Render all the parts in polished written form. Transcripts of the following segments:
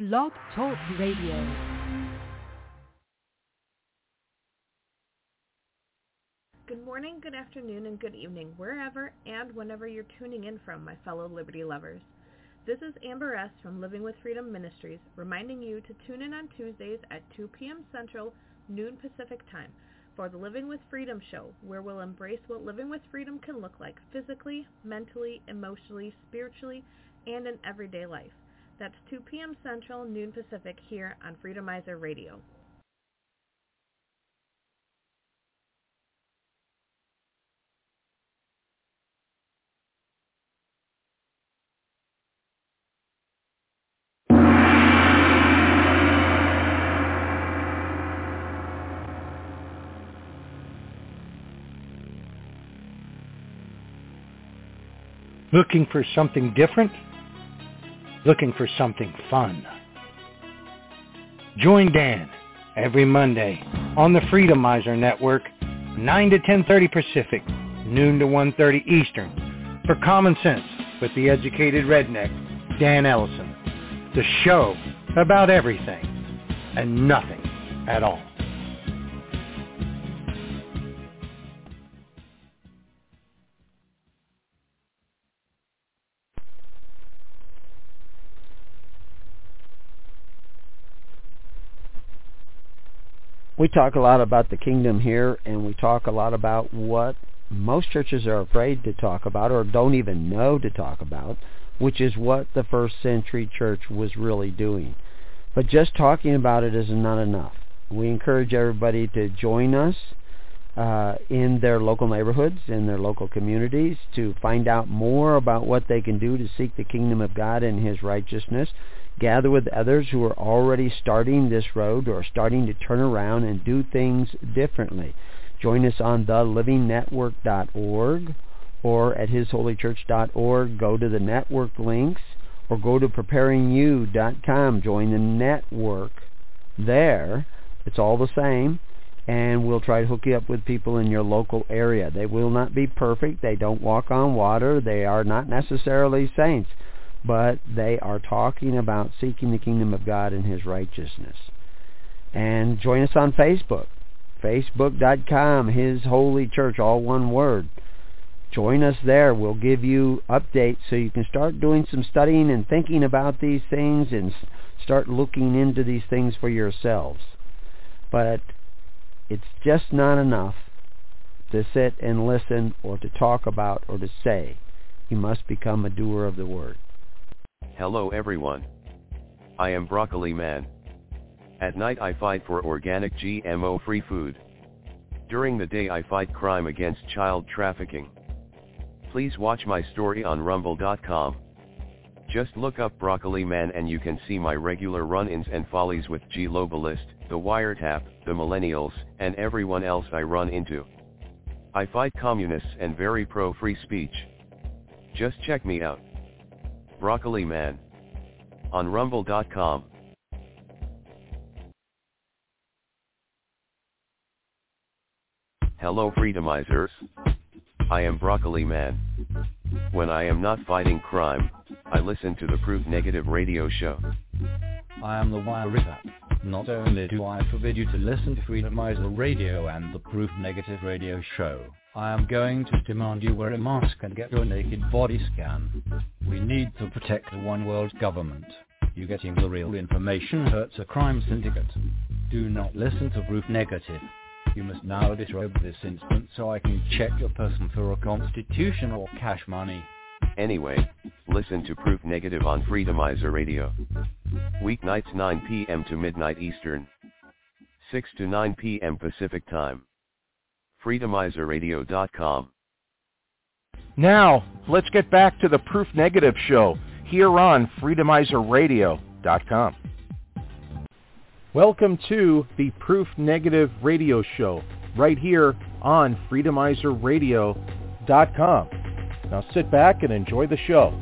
Blog Talk Radio. Good morning, good afternoon, and good evening, wherever and whenever you're tuning in from, my fellow Liberty lovers. This is Amber S. from Living with Freedom Ministries, reminding you to tune in on Tuesdays at 2 p.m. Central, noon Pacific Time, for the Living with Freedom show, where we'll embrace what living with freedom can look like physically, mentally, emotionally, spiritually, and in everyday life. That's 2 p.m. Central, noon Pacific, here on Freedomizer Radio. Looking for something different? Looking for something fun? Join Dan every Monday on the Freedomizer Network, 9 to 10:30 Pacific, noon to 1:30 Eastern, for Common Sense with the educated redneck, Dan Ellison. The show about everything and nothing at all. We talk a lot about the kingdom here, and we talk a lot about what most churches are afraid to talk about or don't even know to talk about, which is what the first century church was really doing. But just talking about it is not enough. We encourage everybody to join us in their local neighborhoods, in their local communities, to find out more about what they can do to seek the kingdom of God and His righteousness. Gather with others who are already starting this road or starting to turn around and do things differently. Join us on thelivingnetwork.org or at hisholychurch.org. Go to the network links or go to preparingyou.com. Join the network there. It's all the same, and we'll try to hook you up with people in your local area. They will not be perfect. They don't walk on water. They are not necessarily saints, but they are talking about seeking the kingdom of God and His righteousness. And join us on Facebook, facebook.com, His Holy Church, all one word. Join us there. We'll give you updates so you can start doing some studying and thinking about these things and start looking into these things for yourselves. But it's just not enough to sit and listen or to talk about or to say. You must become a doer of the word. Hello everyone. I am Broccoli Man. At night I fight for organic GMO-free food. During the day I fight crime against child trafficking. Please watch my story on rumble.com. Just look up Broccoli Man and you can see my regular run-ins and follies with G Globalist, the Wiretap, the Millennials, and everyone else I run into. I fight communists and very pro-free speech. Just check me out. Broccoli Man. On rumble.com. Hello Freedomizers. I am Broccoli Man. When I am not fighting crime, I listen to the Proof Negative radio show. I am the Wiretap. Not only do I forbid you to listen to Freedomizer Radio and the Proof Negative radio show, I am going to demand you wear a mask and get your naked body scan. We need to protect the one world government. You getting the real information hurts a crime syndicate. Do not listen to Proof Negative. You must now disrobe this instant so I can check your person for a constitution or cash money. Anyway, listen to Proof Negative on Freedomizer Radio. Weeknights 9 p.m. to midnight Eastern. 6 to 9 p.m. Pacific Time. Freedomizerradio.com. Now, let's get back to the Proof Negative show here on Freedomizerradio.com. Welcome to the Proof Negative radio show right here on Freedomizerradio.com. Now sit back and enjoy the show.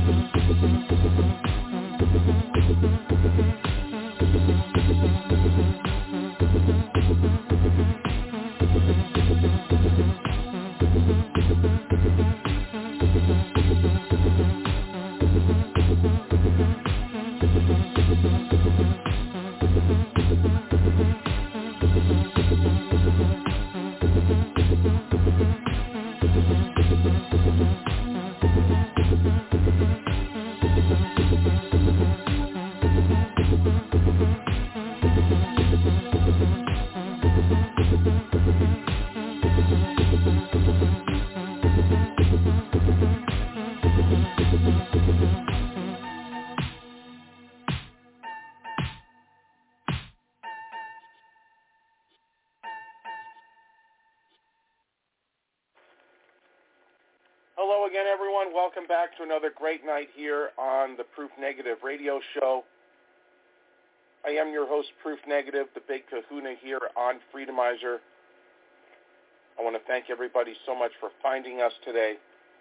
Hello again, everyone. Welcome back to another great night here on the Proof Negative radio show. I am your host, Proof Negative, the big kahuna here on Freedomizer. I want to thank everybody so much for finding us today.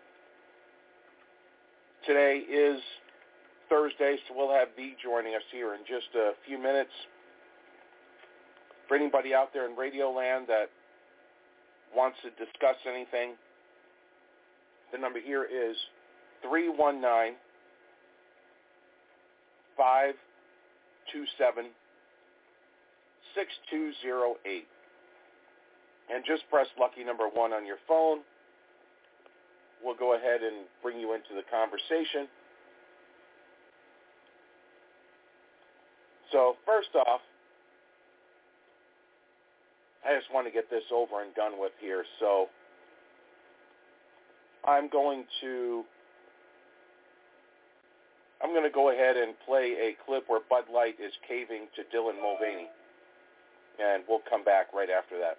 Today is Thursday, so we'll have V joining us here in just a few minutes. For anybody out there in Radio Land that wants to discuss anything, the number here is 319-527-6208. And just press lucky number 1 on your phone. We'll go ahead and bring you into the conversation. So first off, I just want to get this over and done with here. So I'm going to go ahead and play a clip where Bud Light is caving to Dylan Mulvaney. And we'll come back right after that.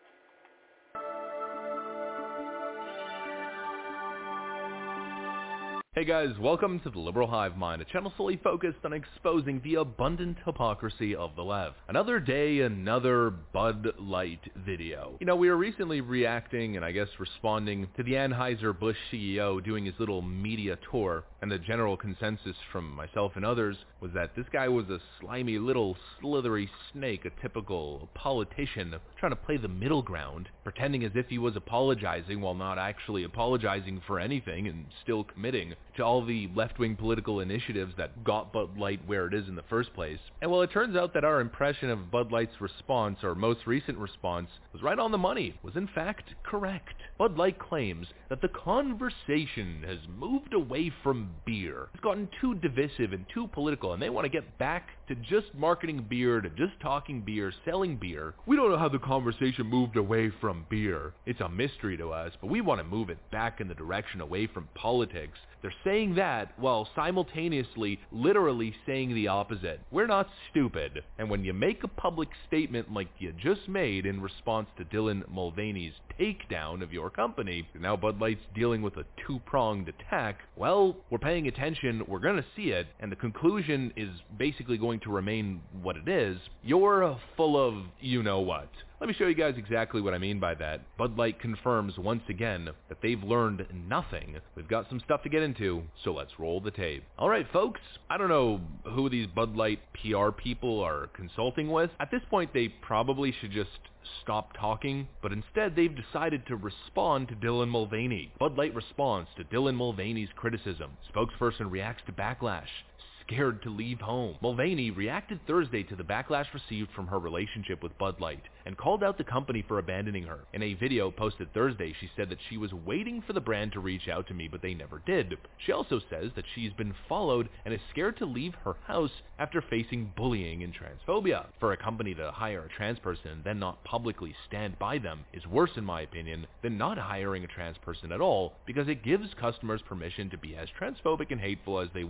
Hey guys, welcome to the Liberal Hive Mind, a channel solely focused on exposing the abundant hypocrisy of the left. Another day, another Bud Light video. You know, we were recently reacting and I guess responding to the Anheuser-Busch CEO doing his little media tour, and the general consensus from myself and others was that this guy was a slimy little slithery snake, a typical politician trying to play the middle ground, pretending as if he was apologizing while not actually apologizing for anything and still committing to all the left-wing political initiatives that got Bud Light where it is in the first place. And well, it turns out that our impression of Bud Light's response, or most recent response, was right on the money, was in fact correct. Bud Light claims that the conversation has moved away from beer. It's gotten too divisive and too political, and they want to get back to just marketing beer, to just talking beer, selling beer. We don't know how the conversation moved away from beer. It's a mystery to us, but we want to move it back in the direction away from politics. They're saying that while simultaneously literally saying the opposite. We're not stupid. And when you make a public statement like you just made in response to Dylan Mulvaney's takedown of your company, now Bud Light's dealing with a two-pronged attack, well, we're paying attention, we're going to see it, and the conclusion is basically going to remain what it is. You're full of you-know-what. Let me show you guys exactly what I mean by that. Bud Light confirms once again that they've learned nothing. We've got some stuff to get into, so let's roll the tape. Alright folks, I don't know who these Bud Light PR people are consulting with. At this point they probably should just stop talking, but instead they've decided to respond to Dylan Mulvaney. Bud Light responds to Dylan Mulvaney's criticism. Spokesperson reacts to backlash. Scared to leave home. Mulvaney reacted Thursday to the backlash received from her relationship with Bud Light and called out the company for abandoning her. In a video posted Thursday, she said that she was waiting for the brand to reach out to me, but they never did. She also says that she's been followed and is scared to leave her house after facing bullying and transphobia. For a company to hire a trans person and then not publicly stand by them is worse, in my opinion, than not hiring a trans person at all, because it gives customers permission to be as transphobic and hateful as they want.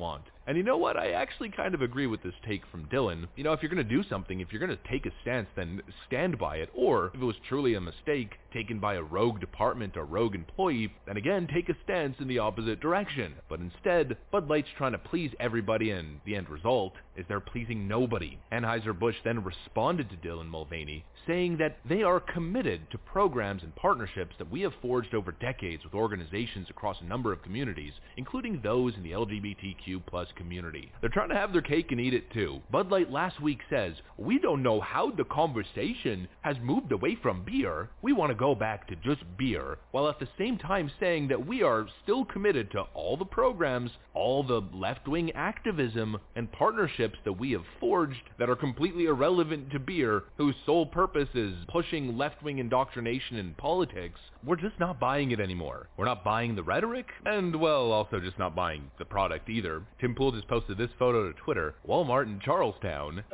And you know what? I actually kind of agree with this take from Dylan. You know, if you're going to do something, if you're going to take a stance, then stand by it. Or, if it was truly a mistake taken by a rogue department or rogue employee, then again, take a stance in the opposite direction. But instead, Bud Light's trying to please everybody, and the end result is they're pleasing nobody. Anheuser-Busch then responded to Dylan Mulvaney, saying that they are committed to programs and partnerships that we have forged over decades with organizations across a number of communities, including those in the LGBTQ+ community. They're trying to have their cake and eat it too. Bud Light last week says, "We don't know how the conversation has moved away from beer. We want to go back to just beer," while at the same time saying that we are still committed to all the programs, all the left-wing activism and partnerships that we have forged that are completely irrelevant to beer, whose sole purpose is pushing left-wing indoctrination in politics. We're just not buying it anymore. We're not buying the rhetoric, and, well, also just not buying the product either. Tim Pool just posted this photo to Twitter. Walmart in Charlestown.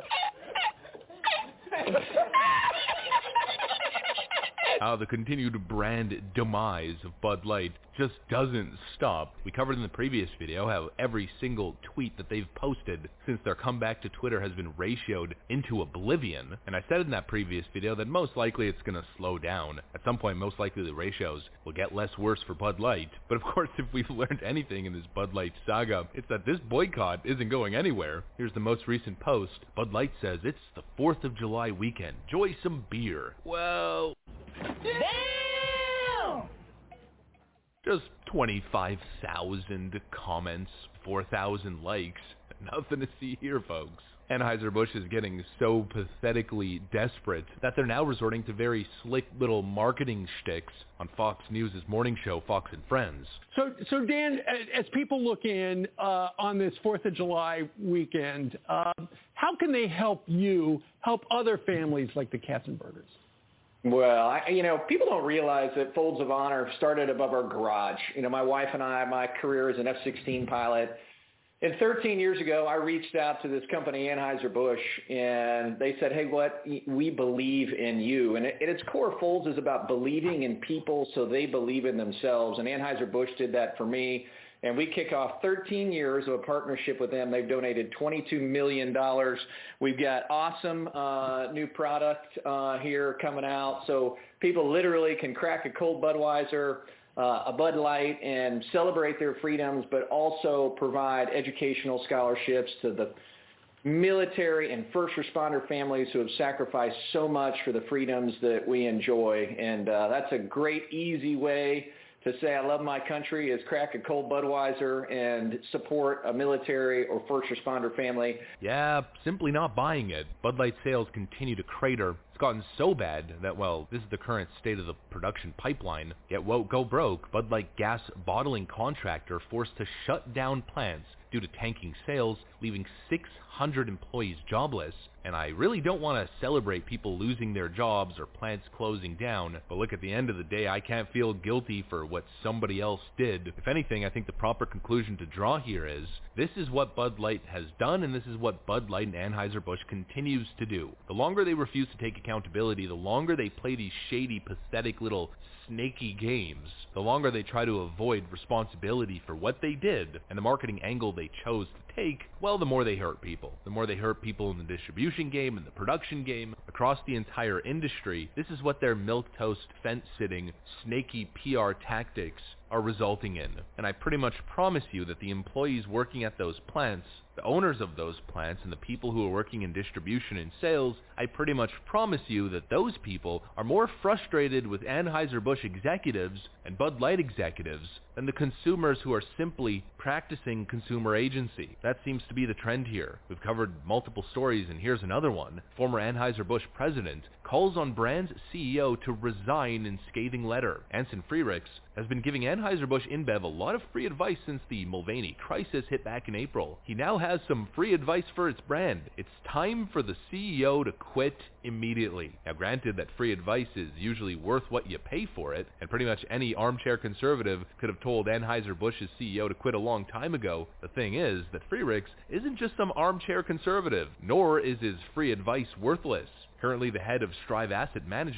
How the continued brand demise of Bud Light just doesn't stop. We covered in the previous video how every single tweet that they've posted since their comeback to Twitter has been ratioed into oblivion. And I said in that previous video that most likely it's going to slow down. At some point, most likely the ratios will get less worse for Bud Light. But of course, if we've learned anything in this Bud Light saga, it's that this boycott isn't going anywhere. Here's the most recent post. Bud Light says it's the 4th of July weekend. Enjoy some beer. Well, damn! Just 25,000 comments, 4,000 likes. Nothing to see here, folks. Anheuser-Busch is getting so pathetically desperate that they're now resorting to very slick little marketing shticks on Fox News' morning show, Fox and Friends. So Dan, as people look in on this 4th of July weekend, how can they help you help other families like the Katzenbergers? Well, people don't realize that Folds of Honor started above our garage. My wife and I, my career as an F-16 pilot. And 13 years ago, I reached out to this company, Anheuser-Busch, and they said, hey, we believe in you. And at its core, Folds is about believing in people so they believe in themselves. And Anheuser-Busch did that for me. And we kick off 13 years of a partnership with them. They've donated $22 million. We've got awesome new product here coming out. So people literally can crack a cold Budweiser, a Bud Light, and celebrate their freedoms, but also provide educational scholarships to the military and first responder families who have sacrificed so much for the freedoms that we enjoy. And that's a great, easy way to say I love my country, is crack a cold Budweiser and support a military or first responder family. Yeah, simply not buying it. Bud Light sales continue to crater. It's gotten so bad that, well, this is the current state of the production pipeline. Yet won't go broke. Bud Light gas bottling contractor forced to shut down plants due to tanking sales, leaving 600 employees jobless. And I really don't want to celebrate people losing their jobs or plants closing down, but look, at the end of the day, I can't feel guilty for what somebody else did. If anything, I think the proper conclusion to draw here is, this is what Bud Light has done, and this is what Bud Light and Anheuser-Busch continues to do. The longer they refuse to take accountability, the longer they play these shady, pathetic little snaky games, the longer they try to avoid responsibility for what they did and the marketing angle they chose to take, well, the more they hurt people. The more they hurt people in the distribution game and the production game, across the entire industry. This is what their milquetoast, fence-sitting, snaky PR tactics are resulting in. And I pretty much promise you that the employees working at those plants, the owners of those plants, and the people who are working in distribution and sales, I pretty much promise you that those people are more frustrated with Anheuser-Busch executives and Bud Light executives than the consumers who are simply practicing consumer agency. That seems to be the trend here. We've covered multiple stories, and here's another one. Former Anheuser-Busch president calls on brand's CEO to resign in scathing letter. Anson Frericks has been giving Anheuser-Busch InBev a lot of free advice since the Mulvaney crisis hit back in April. He now has some free advice for its brand. It's time for the CEO to quit immediately. Now, granted that free advice is usually worth what you pay for it, and pretty much any armchair conservative could have told Anheuser-Busch's CEO to quit a long time ago. The thing is that Frericks isn't just some armchair conservative, nor is his free advice worthless. Currently the head of Strive Asset Management's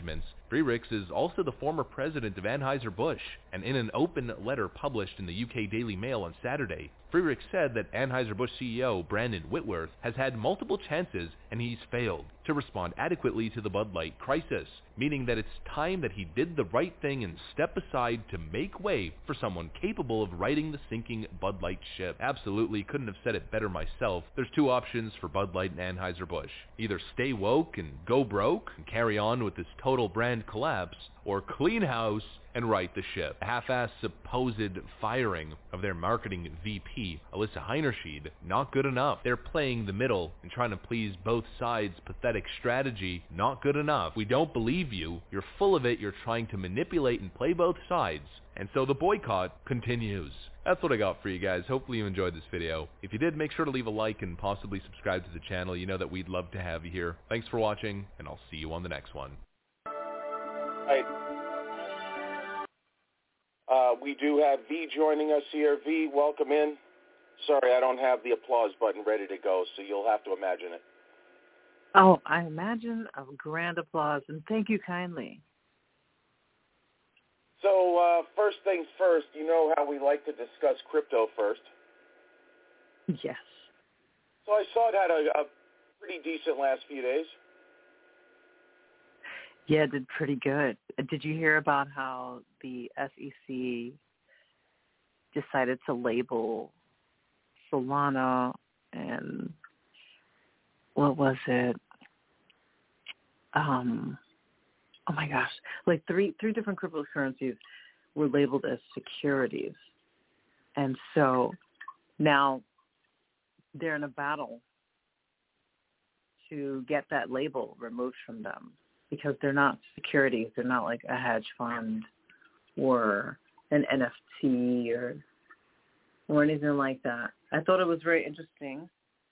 Fredericks is also the former president of Anheuser-Busch, and in an open letter published in the UK Daily Mail on Saturday, Fredericks said that Anheuser-Busch CEO Brandon Whitworth has had multiple chances and he's failed to respond adequately to the Bud Light crisis, meaning that it's time that he did the right thing and step aside to make way for someone capable of righting the sinking Bud Light ship. Absolutely couldn't have said it better myself. There's two options for Bud Light and Anheuser-Busch. Either stay woke and go broke and carry on with this total brand collapse, or clean house and right the ship. A half-assed supposed firing of their marketing VP, Alyssa Heinerscheid, not good enough. They're playing the middle and trying to please both sides. Pathetic strategy, not good enough. We don't believe you. You're full of it. You're trying to manipulate and play both sides. And so the boycott continues. That's what I got for you guys. Hopefully you enjoyed this video. If you did, make sure to leave a like and possibly subscribe to the channel. You know that we'd love to have you here. Thanks for watching, and I'll see you on the next one. Right. We do have V joining us here. V, welcome in. Sorry, I don't have the applause button ready to go, so you'll have to imagine it. Oh, I imagine a grand applause, and thank you kindly. So first things first, you know how we like to discuss crypto first. Yes. So I saw it had a pretty decent last few days. Yeah, it did pretty good. Did you hear about how the SEC decided to label Solana and what was it? Oh my gosh, like three different cryptocurrencies were labeled as securities. And so now they're in a battle to get that label removed from them because they're not securities. They're not like a hedge fund or an NFT or anything like that. I thought it was very interesting.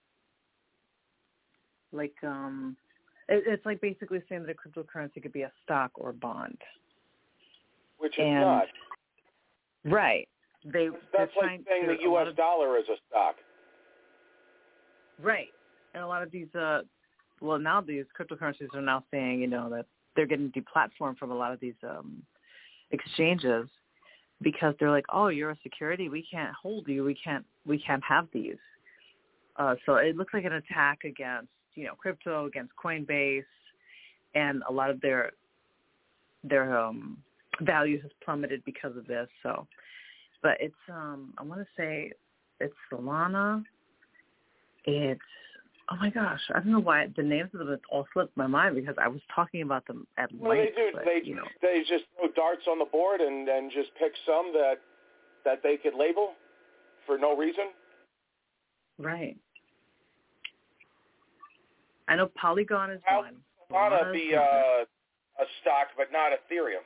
Like, it's like basically saying that a cryptocurrency could be a stock or a bond. Which is not. Right. That's like saying the U.S. dollar is a stock. Right. And a lot of these, now these cryptocurrencies are now saying, that they're getting deplatformed from a lot of these exchanges because they're like, oh, you're a security. We can't hold you. We can't have these. So it looks like an attack against, crypto, against Coinbase, and a lot of their value has plummeted because of this. So, but it's I want to say it's Solana. It's oh my gosh, I don't know why the names of them all slipped my mind because I was talking about them at length. Well, they do. But, they just throw darts on the board and just pick some that they could label for no reason. Right. I know Polygon is one. Solana be a stock, but not Ethereum.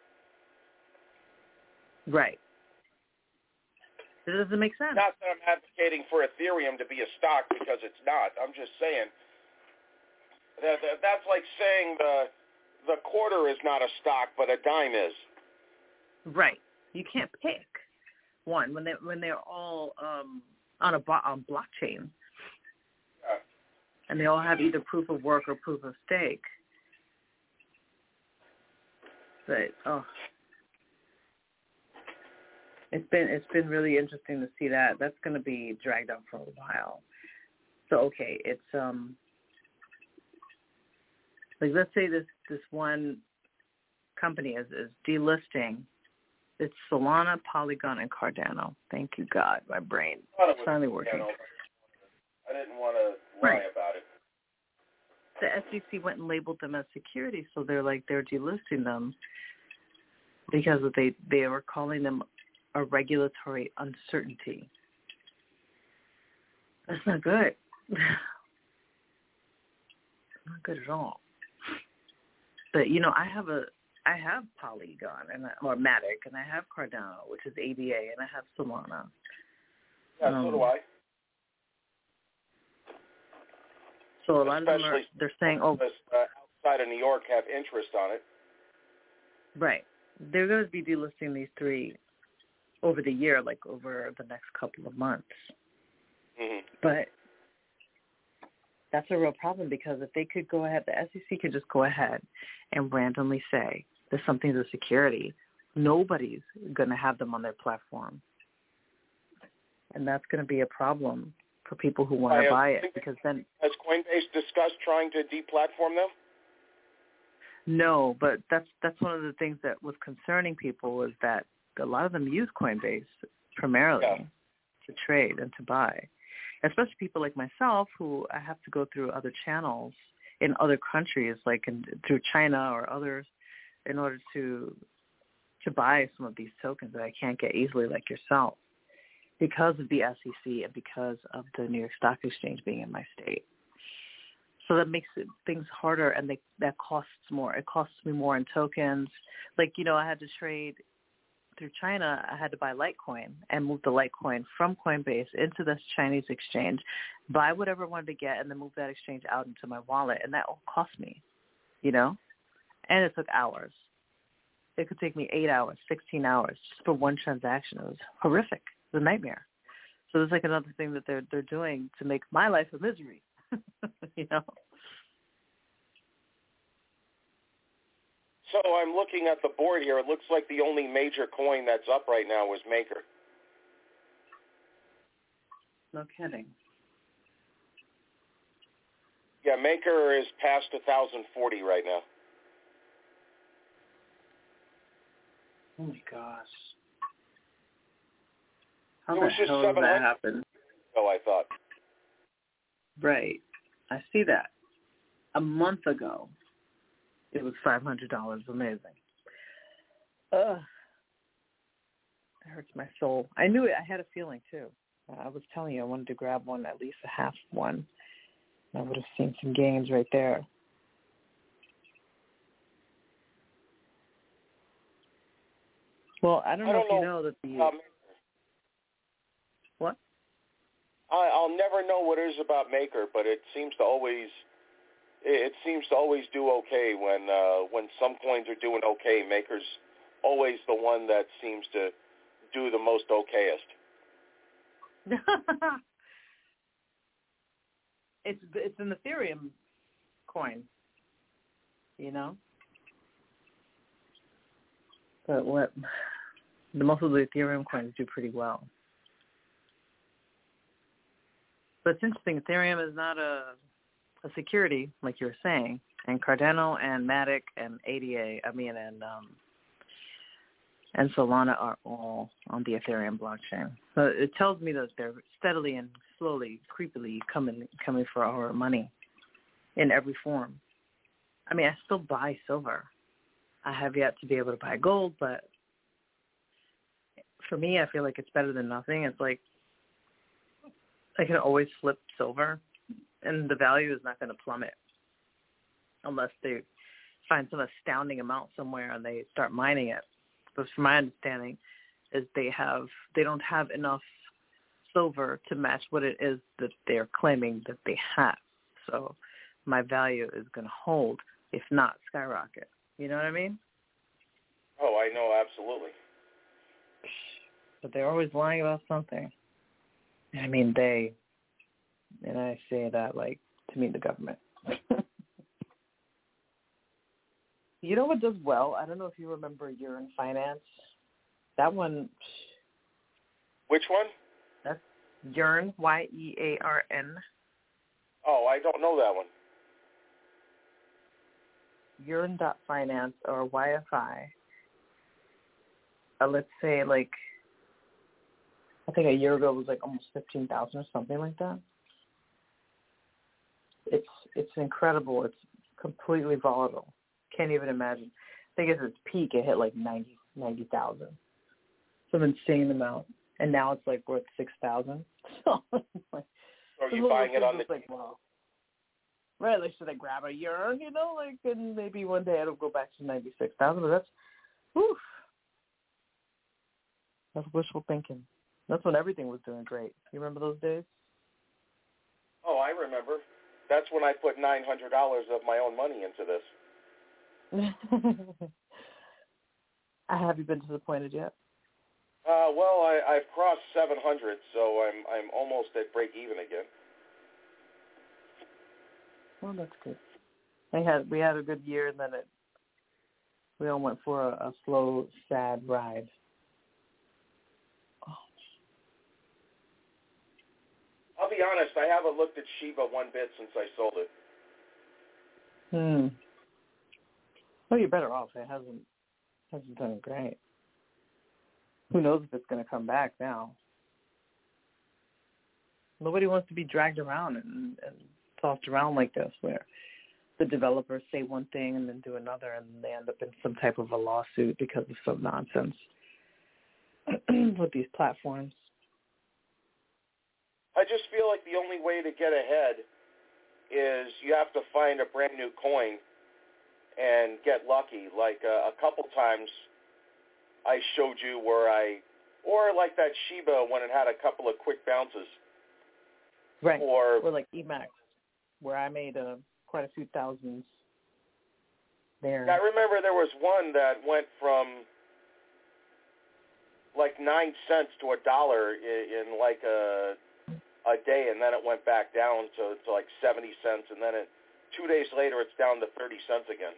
Right. It doesn't make sense. Not that I'm advocating for Ethereum to be a stock because it's not. I'm just saying that's like saying the quarter is not a stock, but a dime is. Right. You can't pick one when they're all on blockchain. Yeah. And they all have either proof of work or proof of stake. But it's been really interesting to see that. That's going to be dragged out for a while. So okay, it's like let's say this one company is delisting. It's Solana, Polygon, and Cardano. Thank you, God. My brain is finally working. I didn't want to lie about it. The SEC went and labeled them as securities, so they're delisting them because they were calling them a regulatory uncertainty. That's not good. Not good at all. But I have Polygon or Matic, and I have Cardano, which is ADA, and I have Solana. Yeah, so do I. So a lot of them they're saying, outside of New York have interest on it. Right. They're going to be delisting these three over the year, like over the next couple of months. Mm-hmm. But That's a real problem, because if they could go ahead, the SEC could just go ahead and randomly say that something's a security, nobody's going to have them on their platform. And that's going to be a problem for people who want to buy it, because then... Has Coinbase discussed trying to deplatform them? No, but that's one of the things that was concerning people, is that a lot of them use Coinbase primarily to trade and to buy, especially people like myself who I have to go through other channels in other countries, like through China or others, in order to buy some of these tokens that I can't get easily, like yourself, because of the SEC and because of the New York Stock Exchange being in my state. So that makes things harder, and that costs more. It costs me more in tokens. Like, I had to trade through China. I had to buy Litecoin and move the Litecoin from Coinbase into this Chinese exchange, buy whatever I wanted to get, and then move that exchange out into my wallet. And that all cost me, And it took hours. It could take me 8 hours, 16 hours just for one transaction. It was horrific. It was a nightmare. So there's like another thing that they're doing to make my life a misery. So I'm looking at the board here. It looks like the only major coin that's up right now is Maker. No kidding. Yeah, Maker is past 1,040 right now. Oh my gosh. How it the was just hell did that happen? Oh, I thought. Right. I see that. A month ago, it was $500. Amazing. Ugh. It hurts my soul. I knew it. I had a feeling, too. I was telling you I wanted to grab one, at least a half one. I would have seen some gains right there. Well, I don't know if you know that the... What? I'll never know what it is about Maker, but it seems to always do okay when some coins are doing okay. Maker's always the one that seems to do the most okayest. It's an Ethereum coin, But most of the Ethereum coins do pretty well. But it's interesting. Ethereum is not a security, like you were saying, and Cardano and Matic and ADA, and Solana are all on the Ethereum blockchain. So it tells me that they're steadily and slowly, creepily coming for our money in every form. I still buy silver. I have yet to be able to buy gold, but for me, I feel like it's better than nothing. It's like I can always flip silver, and the value is not going to plummet unless they find some astounding amount somewhere and they start mining it. But from my understanding, is they don't have enough silver to match what it is that they're claiming that they have. So my value is going to hold, if not skyrocket. You know what I mean? Oh, I know, absolutely. But they're always lying about something. And I say that like to mean the government. You know what does well? I don't know if you remember Yearn Finance. That one. Which one? That's Yearn, Yearn. Oh, I don't know that one. Yearn.finance or YFI. Let's say I think a year ago it was like almost 15,000 or something like that. It's incredible. It's completely volatile. Can't even imagine. I think at its peak it hit like 90,000. Some insane amount. And now it's like worth 6,000. So are you buying it on the... Like, wow. Right, like should I grab a Yearn, and maybe one day it'll go back to 96,000, but that's wishful thinking. That's when everything was doing great. You remember those days? Oh, I remember. That's when I put $900 of my own money into this. Have you been disappointed yet? Well, I've crossed 700, so I'm almost at break even again. Well, that's good. We had a good year, and then we all went for a slow, sad ride. I'll be honest, I haven't looked at Shiba one bit since I sold it. Well, you're better off. It hasn't done great. Who knows if it's going to come back now? Nobody wants to be dragged around and tossed around like this, where the developers say one thing and then do another, and they end up in some type of a lawsuit because of some nonsense with these platforms. I just feel like the only way to get ahead is you have to find a brand new coin and get lucky. Like a couple times I showed you or like that Shiba when it had a couple of quick bounces. Right. Or like Emacs, where I made quite a few thousands there. I remember there was one that went from like 9 cents to $1 in like a day, and then it went back down to like 70 cents, and then 2 days later it's down to 30 cents again.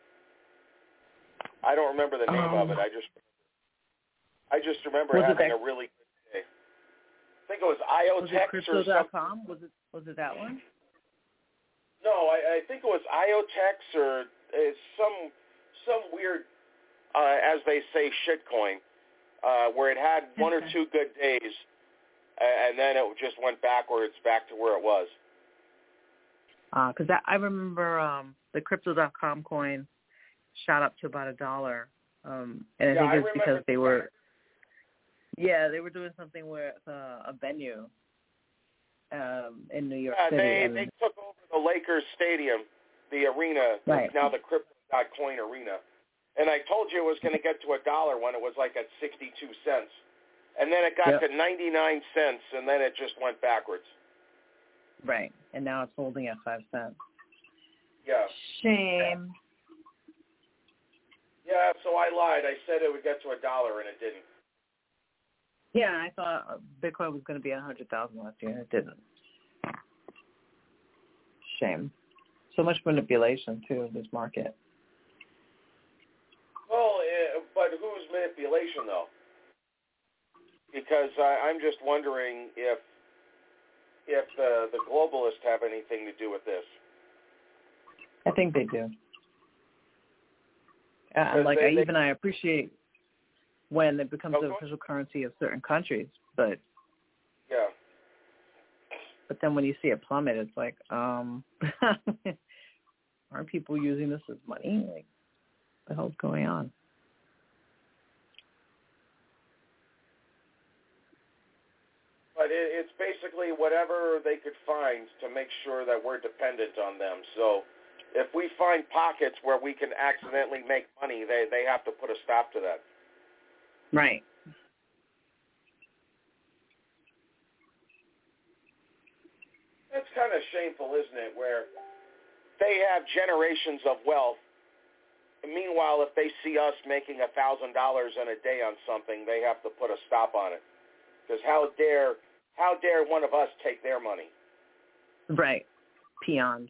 I don't remember the name of it. I just remember having a really good day. I think it was IoTex or something. Was it that one? No, I think it was IoTex or some weird, as they say, shitcoin, where it had one or two good days, and then it just went backwards back to where it was. Because I remember the Crypto.com coin shot up to about $1, and I think it's because they were doing something with a venue in New York City. They took over the Lakers Stadium, the arena, right. Now the Crypto.coin arena. And I told you it was going to get to $1 when it was like at 62 cents. And then it got to 99 cents, and then it just went backwards. Right. And now it's holding at 5 cents. Yeah. Shame. Yeah, so I lied. I said it would get to $1, and it didn't. Yeah, I thought Bitcoin was going to be 100,000 last year, and it didn't. Shame. So much manipulation, too, of this market. Well, but whose manipulation, though? Because I'm just wondering if the globalists have anything to do with this. I think they do. I appreciate when it becomes the official currency of certain countries, but then when you see it plummet, it's like, aren't people using this as money? Like, what the hell's going on? But it's basically whatever they could find to make sure that we're dependent on them. So if we find pockets where we can accidentally make money, they have to put a stop to that. Right. It's kind of shameful, isn't it, where they have generations of wealth. And meanwhile, if they see us making $1,000 in a day on something, they have to put a stop on it. Because how dare one of us take their money? Right. Peons.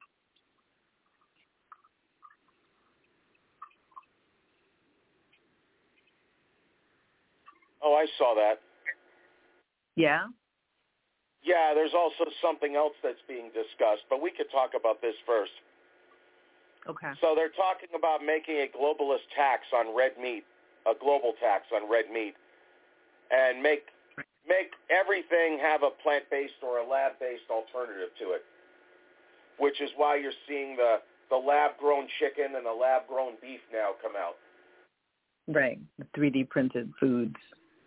Oh, I saw that. Yeah? Yeah, there's also something else that's being discussed, but we could talk about this first. Okay. So they're talking about making a globalist tax on red meat, a global tax on red meat, and make everything have a plant-based or a lab-based alternative to it, which is why you're seeing the lab-grown chicken and the lab-grown beef now come out. Right, the 3D printed foods.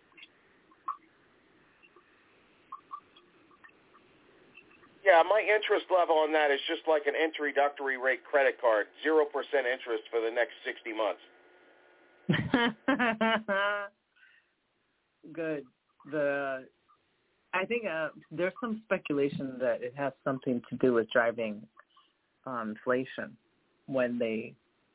Yeah, my interest level on that is just like an introductory rate credit card, 0% interest for the next 60 months. Good. I think there's some speculation that it has something to do with driving inflation when they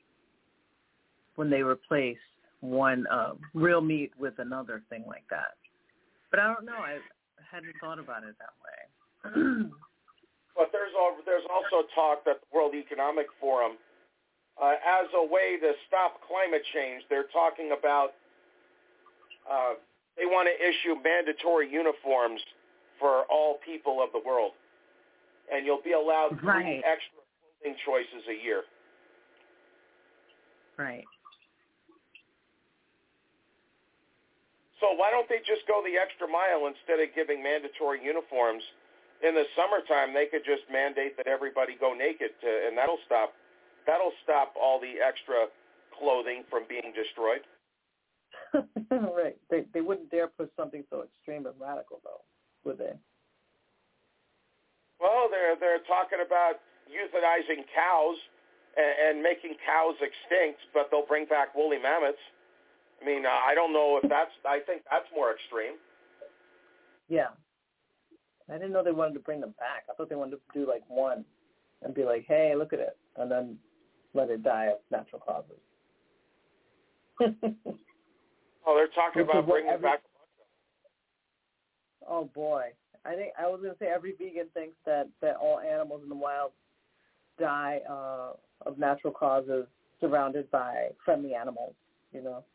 replace one real meat with another thing like that. But I don't know. I hadn't thought about it that way. But there's there's also talk that the World Economic Forum, as a way to stop climate change, they're talking about they want to issue mandatory uniforms for all people of the world, and you'll be allowed 3 extra clothing choices a year. Right. So why don't they just go the extra mile instead of giving mandatory uniforms? In the summertime, they could just mandate that everybody go naked, and that'll stop all the extra clothing from being destroyed. Right. They wouldn't dare push something so extreme and radical, though, would they? Well, they're talking about euthanizing cows and making cows extinct, but they'll bring back woolly mammoths. I mean, I don't know if I think that's more extreme. Yeah. I didn't know they wanted to bring them back. I thought they wanted to do like one and be like, hey, look at it, and then let it die of natural causes. Oh, they're talking about bringing back. Oh boy, I was going to say every vegan thinks that all animals in the wild die of natural causes, surrounded by friendly animals. You know.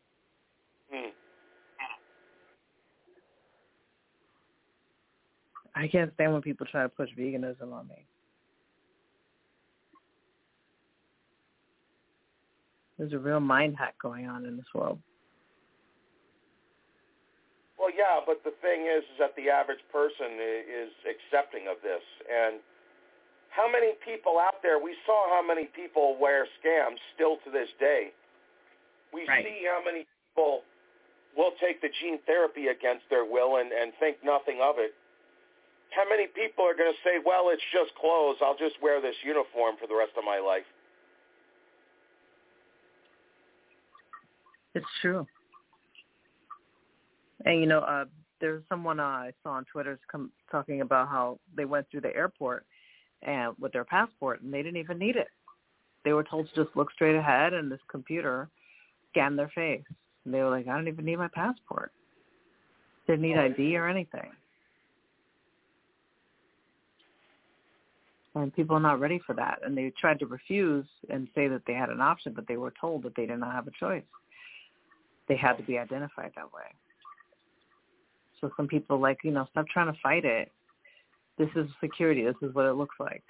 I can't stand when people try to push veganism on me. There's a real mind hack going on in this world. Well, yeah, but the thing is that the average person is accepting of this. And how many people out there, we saw how many people wear scams still to this day. We see how many people will take the gene therapy against their will and think nothing of it. How many people are going to say, well, it's just clothes, I'll just wear this uniform for the rest of my life? It's true. And, you know, there's someone I saw on Twitter talking about how they went through the airport and with their passport, and they didn't even need it. They were told to just look straight ahead, and this computer scanned their face. And they were like, I don't even need my passport. Didn't need ID or anything. And people are not ready for that. And they tried to refuse and say that they had an option, but they were told that they did not have a choice. They had to be identified that way. So some people are like, you know, stop trying to fight it. This is security. This is what it looks like.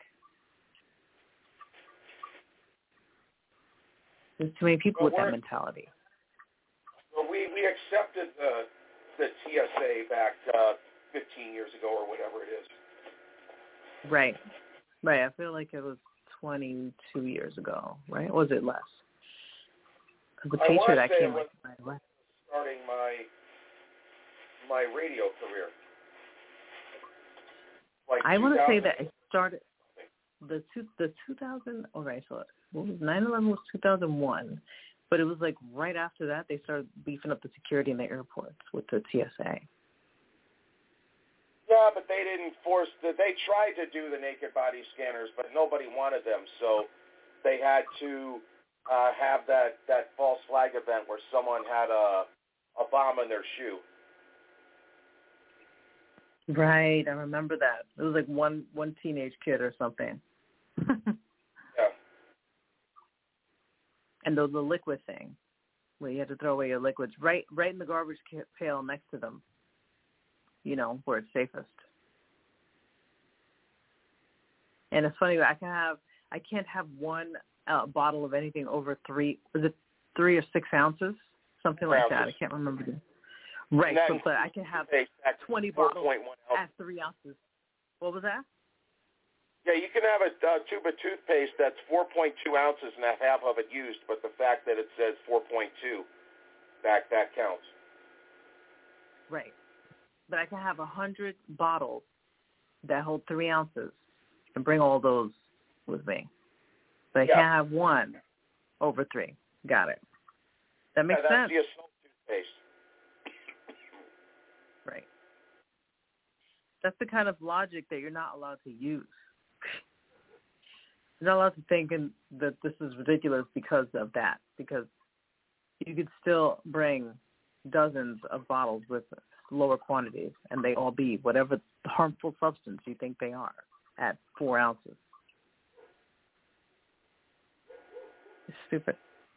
There's too many people with that mentality. Well, we accepted the TSA back 15 years ago or whatever it is. Right. Right. I feel like it was 22 years ago, right? Or was it less? Because the Patriot Act came like less. Starting my radio career. Like I want to say that it started the 2000. All right, so what was 9/11 was 2001, but it was like right after that they started beefing up the security in the airports with the TSA. Yeah, but they didn't force. They tried to do the naked body scanners, but nobody wanted them, so they had to have that false flag event where someone had a bomb in their shoe. Right, I remember that. It was like one teenage kid or something. Yeah. And the liquid thing, where you had to throw away your liquids right in the garbage pail next to them. You know, where it's safest. And it's funny, I can't have one bottle of anything over 3 or 6 ounces, something like that. I can't remember. Right, but I can have 20 bottles at 3 ounces. What was that? Yeah, you can have a tube of toothpaste that's 4.2 ounces and have half of it used, but the fact that it says 4.2, that counts. Right. But I can have 100 bottles that hold 3 ounces and bring all those with me. But I can't have one over 3. Got it. That makes sense. That's the assault toothpaste. Right. That's the kind of logic that you're not allowed to use. You're not allowed to think that this is ridiculous because of that. Because you could still bring dozens of bottles with lower quantities, and they all be whatever harmful substance you think they are. at 4 ounces. It's stupid.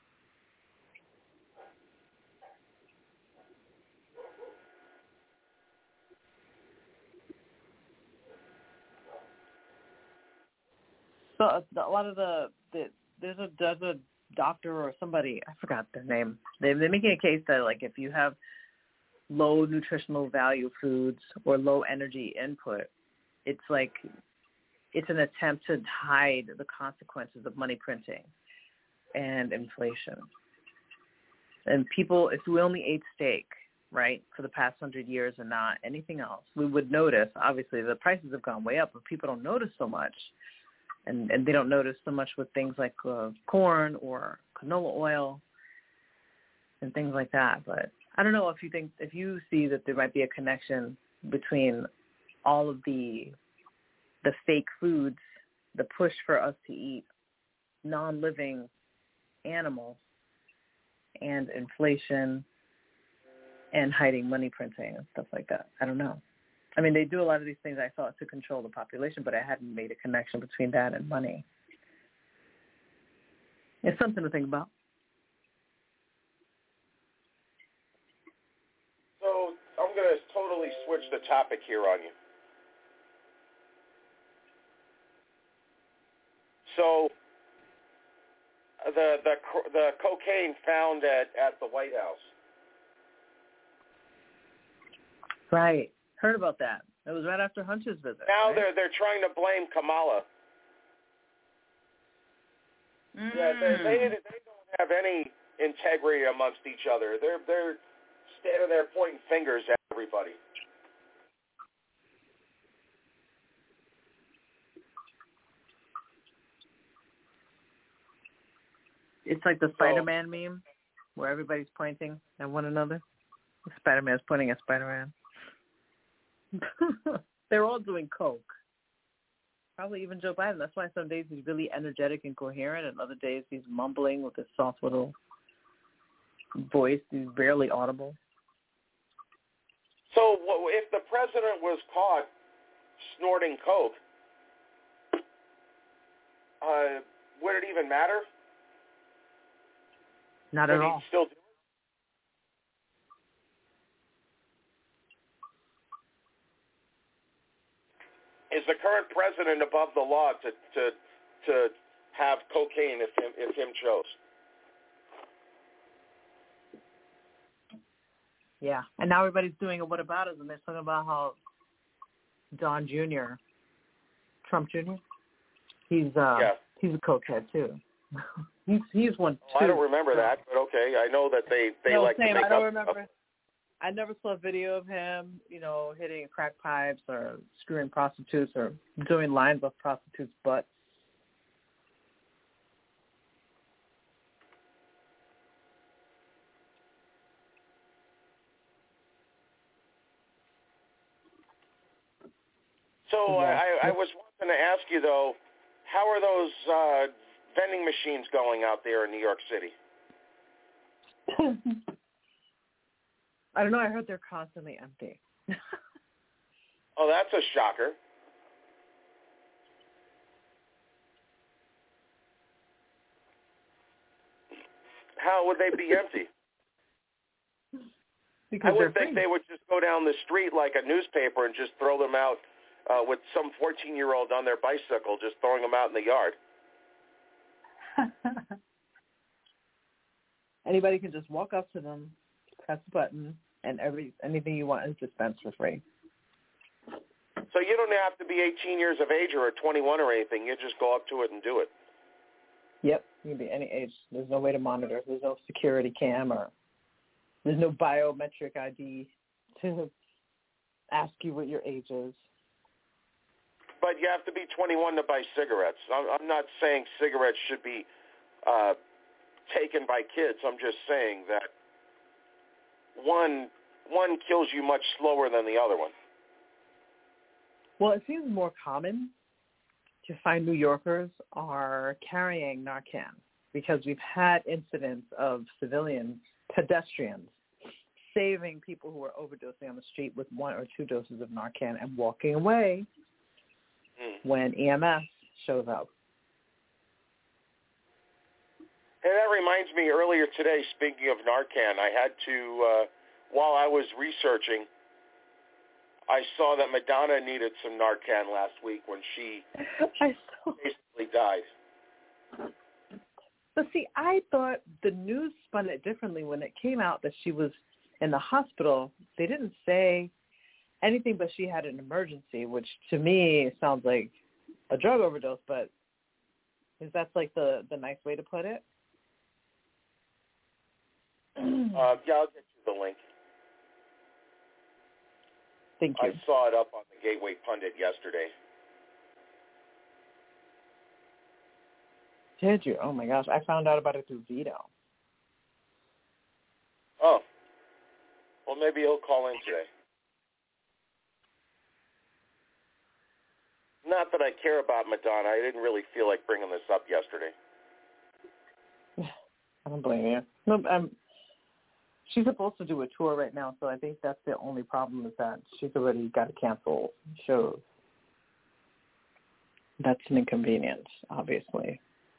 So a lot of there's a doctor or somebody, I forgot their name. They're making a case that like if you have low nutritional value foods or low energy input, it's an attempt to hide the consequences of money printing and inflation. And people, if we only ate steak, right, for the past 100 years and not anything else, we would notice, obviously the prices have gone way up, but people don't notice so much. And they don't notice so much with things like corn or canola oil and things like that. But I don't know if you see that there might be a connection between all of the fake foods, the push for us to eat non-living animals, and inflation and hiding money printing and stuff like that. I don't know. I mean, they do a lot of these things, I thought, to control the population, but I hadn't made a connection between that and money. It's something to think about. So I'm going to totally switch the topic here on you. So the cocaine found at the White House. Right. Heard about that. It was right after Hunter's visit. Now right? they're trying to blame Kamala. Yeah, they don't have any integrity amongst each other. They're standing there pointing fingers at everybody. It's like the Spider-Man meme where everybody's pointing at one another. Spider-Man's pointing at Spider-Man. They're all doing coke. Probably even Joe Biden. That's why some days he's really energetic and coherent, and other days he's mumbling with his soft little voice. He's barely audible. So if the president was caught snorting coke, would it even matter? Not at all. Still do it? Is the current president above the law to have cocaine if him chose? Yeah, and now everybody's doing a whataboutism. They're talking about how Don Jr., Trump Jr., he's a cokehead too. he's one too. I don't remember that, but okay. I know that they no, like same. to make I don't up remember. stuff. I never saw a video of him, hitting crack pipes or screwing prostitutes or doing lines off prostitutes' butts. So I was wanting to ask you, though, how are those vending machines going out there in New York City? I don't know. I heard they're constantly empty. Oh, that's a shocker. How would they be empty? Because I would think they would just go down the street like a newspaper and just throw them out with some 14-year-old on their bicycle, just throwing them out in the yard. Anybody can just walk up to them, press a button, and anything you want is dispensed for free. So you don't have to be 18 years of age or 21 or anything. You just go up to it and do it. Yep, you can be any age. There's no way to monitor. There's no security cam or there's no biometric ID to ask you what your age is. But you have to be 21 to buy cigarettes. I'm not saying cigarettes should be taken by kids. I'm just saying that one kills you much slower than the other one. Well, it seems more common to find New Yorkers are carrying Narcan because we've had incidents of civilians, pedestrians, saving people who are overdosing on the street with 1 or 2 doses of Narcan and walking away when EMS shows up. And that reminds me, earlier today, speaking of Narcan, I had to, while I was researching, I saw that Madonna needed some Narcan last week when she basically died. But see, I thought the news spun it differently when it came out that she was in the hospital. They didn't say anything, but she had an emergency, which to me sounds like a drug overdose. But is that like the nice way to put it? Yeah, I'll get you the link. Thank you. I saw it up on the Gateway Pundit yesterday. Did you? Oh my gosh, I found out about it through Vito. Oh. Well, maybe he'll call in today. Not that I care about Madonna. I didn't really feel like bringing this up yesterday. I don't blame you. No, she's supposed to do a tour right now, so I think that's the only problem is that she's already got to cancel shows. That's an inconvenience, obviously.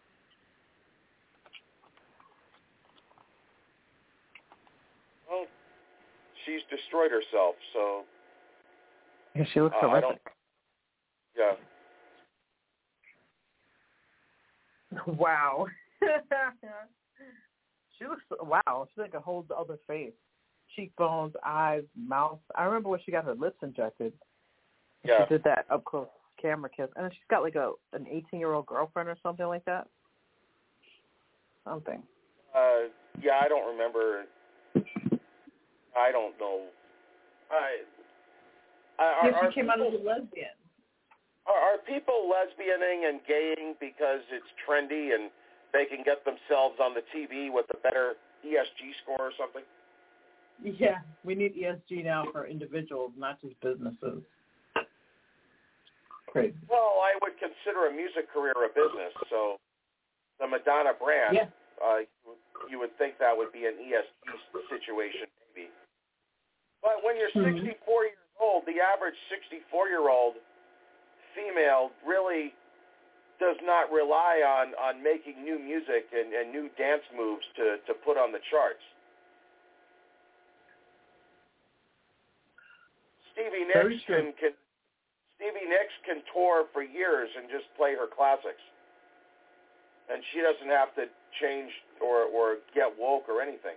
Well, she's destroyed herself, so... Yeah, she looks horrific. Yeah. Wow. She looks, wow, she's like a whole other face. Cheekbones, eyes, mouth. I remember when she got her lips injected. Yeah. She did that up-close camera kiss. And then she's got like an 18-year-old girlfriend or something like that. Something. Yeah, I don't remember. I don't know. She came out as a lesbian. Are people lesbianing and gaying because it's trendy and they can get themselves on the TV with a better ESG score or something? Yeah, we need ESG now for individuals, not just businesses. Great. Well, I would consider a music career a business, so the Madonna brand, you would think that would be an ESG situation, maybe. But when you're 64 years old, the average 64-year-old female really does not rely on making new music and new dance moves to put on the charts. Stevie Nicks can tour for years and just play her classics. And she doesn't have to change or get woke or anything.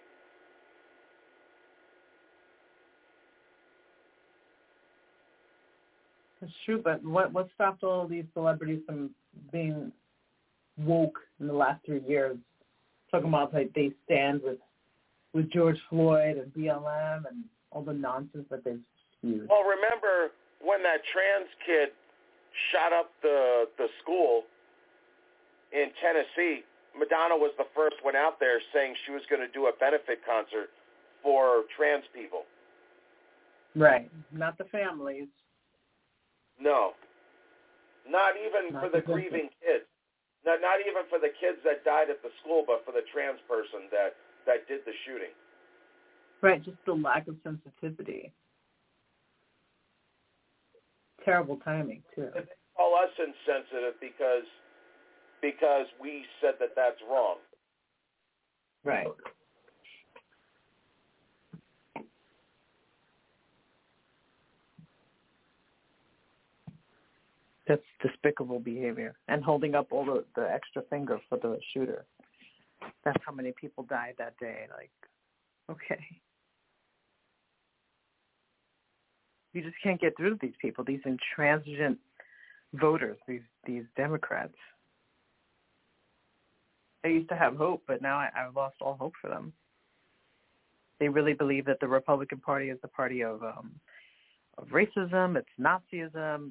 That's true, but what stopped all these celebrities from being woke in the last 3 years? Talking about like they stand with George Floyd and BLM and all the nonsense that they've spewed. Well, remember when that trans kid shot up the school in Tennessee? Madonna was the first one out there saying she was going to do a benefit concert for trans people. Right, not the families. No. Not even for the grieving kids. Not even for the kids that died at the school, but for the trans person that did the shooting. Right, just the lack of sensitivity. Terrible timing, too. They call us insensitive because we said that that's wrong. Right. That's despicable behavior. And holding up all the extra finger for the shooter. That's how many people died that day. Like, okay. You just can't get through to these people, these intransigent voters, these Democrats. I used to have hope, but now I've lost all hope for them. They really believe that the Republican Party is the party of racism, it's Nazism,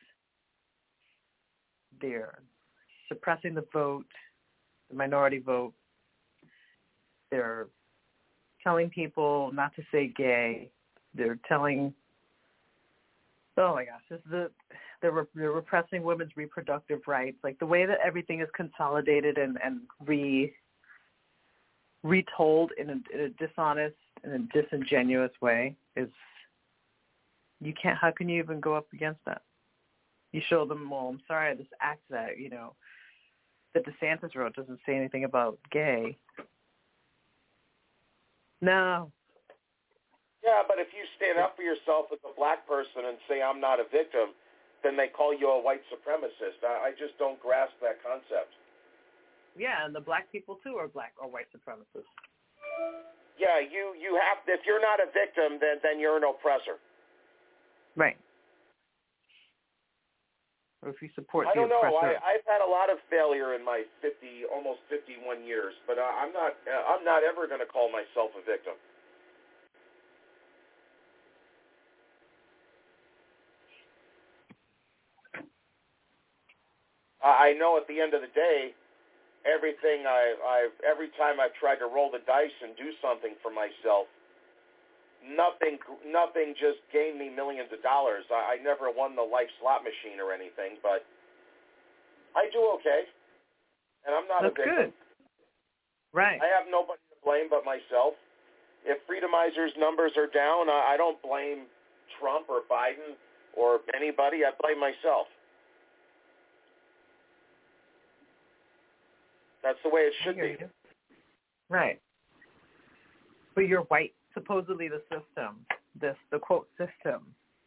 they're suppressing the vote, the minority vote. They're telling people not to say gay. They're telling, oh my gosh, they're repressing women's reproductive rights. Like the way that everything is consolidated and retold in a dishonest and a disingenuous way is, how can you even go up against that? You show them, well, I'm sorry, this act that, that DeSantis wrote doesn't say anything about gay. No. Yeah, but if you stand up for yourself as a black person and say I'm not a victim, then they call you a white supremacist. I just don't grasp that concept. Yeah, and the black people too are white supremacists. Yeah, you have. If you're not a victim, then you're an oppressor. Right. Or if you support I don't know. oppressor. I've had a lot of failure in my almost 51 years, but I'm not ever going to call myself a victim. I know at the end of the day, every time I've tried to roll the dice and do something for myself, nothing just gained me millions of dollars. I never won the life slot machine or anything, but I do okay, and I'm not That's a victim. Good. Right. I have nobody to blame but myself. If Freedomizers' numbers are down, I don't blame Trump or Biden or anybody. I blame myself. That's the way it should be. Right. But you're white. Supposedly the system, the quote system,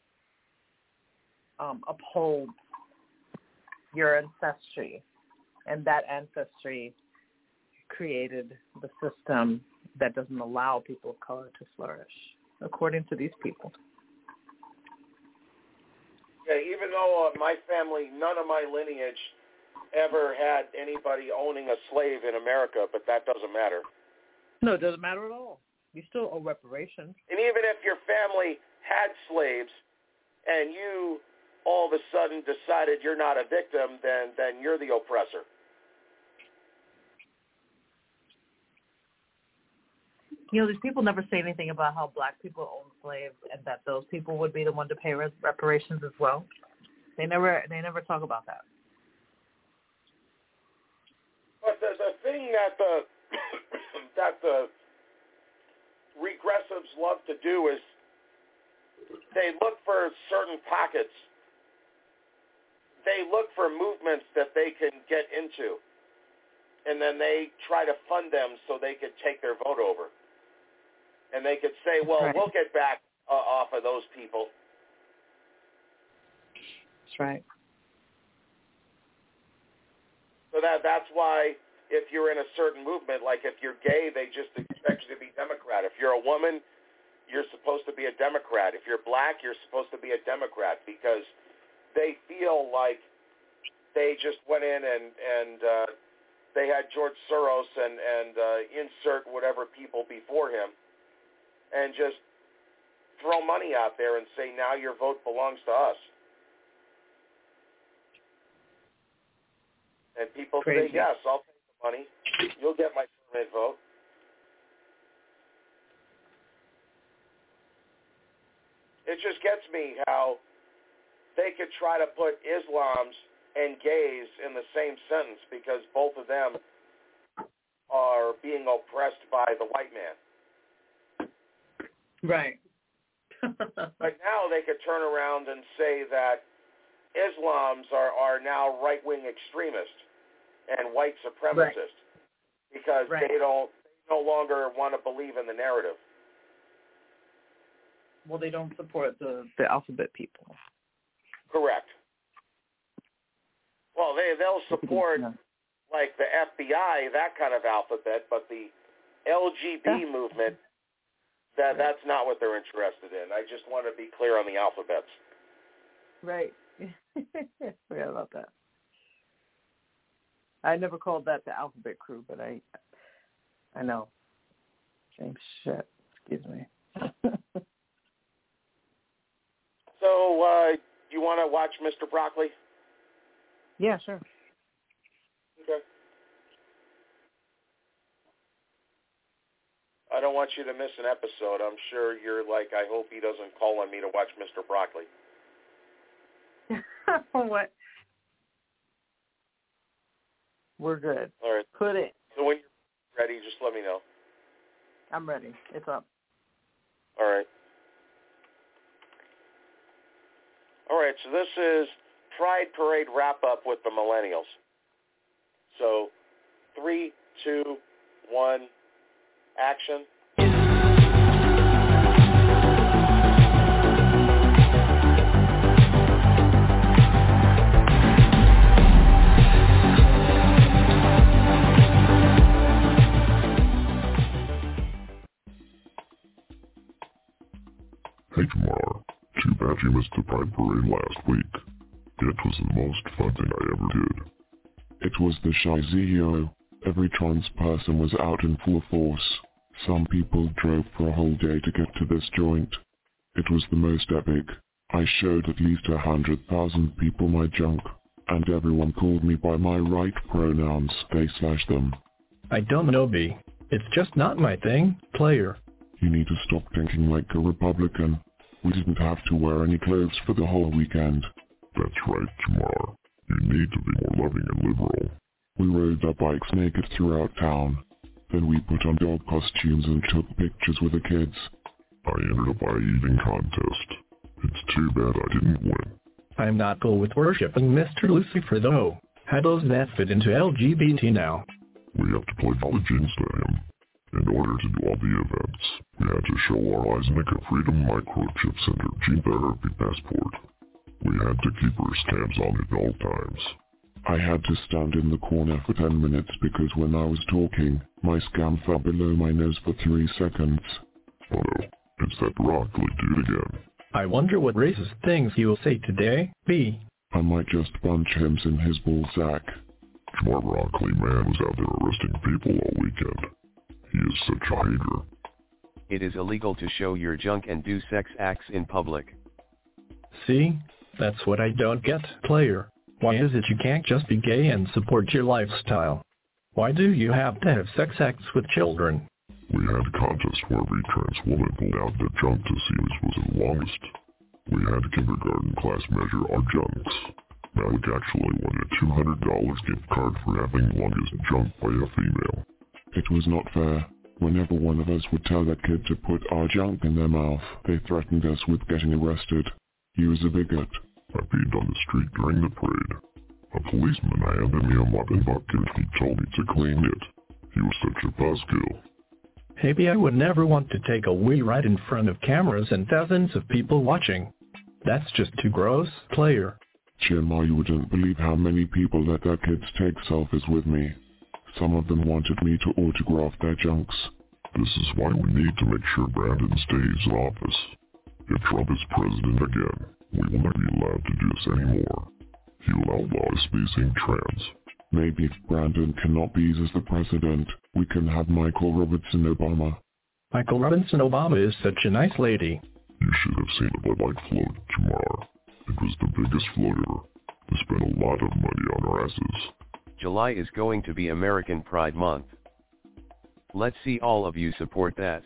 upholds your ancestry, and that ancestry created the system that doesn't allow people of color to flourish, according to these people. Yeah, even though my family, none of my lineage ever had anybody owning a slave in America, but that doesn't matter. No, it doesn't matter at all. You still owe reparations. And even if your family had slaves and you all of a sudden decided you're not a victim, then you're the oppressor. These people never say anything about how black people own slaves and that those people would be the one to pay reparations as well. They never talk about that. But the thing that the regressives love to do is they look for certain pockets. They look for movements that they can get into, and then they try to fund them so they could take their vote over. And they could say, well, right. We'll get back off of those people. That's right. So that's why if you're in a certain movement, like if you're gay, they just expect you to be Democrat. If you're a woman, you're supposed to be a Democrat. If you're black, you're supposed to be a Democrat, because they feel like they just went in and they had George Soros and insert whatever people before him and just throw money out there and say, now your vote belongs to us. And people Crazy. say, yes, I'll take the money. You'll get my permanent vote. It just gets me how they could try to put Islams and gays in the same sentence because both of them are being oppressed by the white man. Right. But now they could turn around and say that Islams are now right-wing extremists and white supremacists because they no longer want to believe in the narrative. Well, they don't support the alphabet people. Correct. Well, they'll support like the FBI, that kind of alphabet, but the LGBT movement, that's not what they're interested in. I just want to be clear on the alphabets. Right. Forgot about that. I never called that the alphabet crew, but I know. Same shit. Excuse me. So, you want to watch Mr. Broccoli? Yeah, sure. Okay. I don't want you to miss an episode. I'm sure you're like, I hope he doesn't call on me to watch Mr. Broccoli. What? We're good. All right. Put it. So when you're ready, just let me know. I'm ready. It's up. All right. All right, so this is Pride Parade wrap-up with the millennials. So, 3, 2, 1, action. Hey Jamar, too bad you missed the Pride Parade last week. It was the most fun thing I ever did. It was the Shizio. Every trans person was out in full force. Some people drove for a whole day to get to this joint. It was the most epic. I showed at least 100,000 people my junk, and everyone called me by my right pronouns, they/them. I don't know, B. It's just not my thing, player. You need to stop thinking like a Republican. We didn't have to wear any clothes for the whole weekend. That's right, Jamar. You need to be more loving and liberal. We rode our bikes naked throughout town. Then we put on dog costumes and took pictures with the kids. I entered a pie-eating contest. It's too bad I didn't win. I'm not cool with worshiping Mr. Lucifer, though. How does that fit into LGBT now? We have to play allegiance to him. In order to do all the events, we had to show our Isnica Freedom microchips and her gene therapy passport. We had to keep our stamps on at all times. I had to stand in the corner for 10 minutes because when I was talking, my scam fell below my nose for 3 seconds. Oh no, it's that broccoli dude again. I wonder what racist things he will say today, B. I might just punch him in his ballsack. Jamar Broccoli Man was out there arresting people all weekend. He is such a hater. It is illegal to show your junk and do sex acts in public. See? That's what I don't get, player. Why is it you can't just be gay and support your lifestyle? Why do you have to have sex acts with children? We had a contest where every trans woman pulled out their junk to see whose was the longest. We had a kindergarten class measure our junks. Malik actually won a $200 gift card for having the longest junk by a female. It was not fair. Whenever one of us would tell a kid to put our junk in their mouth, they threatened us with getting arrested. He was a bigot. I peed on the street during the parade. A policeman handed me a mop and bucket and he told me to clean it. He was such a buzzkill. Maybe I would never want to take a wee right in front of cameras and thousands of people watching. That's just too gross, player. Jim, you wouldn't believe how many people let their kids take selfies with me. Some of them wanted me to autograph their junks. This is why we need to make sure Brandon stays in office. If Trump is president again, we will not be allowed to do this anymore. He will outlaw us being trans. Maybe if Brandon cannot be as the president, we can have Michael Robinson Obama. Michael Robinson Obama is such a nice lady. You should have seen the Bud Light float, Jamar. It was the biggest float ever. We spent a lot of money on our asses. July is going to be American Pride Month. Let's see all of you support that.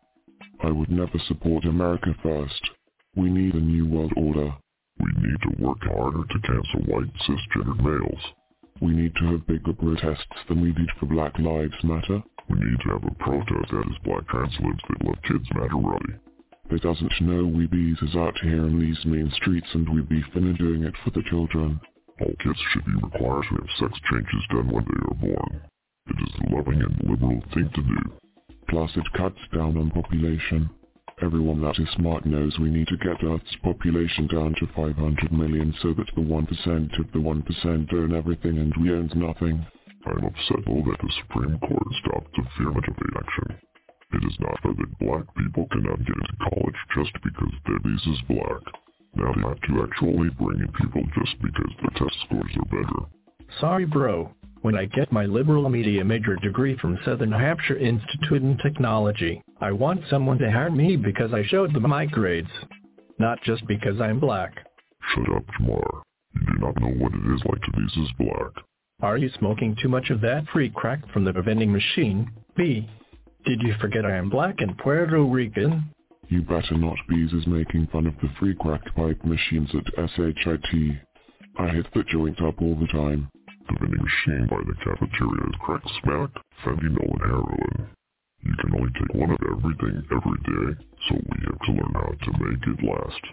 I would never support America first. We need a new world order. We need to work harder to cancel white cisgendered males. We need to have bigger protests than we did for Black Lives Matter. We need to have a protest that is black trans libs that love Kids Matter rally. They doesn't know we bees is out here in these mean streets and we be finna doing it for the children. All kids should be required to have sex changes done when they are born. It is the loving and liberal thing to do. Plus it cuts down on population. Everyone that is smart knows we need to get Earth's population down to 500 million so that the 1% of the 1% own everything and we own nothing. I'm upset though that the Supreme Court stopped affirmative action. It is not fair that black people cannot get into college just because their base is black. Now they have to actually bring in people just because their test scores are better. Sorry bro, when I get my liberal media major degree from Southern Hampshire Institute in Technology, I want someone to hire me because I showed them my grades. Not just because I'm black. Shut up, Jamar. You do not know what it is like to be as black. Are you smoking too much of that free crack from the vending machine? B. Did you forget I am black and Puerto Rican? You better not be as making fun of the free crack pipe machines at SHIT. I hit the joint up all the time. The vending machine by the cafeteria is crack smack, fentanyl and heroin. You can only take one of everything every day, so we have to learn how to make it last.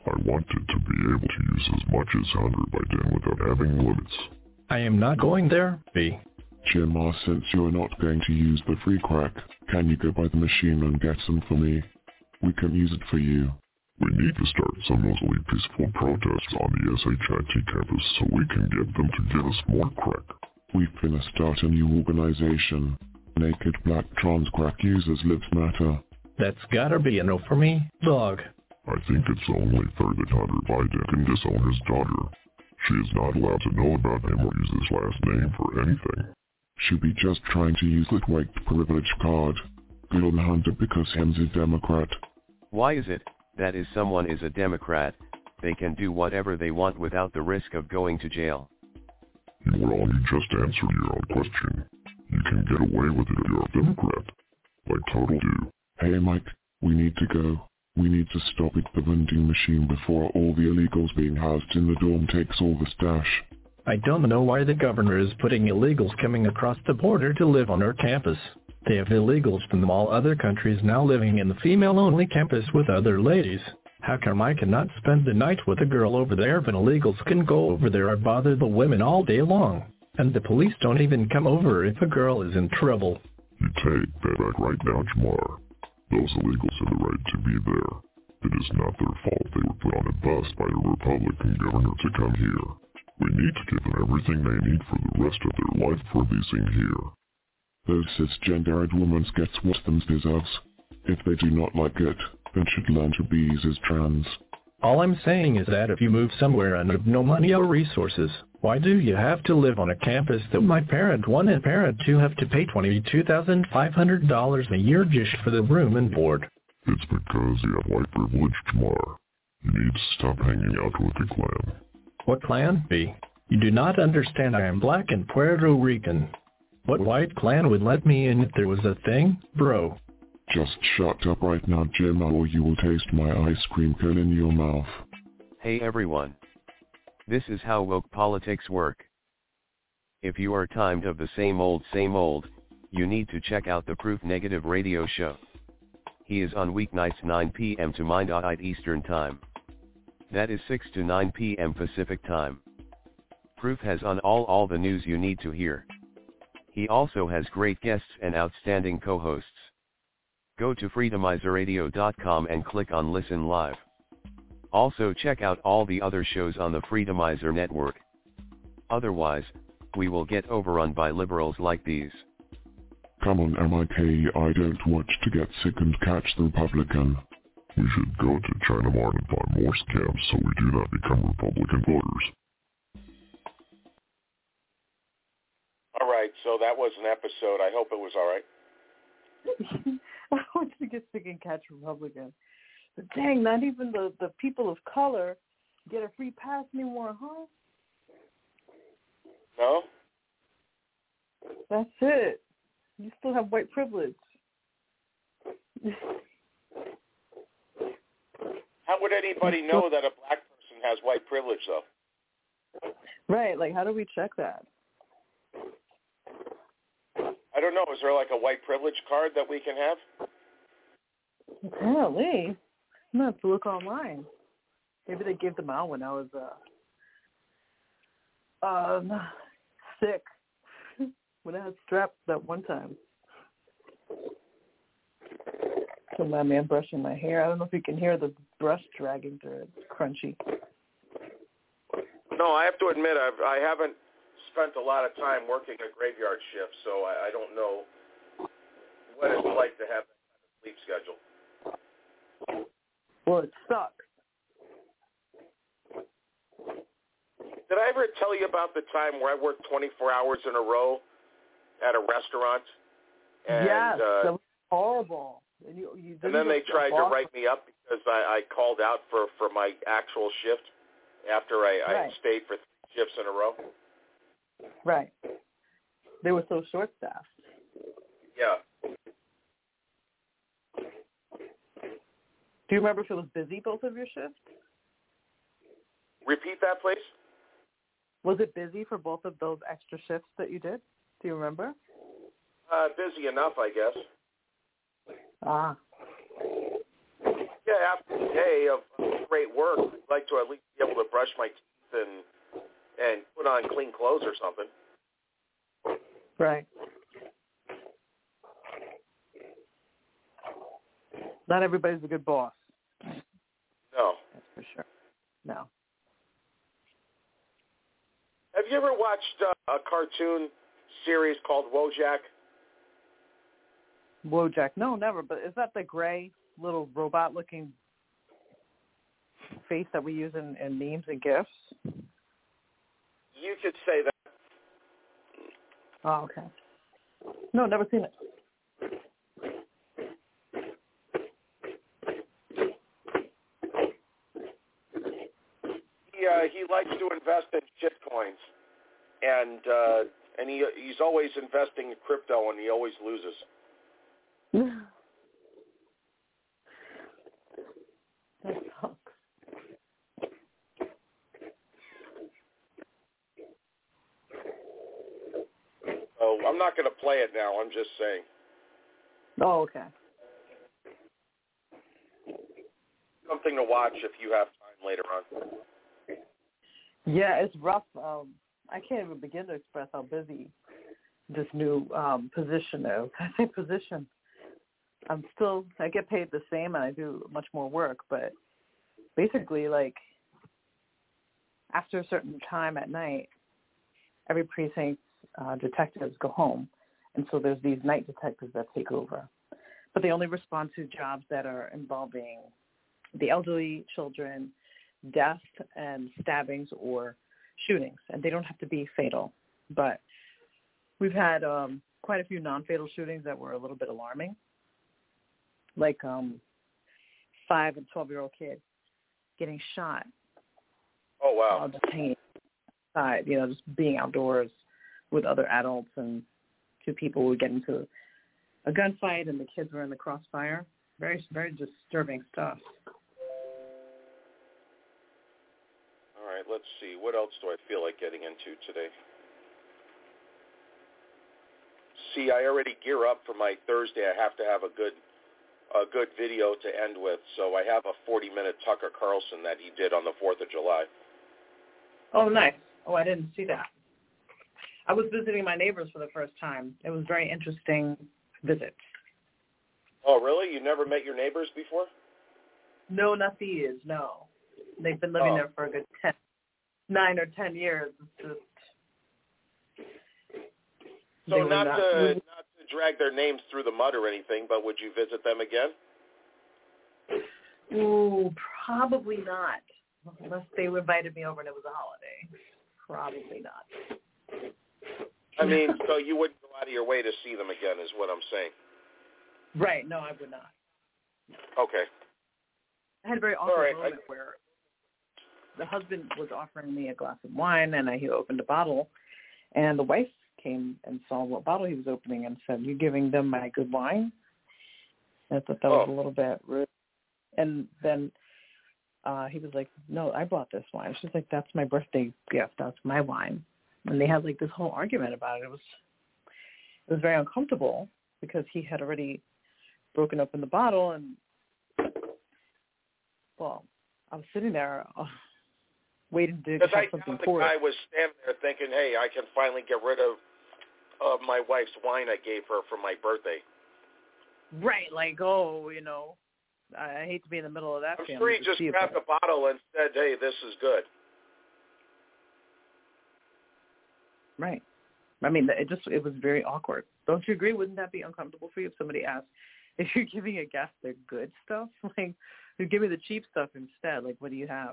I wanted to be able to use as much as 100 by 10 without having limits. I am not going there, B. Jim, since you're not going to use the free crack, can you go by the machine and get some for me? We can use it for you. We need to start some mostly peaceful protests on the SHIT campus so we can get them to get us more crack. We're finna start a new organization. Naked Black Trans Crack Users Lives Matter. That's gotta be a no for me, dog. I think it's only fair that Hunter Biden can disown his daughter. She is not allowed to know about him or use his last name for anything. She'll be just trying to use that white privilege card. Good on Hunter because him's a Democrat. Why is it that if someone is a Democrat, they can do whatever they want without the risk of going to jail? Well, you just answered your own question. You can get away with it if you're a Democrat. Like total do. Hey Mike, we need to go. We need to stop at the vending machine before all the illegals being housed in the dorm takes all the stash. I don't know why the governor is putting illegals coming across the border to live on our campus. They have illegals from all other countries now living in the female-only campus with other ladies. How come I cannot spend the night with a girl over there but illegals can go over there and bother the women all day long? And the police don't even come over if a girl is in trouble. You take that back right now, Jamar. Those illegals have the right to be there. It is not their fault they were put on a bus by a Republican governor to come here. We need to give them everything they need for the rest of their life for leasing here. Those cisgendered women get what them deserves. If they do not like it, then should learn to be as trans. All I'm saying is that if you move somewhere and have no money or resources, why do you have to live on a campus that my parent 1 and parent 2 have to pay $22,500 a year just for the room and board? It's because you have white privilege, Jamar. You need to stop hanging out with the Klan. What Klan? B. You do not understand I am black and Puerto Rican. What white Klan would let me in if there was a thing, bro? Just shut up right now, Jim, or you will taste my ice cream cone in your mouth. Hey everyone. This is how woke politics work. If you are tired of the same old, you need to check out the Proof Negative radio show. He is on weeknights 9 p.m. to 9 Eastern Time. That is 6 to 9 p.m. Pacific Time. Proof has on all the news you need to hear. He also has great guests and outstanding co-hosts. Go to freedomizerradio.com and click on Listen Live. Also check out all the other shows on the Freedomizer network. Otherwise, we will get overrun by liberals like these. Come on, MIK, I don't watch to get sick and catch the Republican. We should go to China Mart and buy more scams so we do not become Republican voters. All right, so that was an episode. I hope it was all right. I want to get sick and catch Republicans. But dang, not even the people of color get a free pass anymore, huh? No? That's it. You still have white privilege. How would anybody know that a black person has white privilege, though? Right, like how do we check that? I don't know. Is there like a white privilege card that we can have? Apparently. I'm going to have to look online. Maybe they gave them out when I was sick. When I had straps that one time. Don't mind me, I'm brushing my hair. I don't know if you can hear the brush dragging through it. It's crunchy. No, I have to admit, I haven't spent a lot of time working a graveyard shift, so I don't know what it's like to have that kind of sleep schedule. Well, it sucks. Did I ever tell you about the time where I worked 24 hours in a row at a restaurant? And, yes, that was horrible. And then they tried to write me up because I called out for my actual shift after I stayed for 3 shifts in a row. Right. They were so short-staffed. Yeah. Do you remember if it was busy, both of your shifts? Repeat that, please. Was it busy for both of those extra shifts that you did? Do you remember? Busy enough, I guess. Ah. Yeah, after a day of great work, I'd like to at least be able to brush my teeth and put on clean clothes or something. Right. Not everybody's a good boss. No. That's for sure. No. Have you ever watched a cartoon series called Wojak? Wojak? No, never. But is that the gray little robot-looking face that we use in memes and GIFs? You could say that. Oh, okay. No, never seen it. He likes to invest in shit coins, and he's always investing in crypto, and he always loses. That sucks. So I'm not going to play it now. I'm just saying. Oh, okay. Something to watch if you have time later on. Yeah, it's rough. I can't even begin to express how busy this new position is. I say position. I get paid the same and I do much more work, but basically, like, after a certain time at night, every precinct detectives go home, and so there's these night detectives that take over. But they only respond to jobs that are involving the elderly, children, death and stabbings or shootings, and they don't have to be fatal. But we've had quite a few non-fatal shootings that were a little bit alarming, like 5 and 12-year-old kids getting shot. Oh, wow. Just hanging outside, just being outdoors with other adults, and two people would get into a gunfight and the kids were in the crossfire. Very, very disturbing stuff. All right, let's see. What else do I feel like getting into today? See, I already gear up for my Thursday. I have to have a good video to end with, so I have a 40-minute Tucker Carlson that he did on the 4th of July. Oh, nice. Oh, I didn't see that. I was visiting my neighbors for the first time. It was a very interesting visit. Oh, really? You never met your neighbors before? No, not these, no. They've been living there for a good 9 or 10 years. It's just... So not to drag their names through the mud or anything, but would you visit them again? Ooh, probably not. Unless they invited me over and it was a holiday. Probably not. I mean, so you wouldn't go out of your way to see them again is what I'm saying. Right. No, I would not. Okay. I had a very awkward moment where the husband was offering me a glass of wine, and he opened a bottle, and the wife came and saw what bottle he was opening and said, "You giving them my good wine?" And I thought that was a little bit rude. And then he was like, "No, I bought this wine." She's like, "That's my birthday gift. That's my wine." And they had like this whole argument about it. It was very uncomfortable because he had already broken open the bottle, and well, I was sitting there waiting to get something for it. I was standing there thinking, hey, I can finally get rid of my wife's wine I gave her for my birthday. Right, like, I hate to be in the middle of that. I'm sure he just grabbed the bottle and said, hey, this is good. Right. I mean, it was very awkward. Don't you agree? Wouldn't that be uncomfortable for you if somebody asked if you're giving a guest their good stuff? Like, you give me the cheap stuff instead. Like, what do you have,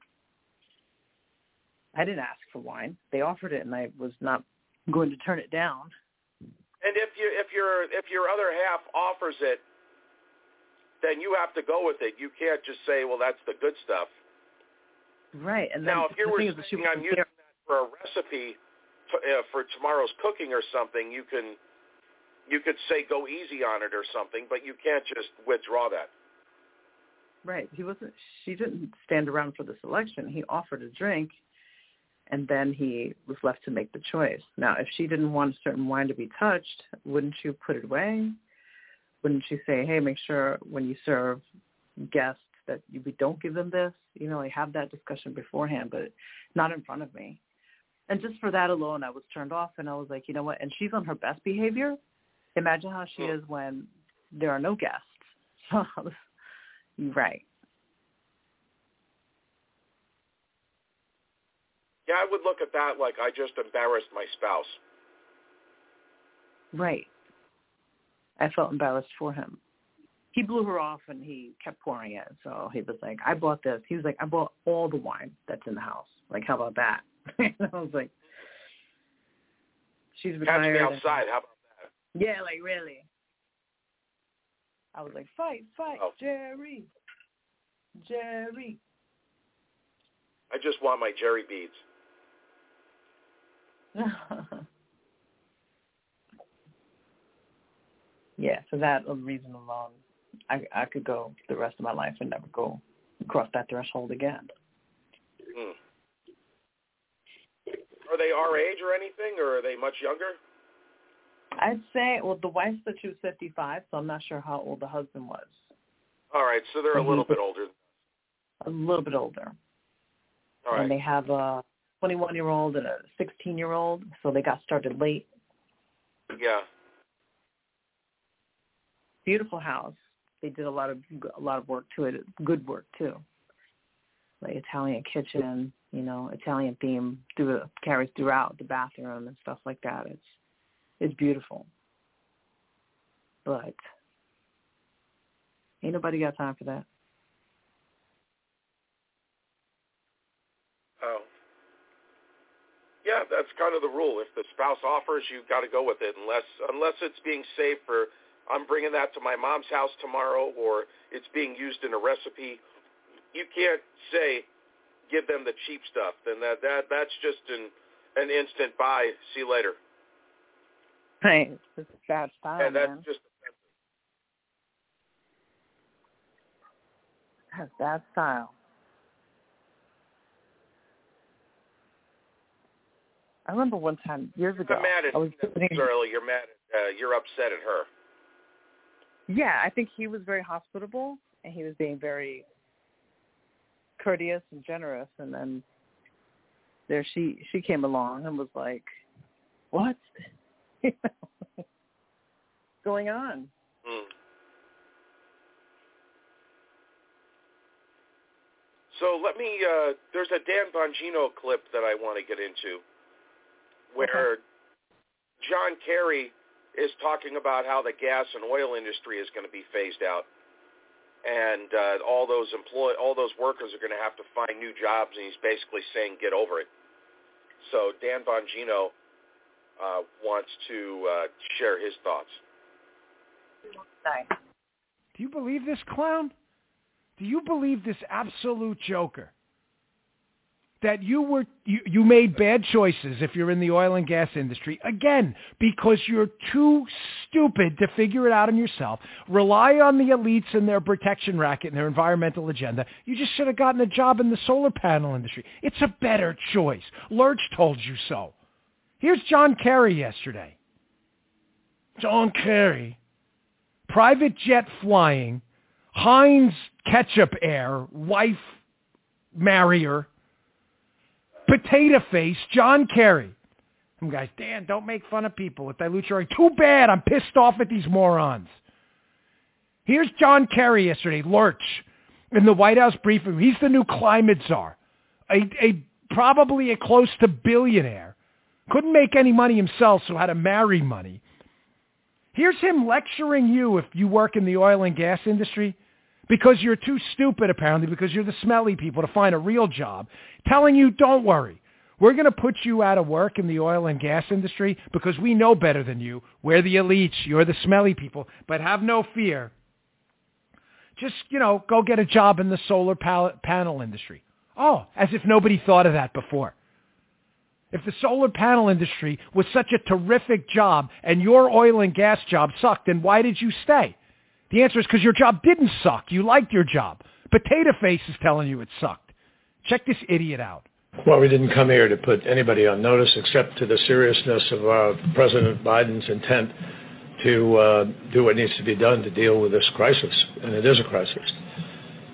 I didn't ask for wine. They offered it, and I was not going to turn it down. And if your other half offers it, then you have to go with it. You can't just say, well, that's the good stuff. Right. And now, then if you were saying I'm using that for a recipe for tomorrow's cooking or something, you could say go easy on it or something, but you can't just withdraw that. Right. She didn't stand around for the selection. He offered a drink, and then he was left to make the choice. Now, if she didn't want a certain wine to be touched, wouldn't you put it away? Wouldn't you say, hey, make sure when you serve guests that we don't give them this. You know, I have that discussion beforehand, but not in front of me. And just for that alone, I was turned off, and I was like, you know what? And she's on her best behavior. Imagine how she is when there are no guests. So, right. Yeah, I would look at that like I just embarrassed my spouse. Right. I felt embarrassed for him. He blew her off, and he kept pouring it. So he was like, I bought this. He was like, I bought all the wine that's in the house. Like, how about that? And I was like, she's retired. Catch me outside. How about that? Yeah, like, really. I was like, fight, Jerry. I just want my Jerry beads. Yeah, for that reason alone, I could go the rest of my life and never go cross that threshold again. Are they our age or anything, or are they much younger? I'd say, well, the wife said she was 55, so I'm not sure how old the husband was. All right, so they're a little bit older. A little bit older. All right. And they have a 21-year-old and a 16-year-old, so they got started late. Yeah. Beautiful house. They did a lot of work to it. Good work too. Like Italian kitchen, you know, Italian theme carries throughout the bathroom and stuff like that. It's beautiful. But ain't nobody got time for that. Oh. Yeah, that's kind of the rule. If the spouse offers, you've got to go with it, unless it's being saved for, I'm bringing that to my mom's house tomorrow, or it's being used in a recipe. You can't say, give them the cheap stuff. Then that's just an instant buy. See you later. Right. It's bad style, and that's man. just That's bad style. I remember one time years ago. You're mad at Shirley. You're mad at, you're upset at her. Yeah, I think he was very hospitable, and he was being very courteous and generous, and then there she came along and was like, what? What's going on? So let me, there's a Dan Bongino clip that I want to get into where John Kerry is talking about how the gas and oil industry is going to be phased out, and all those workers are going to have to find new jobs, and he's basically saying, get over it. So Dan Bongino wants to share his thoughts. Do you believe this clown? Do you believe this absolute joker? That you made bad choices if you're in the oil and gas industry, again, because you're too stupid to figure it out on yourself, rely on the elites and their protection racket and their environmental agenda. You just should have gotten a job in the solar panel industry. It's a better choice. Lurch told you so. Here's John Kerry yesterday. John Kerry, private jet flying, Heinz ketchup air, wife, marrier, potato face, John Kerry. Some guys, Dan, don't make fun of people with dilute your. Too bad. I'm pissed off at these morons. Here's John Kerry yesterday, Lurch, in the White House briefing room. He's the new climate czar, probably a close to billionaire. Couldn't make any money himself, so had to marry money. Here's him lecturing you if you work in the oil and gas industry, because you're too stupid, apparently, because you're the smelly people to find a real job, telling you, don't worry. We're going to put you out of work in the oil and gas industry because we know better than you. We're the elites. You're the smelly people. But have no fear. Just, go get a job in the solar panel industry. Oh, as if nobody thought of that before. If the solar panel industry was such a terrific job and your oil and gas job sucked, then why did you stay? The answer is because your job didn't suck. You liked your job. Potato Face is telling you it sucked. Check this idiot out. Well, we didn't come here to put anybody on notice except to the seriousness of President Biden's intent to do what needs to be done to deal with this crisis, and it is a crisis.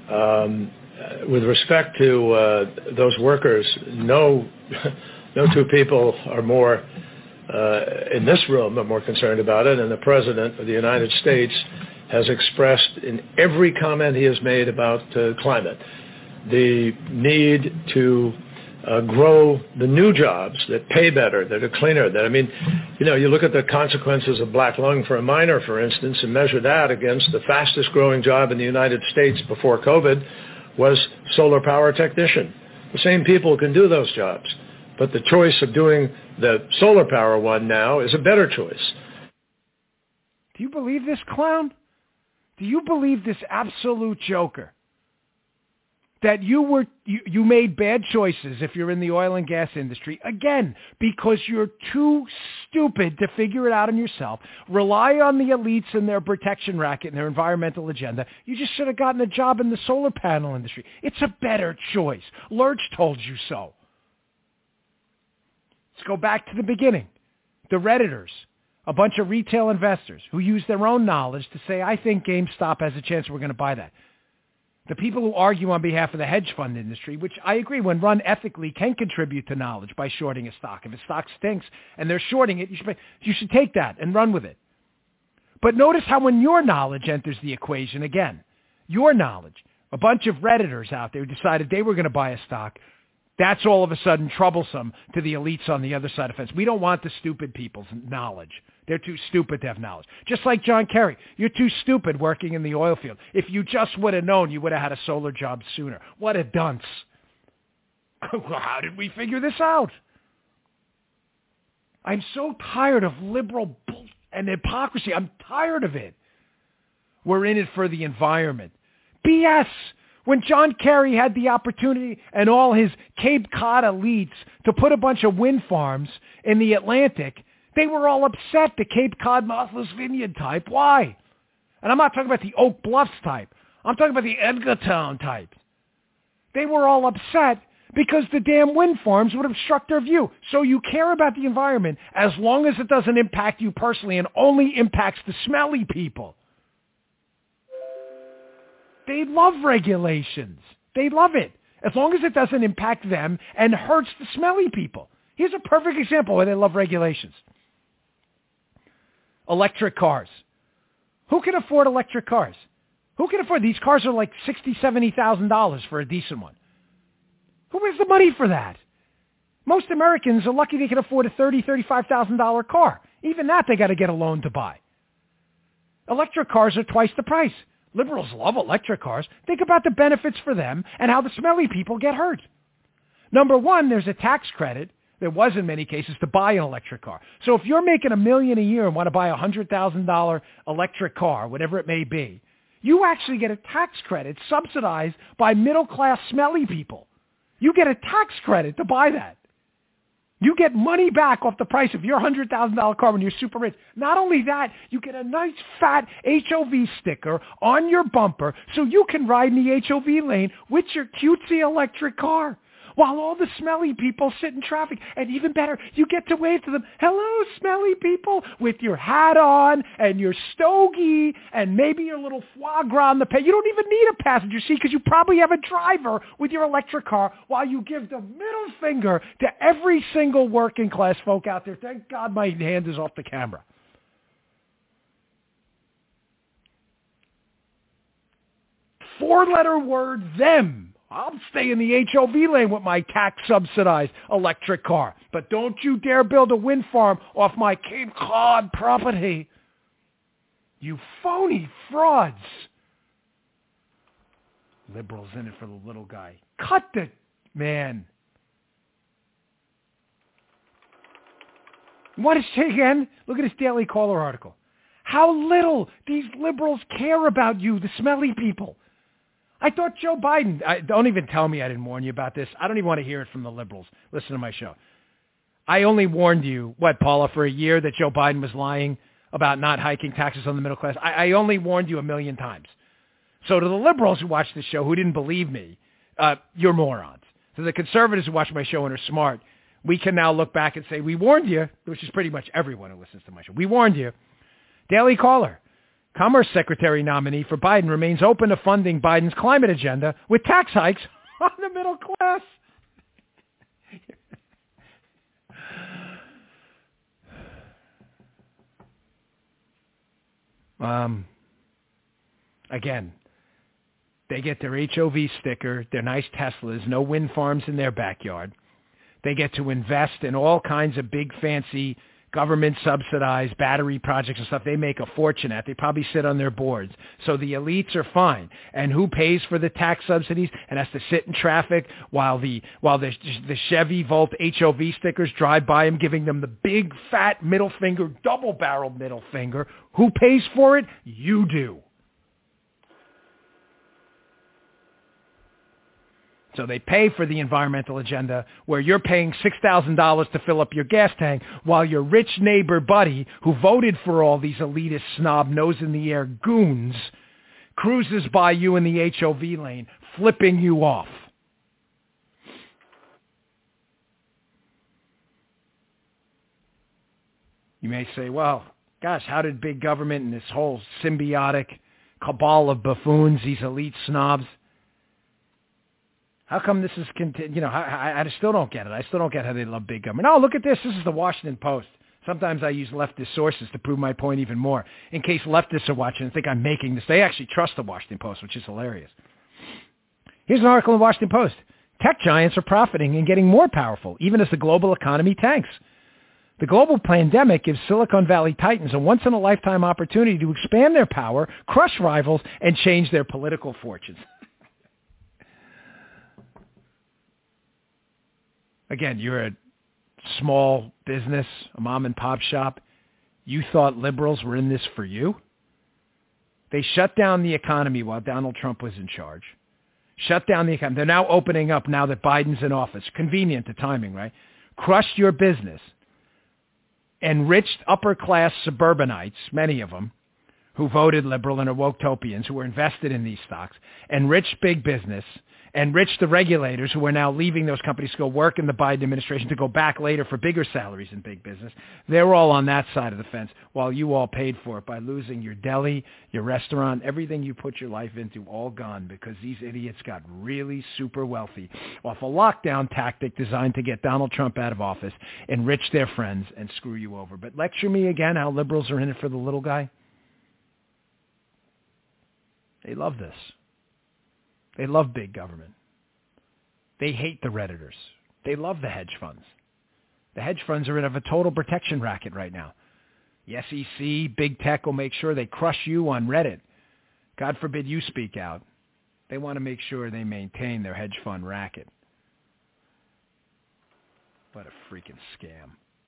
With respect to those workers, no two people are more in this room are more concerned about it, and the President of the United States has expressed in every comment he has made about climate the need to grow the new jobs that pay better, that are cleaner. You look at the consequences of black lung for a miner, for instance, and measure that against the fastest growing job in the United States before COVID was solar power technician. The same people can do those jobs, but the choice of doing the solar power one now is a better choice. Do you believe this clown? Do you believe this absolute joker? That you made bad choices if you're in the oil and gas industry, again, because you're too stupid to figure it out on yourself, rely on the elites and their protection racket and their environmental agenda. You just should have gotten a job in the solar panel industry. It's a better choice. Lurch told you so. Let's go back to the beginning. The Redditors, a bunch of retail investors who use their own knowledge to say, I think GameStop has a chance, we're going to buy that. The people who argue on behalf of the hedge fund industry, which I agree, when run ethically, can contribute to knowledge by shorting a stock. If a stock stinks and they're shorting it, you should take that and run with it. But notice how when your knowledge enters the equation again, your knowledge, a bunch of Redditors out there decided they were going to buy a stock. That's all of a sudden troublesome to the elites on the other side of the fence. We don't want the stupid people's knowledge. They're too stupid to have knowledge. Just like John Kerry, you're too stupid working in the oil field. If you just would have known, you would have had a solar job sooner. What a dunce. How did we figure this out? I'm so tired of liberal bull and hypocrisy. I'm tired of it. We're in it for the environment. BS. When John Kerry had the opportunity and all his Cape Cod elites to put a bunch of wind farms in the Atlantic, they were all upset, the Cape Cod Martha's Vineyard type. Why? And I'm not talking about the Oak Bluffs type. I'm talking about the Edgartown type. They were all upset because the damn wind farms would obstruct their view. So you care about the environment as long as it doesn't impact you personally and only impacts the smelly people. They love regulations. They love it, as long as it doesn't impact them and hurts the smelly people. Here's a perfect example where they love regulations. Electric cars. Who can afford electric cars? Who can afford? These cars are like $60,000, $70,000 for a decent one. Who has the money for that? Most Americans are lucky they can afford a $30,000, $35,000 car. Even that they got to get a loan to buy. Electric cars are twice the price. Liberals love electric cars. Think about the benefits for them and how the smelly people get hurt. Number one, there's a tax credit. There was in many cases to buy an electric car. So if you're making $1 million a year and want to buy a $100,000 electric car, whatever it may be, you actually get a tax credit subsidized by middle-class smelly people. You get a tax credit to buy that. You get money back off the price of your $100,000 car when you're super rich. Not only that, you get a nice fat HOV sticker on your bumper so you can ride in the HOV lane with your cutesy electric car while all the smelly people sit in traffic. And even better, you get to wave to them, hello, smelly people, with your hat on and your stogie and maybe your little foie gras on the pay. You don't even need a passenger seat because you probably have a driver with your electric car while you give the middle finger to every single working class folk out there. Thank God my hand is off the camera. Four-letter word, them. I'll stay in the HOV lane with my tax-subsidized electric car. But don't you dare build a wind farm off my Cape Cod property. You phony frauds. Liberals in it for the little guy. Cut the man. What is it again? Look at this Daily Caller article. How little these liberals care about you, the smelly people. I thought Joe Biden, don't even tell me I didn't warn you about this. I don't even want to hear it from the liberals. Listen to my show. I only warned you, Paula, for a year that Joe Biden was lying about not hiking taxes on the middle class. I only warned you 1,000,000 times. So to the liberals who watched the show who didn't believe me, you're morons. To the conservatives who watch my show and are smart, we can now look back and say, we warned you, which is pretty much everyone who listens to my show. We warned you. Daily Caller. Commerce Secretary nominee for Biden remains open to funding Biden's climate agenda with tax hikes on the middle class. Again, they get their HOV sticker, their nice Teslas, no wind farms in their backyard. They get to invest in all kinds of big, fancy, government-subsidized battery projects and stuff. They make a fortune at. They probably sit on their boards. So the elites are fine. And who pays for the tax subsidies and has to sit in traffic while the Chevy Volt HOV stickers drive by them, giving them the big, fat middle finger, double-barreled middle finger? Who pays for it? You do. So they pay for the environmental agenda where you're paying $6,000 to fill up your gas tank while your rich neighbor buddy who voted for all these elitist snob nose-in-the-air goons cruises by you in the HOV lane, flipping you off. You may say, well, gosh, how did big government and this whole symbiotic cabal of buffoons, these elite snobs, how come this is, I still don't get it. I still don't get how they love big government. Oh, look at this. This is the Washington Post. Sometimes I use leftist sources to prove my point even more, in case leftists are watching and think I'm making this. They actually trust the Washington Post, which is hilarious. Here's an article in the Washington Post. Tech giants are profiting and getting more powerful, even as the global economy tanks. The global pandemic gives Silicon Valley titans a once-in-a-lifetime opportunity to expand their power, crush rivals, and change their political fortunes. Again, you're a small business, a mom-and-pop shop. You thought liberals were in this for you? They shut down the economy while Donald Trump was in charge. Shut down the economy. They're now opening up now that Biden's in office. Convenient, the timing, right? Crushed your business. Enriched upper-class suburbanites, many of them, who voted liberal and are woke-topians, who were invested in these stocks. Enriched big business. Enrich the regulators who are now leaving those companies to go work in the Biden administration to go back later for bigger salaries in big business. They're all on that side of the fence while you all paid for it by losing your deli, your restaurant, everything you put your life into, all gone because these idiots got really super wealthy off a lockdown tactic designed to get Donald Trump out of office, enrich their friends, and screw you over. But lecture me again how liberals are in it for the little guy. They love this. They love big government. They hate the Redditors. They love the hedge funds. The hedge funds are in a total protection racket right now. The SEC, big tech will make sure they crush you on Reddit. God forbid you speak out. They want to make sure they maintain their hedge fund racket. What a freaking scam.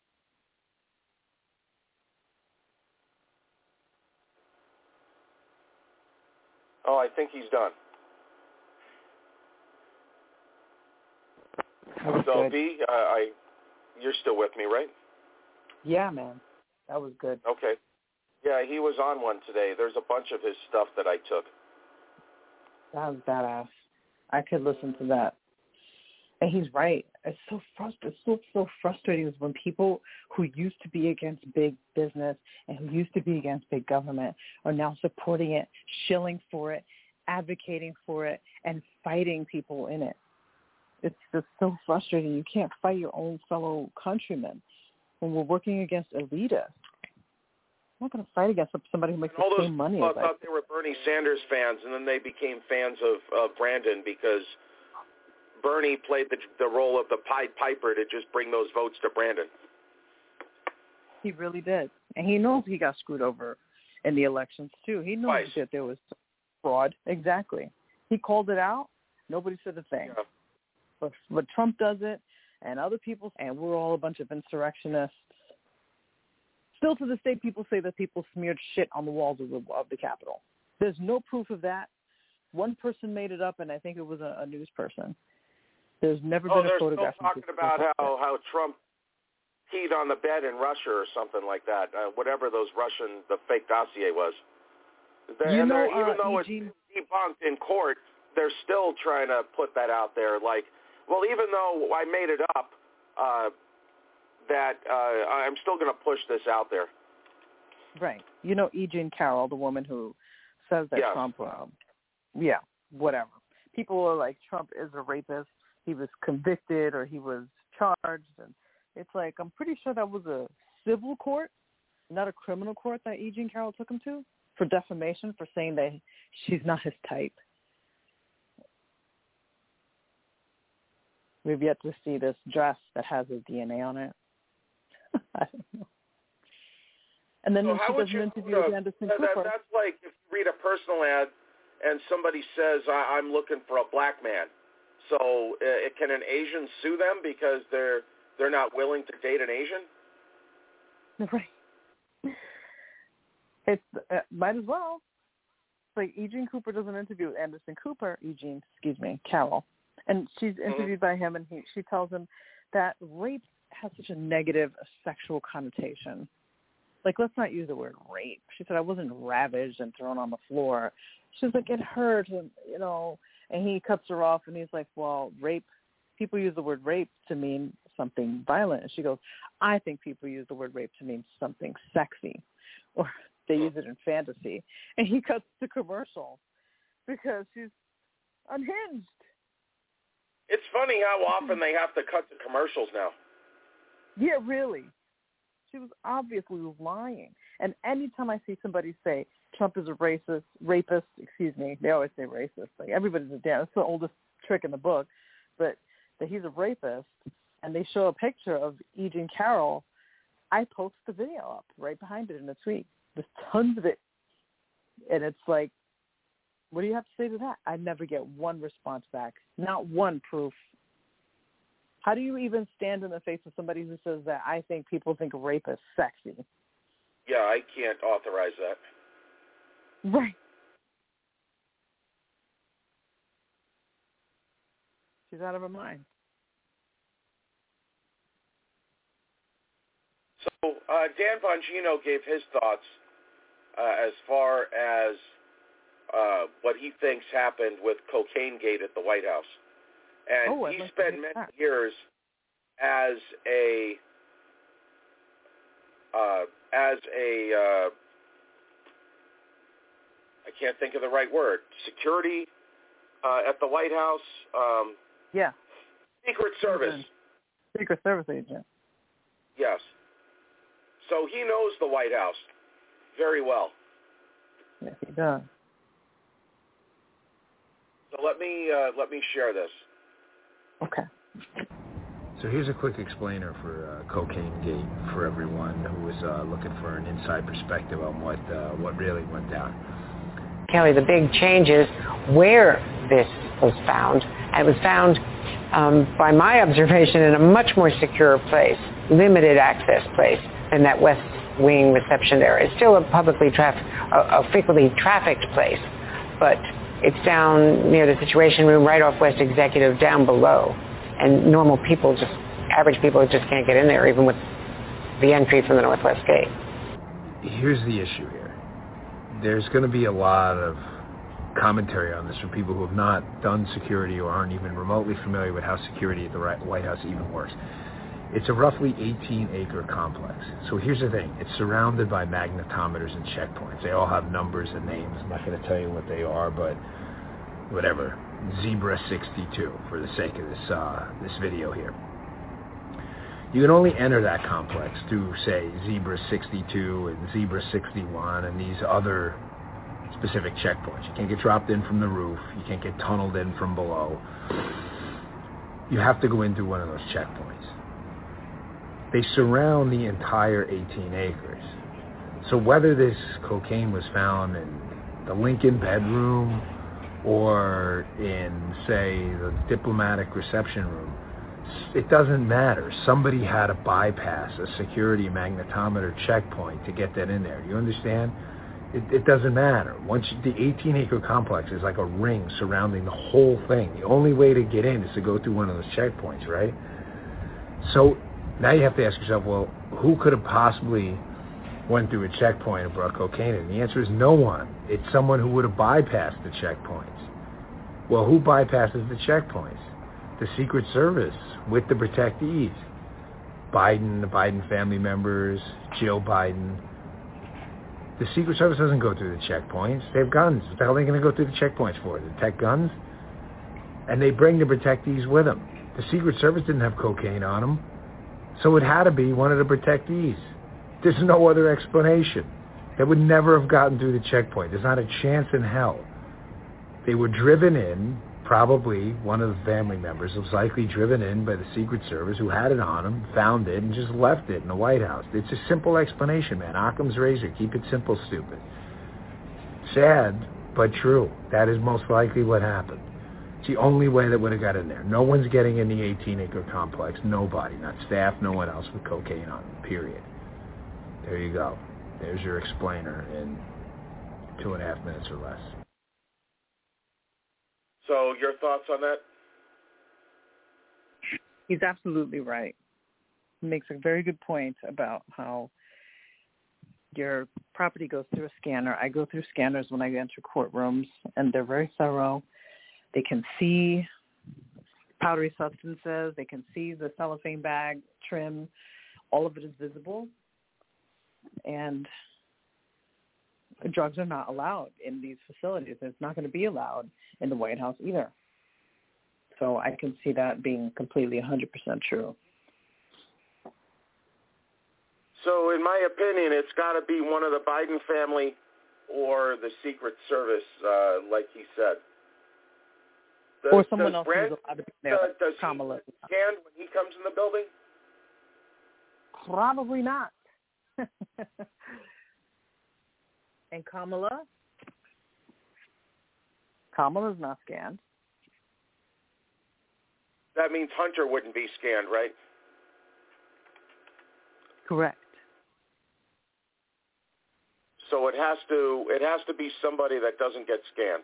Oh, I think he's done. So, B, you're still with me, right? Yeah, man. That was good. Okay. Yeah, he was on one today. There's a bunch of his stuff that I took. That was badass. I could listen to that. And he's right. It's so frustrating when people who used to be against big business and who used to be against big government are now supporting it, shilling for it, advocating for it, and fighting people in it. It's just so frustrating. You can't fight your own fellow countrymen when we're working against elitists. I'm not going to fight against somebody who makes the same money as I thought they were Bernie Sanders fans, and then they became fans of Brandon because Bernie played the role of the Pied Piper to just bring those votes to Brandon. He really did. And he knows he got screwed over in the elections, too. He knows that there was fraud. Exactly. He called it out. Nobody said a thing. Yeah. But Trump does it, and other people, and we're all a bunch of insurrectionists. Still to this day, people say that people smeared shit on the walls of the Capitol. There's no proof of that. One person made it up, and I think it was a news person. There's never been a photograph. They're still talking about how Trump peed on the bed in Russia or something like that, whatever the fake dossier was. Even though it's debunked in court, they're still trying to put that out there. Like, well, even though I made it up, that I'm still going to push this out there. Right. You know E. Jean Carroll, the woman who says that Trump, whatever. People are like, Trump is a rapist. He was convicted or he was charged. And it's like, I'm pretty sure that was a civil court, not a criminal court that E. Jean Carroll took him to for defamation, for saying that she's not his type. We've yet to see this dress that has his DNA on it. I don't know. And then when she does an interview with Anderson Cooper. That's like if you read a personal ad and somebody says, I'm looking for a black man. So can an Asian sue them because they're not willing to date an Asian? Right. It's might as well. It's like E. Jean Cooper does an interview with Anderson Cooper, Carroll. And she's interviewed by him, and she tells him that rape has such a negative sexual connotation. Like, let's not use the word rape. She said, I wasn't ravaged and thrown on the floor. She's like, it hurt, and, and he cuts her off, and he's like, well, rape, people use the word rape to mean something violent. And she goes, I think people use the word rape to mean something sexy, or they use it in fantasy. And he cuts the commercial because she's unhinged. It's funny how often they have to cut the commercials now. Yeah, really. She was obviously lying. And anytime I see somebody say Trump is a rapist, they always say racist. Like, everybody's a damn. It's the oldest trick in the book. But that he's a rapist, and they show a picture of E. Jean Carroll, I post the video up right behind it in a tweet. There's tons of it. And it's like, what do you have to say to that? I never get one response back, not one proof. How do you even stand in the face of somebody who says that I think people think rape is sexy? Yeah, I can't authorize that. Right. She's out of her mind. So Dan Bongino gave his thoughts as far as what he thinks happened with Cocaine Gate at the White House. And he spent many years as a I can't think of the right word, security at the White House. Secret Service. Secret Service agent. Yes. So he knows the White House very well. Yes, he does. So let me share this. Okay. So here's a quick explainer for Cocaine Gate for everyone who is looking for an inside perspective on what really went down. Kelly, the big change is where this was found. And it was found, by my observation, in a much more secure place, limited access place than that West Wing reception area. It's still a frequently trafficked place, but it's down near the Situation Room, right off West Executive, down below. And normal people, average people just can't get in there, even with the entry from the Northwest Gate. Here's the issue here. There's going to be a lot of commentary on this from people who have not done security or aren't even remotely familiar with how security at the White House even works. It's a roughly 18-acre complex. So here's the thing. It's surrounded by magnetometers and checkpoints. They all have numbers and names. I'm not going to tell you what they are, but whatever. Zebra 62 for the sake of this video here. You can only enter that complex through, say, Zebra 62 and Zebra 61 and these other specific checkpoints. You can't get dropped in from the roof. You can't get tunneled in from below. You have to go in through one of those checkpoints. They surround the entire 18 acres. So whether this cocaine was found in the Lincoln bedroom or in, say, the diplomatic reception room, it doesn't matter. Somebody had to bypass a security magnetometer checkpoint to get that in there. You understand? It doesn't matter. The 18-acre complex is like a ring surrounding the whole thing. The only way to get in is to go through one of those checkpoints, right? So now you have to ask yourself, well, who could have possibly went through a checkpoint and brought cocaine in? The answer is no one. It's someone who would have bypassed the checkpoints. Well, who bypasses the checkpoints? The Secret Service with the protectees. Biden, the Biden family members, Jill Biden. The Secret Service doesn't go through the checkpoints. They have guns. What the hell are they going to go through the checkpoints for? To detect guns? And they bring the protectees with them. The Secret Service didn't have cocaine on them, so it had to be one of the protectees. There's no other explanation. They would never have gotten through the checkpoint. There's not a chance in hell. They were driven in, probably one of the family members was likely driven in by the Secret Service who had it on him, found it, and just left it in the White House. It's a simple explanation, man. Occam's razor. Keep it simple, stupid. Sad, but true. That is most likely what happened. It's the only way that would have got in there. No one's getting in the 18-acre complex. Nobody. Not staff, no one else with cocaine on them, period. There you go. There's your explainer in 2.5 minutes or less. So your thoughts on that? He's absolutely right. He makes a very good point about how your property goes through a scanner. I go through scanners when I enter courtrooms, and they're very thorough. They can see powdery substances. They can see the cellophane bag, trim. All of it is visible. And drugs are not allowed in these facilities. It's not going to be allowed in the White House either. So I can see that being completely 100% true. So in my opinion, it's got to be one of the Biden family or the Secret Service, like he said. Or someone else who's allowed to be there. Does Kamala. he stand when he comes in the building? Probably not. And Kamala's not scanned. That means Hunter wouldn't be scanned, right? Correct. So it has to be somebody that doesn't get scanned.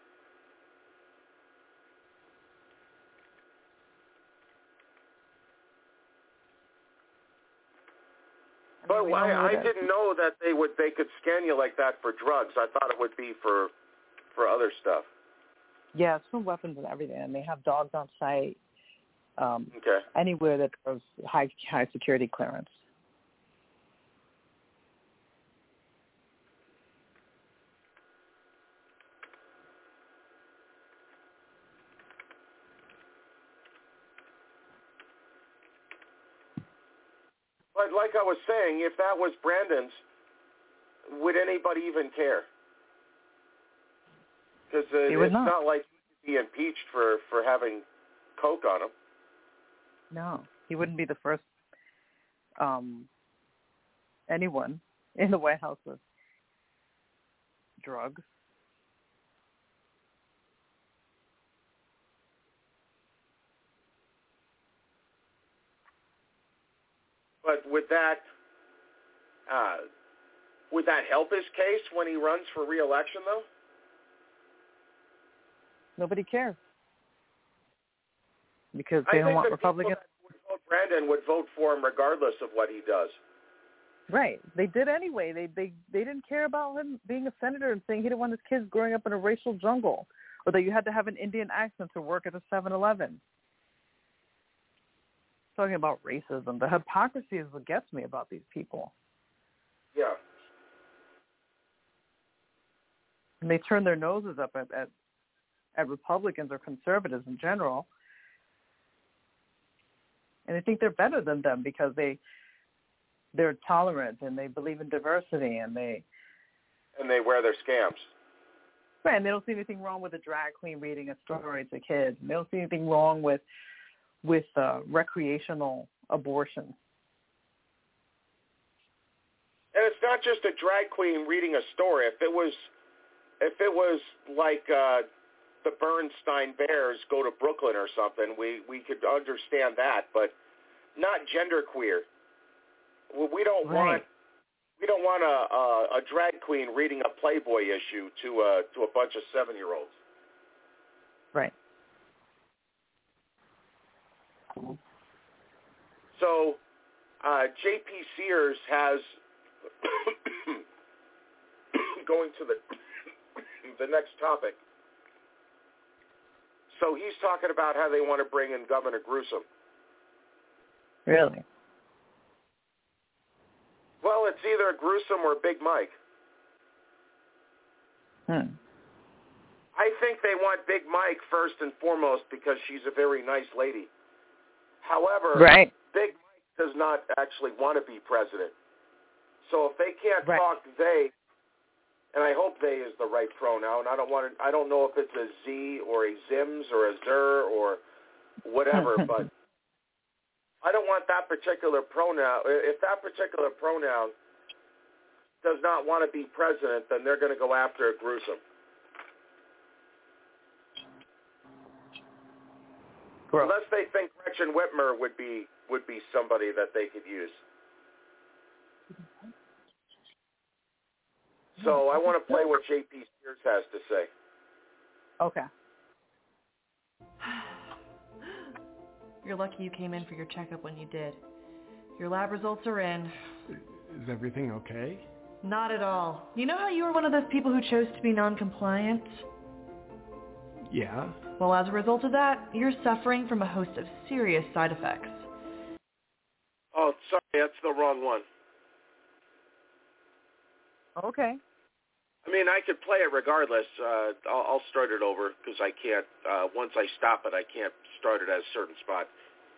But I didn't know that they could scan you like that for drugs. I thought it would be for other stuff. Yeah, it's for weapons and everything, and they have dogs on site. Okay. Anywhere that there's high security clearance. But like I was saying, if that was Brandon's, would anybody even care? Because it's not like he'd be impeached for having coke on him. No, he wouldn't be the first anyone in the White House with drugs. But would that help his case when he runs for re-election, though? Nobody cares. Because they don't want Republicans. Brandon would vote for him regardless of what he does. Right. They did anyway. They didn't care about him being a senator and saying he didn't want his kids growing up in a racial jungle, or that you had to have an Indian accent to work at a 7-Eleven. Talking about racism. The hypocrisy is what gets me about these people. Yeah. And they turn their noses up at Republicans or conservatives in general. And they think they're better than them because they're tolerant and they believe in diversity and they wear their scams. Right, and they don't see anything wrong with a drag queen reading a story to kids. And they don't see anything wrong with recreational abortion. And it's not just a drag queen reading a story. If it was like the Bernstein Bears go to Brooklyn or something, we could understand that, but not genderqueer. We don't want a drag queen reading a Playboy issue to a bunch of 7-year-olds. Right. So J.P. Sears has going to the next topic. So he's talking about how they want to bring in Governor Newsom. Really? Well, it's either Newsom or Big Mike. I think they want Big Mike first and foremost because she's a very nice lady. However, Big Mike does not actually want to be president. So if they can't talk they, and I hope they is the right pronoun. I don't know if it's a Z or a Zims or a Zer or whatever, but I don't want that particular pronoun. If that particular pronoun does not want to be president, then they're going to go after Gruesome. Unless they think Gretchen Whitmer would be somebody that they could use. So I want to play what J.P. Sears has to say. Okay. You're lucky you came in for your checkup when you did. Your lab results are in. Is everything okay? Not at all. You know how you were one of those people who chose to be non-compliant? Yeah. Well, as a result of that, you're suffering from a host of serious side effects. Oh, sorry, that's the wrong one. Okay. I mean, I could play it regardless. I'll start it over because I can't. Once I stop it, I can't start it at a certain spot.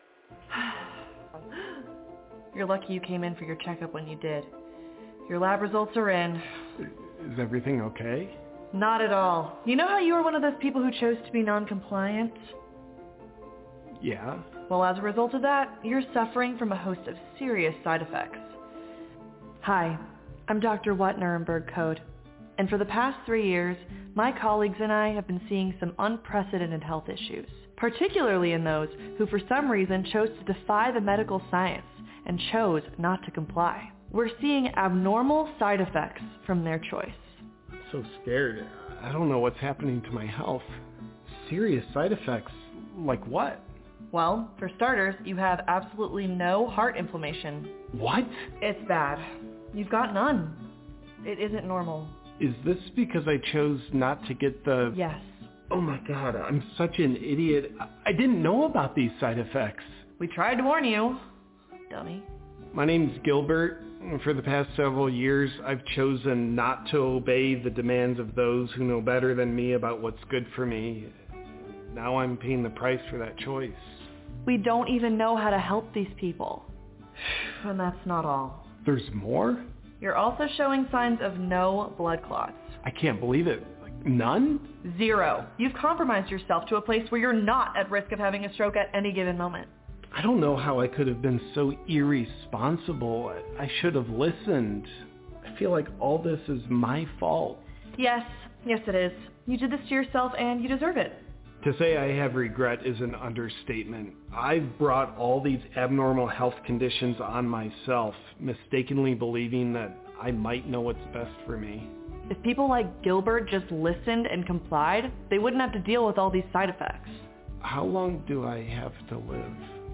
You're lucky you came in for your checkup when you did. Your lab results are in. Is everything okay? Not at all. You know how you were one of those people who chose to be non-compliant? Yeah. Well, as a result of that, you're suffering from a host of serious side effects. Hi, I'm Dr. Watt-Nuremberg Code, and for the past 3 years, my colleagues and I have been seeing some unprecedented health issues, particularly in those who for some reason chose to defy the medical science and chose not to comply. We're seeing abnormal side effects from their choice. I'm so scared. I don't know what's happening to my health. Serious side effects? Like what? Well, for starters, you have absolutely no heart inflammation. What? It's bad. You've got none. It isn't normal. Is this because I chose not to get the... Yes. Oh my God, I'm such an idiot. I didn't know about these side effects. We tried to warn you, dummy. My name's Gilbert. For the past several years, I've chosen not to obey the demands of those who know better than me about what's good for me. Now I'm paying the price for that choice. We don't even know how to help these people. And that's not all. There's more? You're also showing signs of no blood clots. I can't believe it. None? 0. You've compromised yourself to a place where you're not at risk of having a stroke at any given moment. I don't know how I could have been so irresponsible. I should have listened. I feel like all this is my fault. Yes it is. You did this to yourself and you deserve it. To say I have regret is an understatement. I've brought all these abnormal health conditions on myself, mistakenly believing that I might know what's best for me. If people like Gilbert just listened and complied, they wouldn't have to deal with all these side effects. How long do I have to live?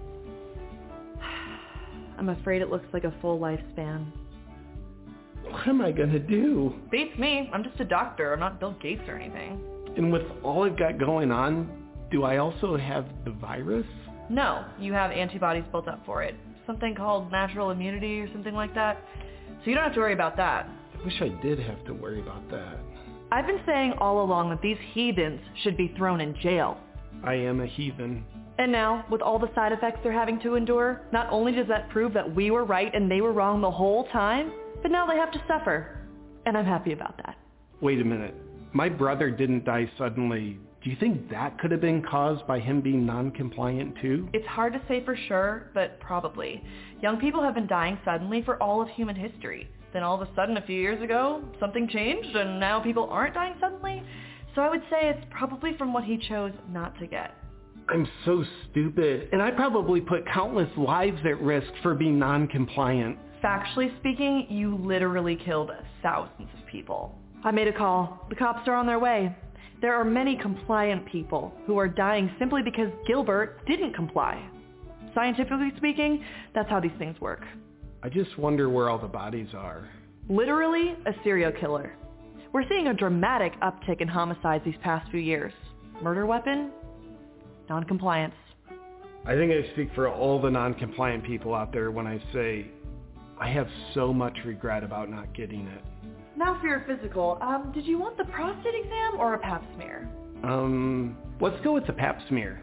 I'm afraid it looks like a full lifespan. What am I going to do? Beats me. I'm just a doctor. I'm not Bill Gates or anything. And with all I've got going on, do I also have the virus? No, you have antibodies built up for it. Something called natural immunity or something like that. So you don't have to worry about that. I wish I did have to worry about that. I've been saying all along that these heathens should be thrown in jail. I am a heathen. And now, with all the side effects they're having to endure, not only does that prove that we were right and they were wrong the whole time, but now they have to suffer. And I'm happy about that. Wait a minute. My brother didn't die suddenly. Do you think that could have been caused by him being non-compliant too? It's hard to say for sure, but probably. Young people have been dying suddenly for all of human history. Then all of a sudden, a few years ago, something changed and now people aren't dying suddenly. So I would say it's probably from what he chose not to get. I'm so stupid, and I probably put countless lives at risk for being non-compliant. Factually speaking, you literally killed thousands of people. I made a call. The cops are on their way. There are many compliant people who are dying simply because Gilbert didn't comply. Scientifically speaking, that's how these things work. I just wonder where all the bodies are. Literally a serial killer. We're seeing a dramatic uptick in homicides these past few years. Murder weapon? Non-compliance. I think I speak for all the non-compliant people out there when I say I have so much regret about not getting it. Now for your physical. Did you want the prostate exam or a pap smear? Let's go with the pap smear.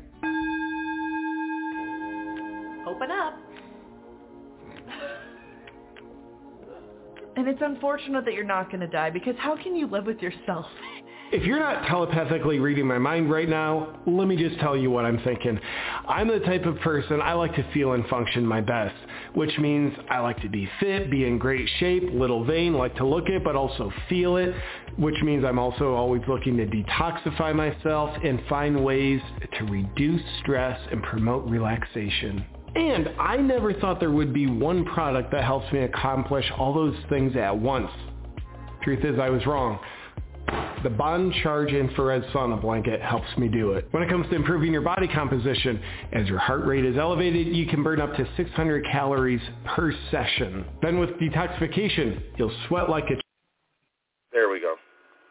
Open up. And it's unfortunate that you're not going to die, because how can you live with yourself? If you're not telepathically reading my mind right now, let me just tell you what I'm thinking. I'm the type of person I like to feel and function my best, which means I like to be fit, be in great shape, little vain, like to look it, but also feel it, which means I'm also always looking to detoxify myself and find ways to reduce stress and promote relaxation. And I never thought there would be one product that helps me accomplish all those things at once. Truth is, I was wrong. The Bond Charge Infrared Sauna Blanket helps me do it. When it comes to improving your body composition, as your heart rate is elevated, you can burn up to 600 calories per session. Then with detoxification, you'll sweat like a... There we go.